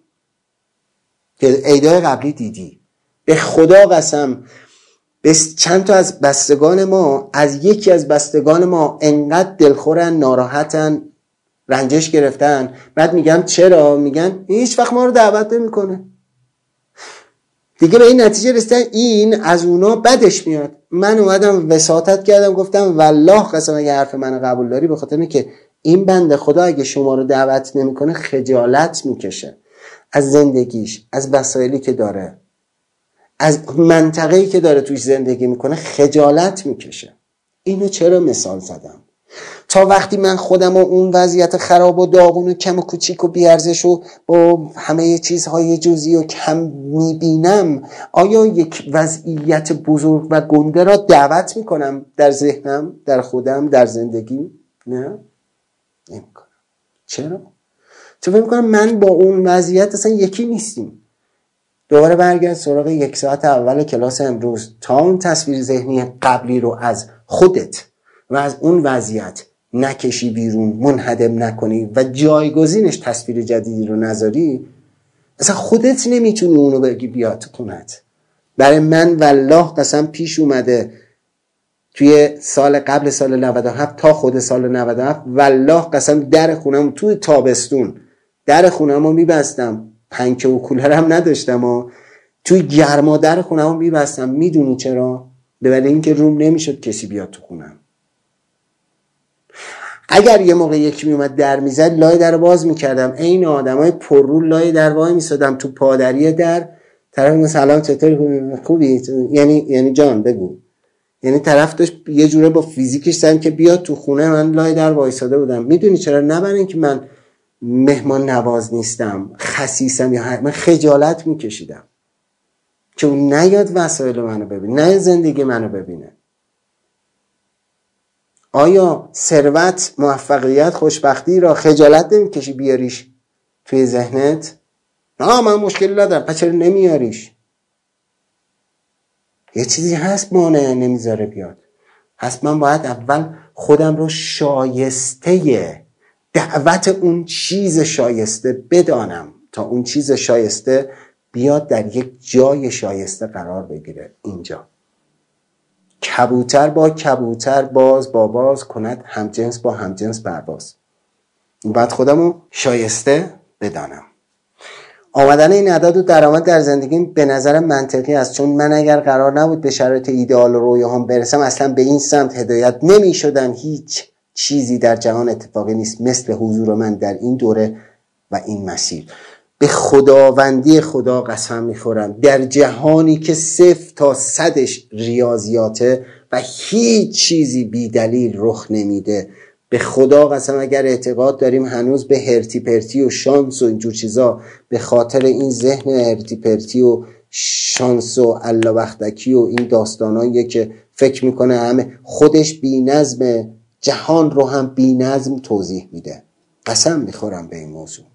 که عیدای قبلی دیدی. به خدا قسم بس چند تا از بستگان ما از یکی از بستگان ما انقدر دلخورن، ناراحتن، رنجش گرفتن، بعد میگم چرا؟ میگن هیچ وقت ما رو دعوت نمیکنه. دیگه به این نتیجه رسیدن این از اونا بدش میاد. من اومدم وساطت کردم، گفتم والله قسم اگه حرف من قبول داری، به خاطر اینه که این بنده خدا اگه شما رو دعوت نمیکنه خجالت میکشه از زندگیش، از وسایلی که داره، از منطقه‌ای که داره توش زندگی میکنه خجالت میکشه. اینو چرا مثال زدم؟ تا وقتی من خودم و اون وضعیت خراب و داغون و کم و کوچیک و بیارزش و با همه چیزهای جزئی و کم میبینم، آیا یک وضعیت بزرگ و گنده را دعوت میکنم در ذهنم، در خودم، در زندگی؟ نه، نمیکنم. چرا؟ چون فکر میکنم من با اون وضعیت اصلا یکی نیستیم. دوباره برگرد سراغ یک ساعت اول کلاس امروز، تا اون تصویر ذهنی قبلی رو از خودت و از اون وضعیت نکشی بیرون، منهدم نکنی و جایگزینش تصویر جدیدی رو نذاری، اصلا خودت نمیتونی اونو بگی بیاد تو خونت. برای من والله قسم پیش اومده توی سال قبل سال نود و هفت تا خود سال نود و هفت، والله قسم در خونم توی تابستون در خونم رو میبستم، پنکه و کولرم نداشتم و توی گرما در خونمو میبستم. میدونی چرا؟ به ولی اینکه روم نمیشد کسی بیاد تو خونم. اگر یه موقع یکی میومد در میزد، لای در رو باز میکردم، این آدمای پررو لای در وای میسادم تو پادری در، طرف سلام چطوری خوبی، یعنی یعنی جان بگو، یعنی طرف داشت یه جوره با فیزیکش سعی که بیاد تو خونه من، لای در وایساده بودم. میدونی چرا؟ نه برای اینکه من مهمان نواز نیستم، خسیسم، یا من خجالت میکشیدم که اون نیاد وسایل منو ببینه، نه زندگی منو ببینه. آیا ثروت، موفقیت، خوشبختی را خجالت نمیکشی بیاریش توی ذهنت؟ نه من مشکلی ندارم، پس چرا نمیاریش؟ یه چیزی هست مانع نمیذاره بیاد. پس من باید اول خودم رو شایسته دعوت اون چیز شایسته بدانم تا اون چیز شایسته بیاد در یک جای شایسته قرار بگیره. اینجا کبوتر با کبوتر، باز با باز کند، همجنس با همجنس برباز. بعد خودم رو شایسته بدانم. آمدن این عدد و درآمد در زندگیم به نظر منطقی است، چون من اگر قرار نبود به شرایط ایدئال و رویاهام برسم، اصلا به این سمت هدایت نمی شدم. هیچ چیزی در جهان اتفاقی نیست مثل حضور من در این دوره و این مسیر. به خداوندی خدا قسم میخورم، در جهانی که صفر تا صدش ریاضیاته و هیچ چیزی بی دلیل رخ نمیده، به خدا قسم اگر اعتقاد داریم هنوز به هرتی پرتی و شانس و اینجور چیزا، به خاطر این ذهن هرتی پرتی و شانس و الله بختکی و این داستاناییه که فکر میکنه همه خودش بی نظم، جهان رو هم بی نظم توضیح میده. قسم میخورم به این موضوع.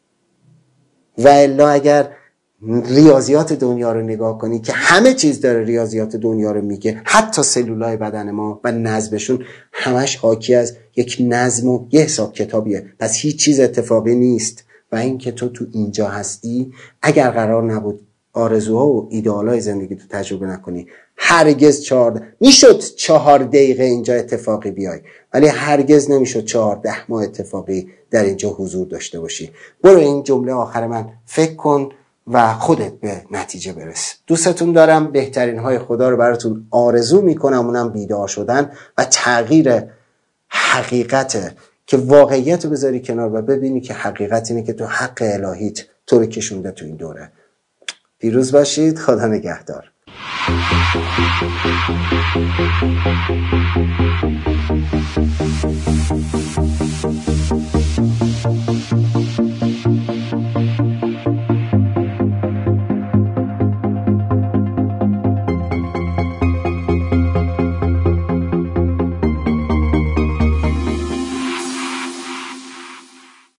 و الا اگر ریاضیات دنیا رو نگاه کنی که همه چیز داره ریاضیات دنیا رو میگه، حتی سلولای بدن ما و نظمشون همش حاکی از یک نظم و یه حساب کتابیه. پس هیچ چیز اتفاقی نیست. و این که تو تو اینجا هستی، اگر قرار نبود آرزوها و ایدئالای زندگی تو تجربه نکنی، هرگز چهار میشد چهار دقیقه اینجا اتفاقی بیای، ولی هرگز نمیشد چهارده ماه اتفاقی در اینجا حضور داشته باشی. برو این جمله آخر من فکر کن و خودت به نتیجه برس. دوستتون دارم، بهترین های خدا رو براتون آرزو میکنم، اونم بیدار شدن و تغییر حقیقته، که واقعیت رو بذاری کنار و ببینی که حقیقت اینه که تو حق الهیت تو رو کشونده تو این دوره. پیروز باشید. خدا نگهدار.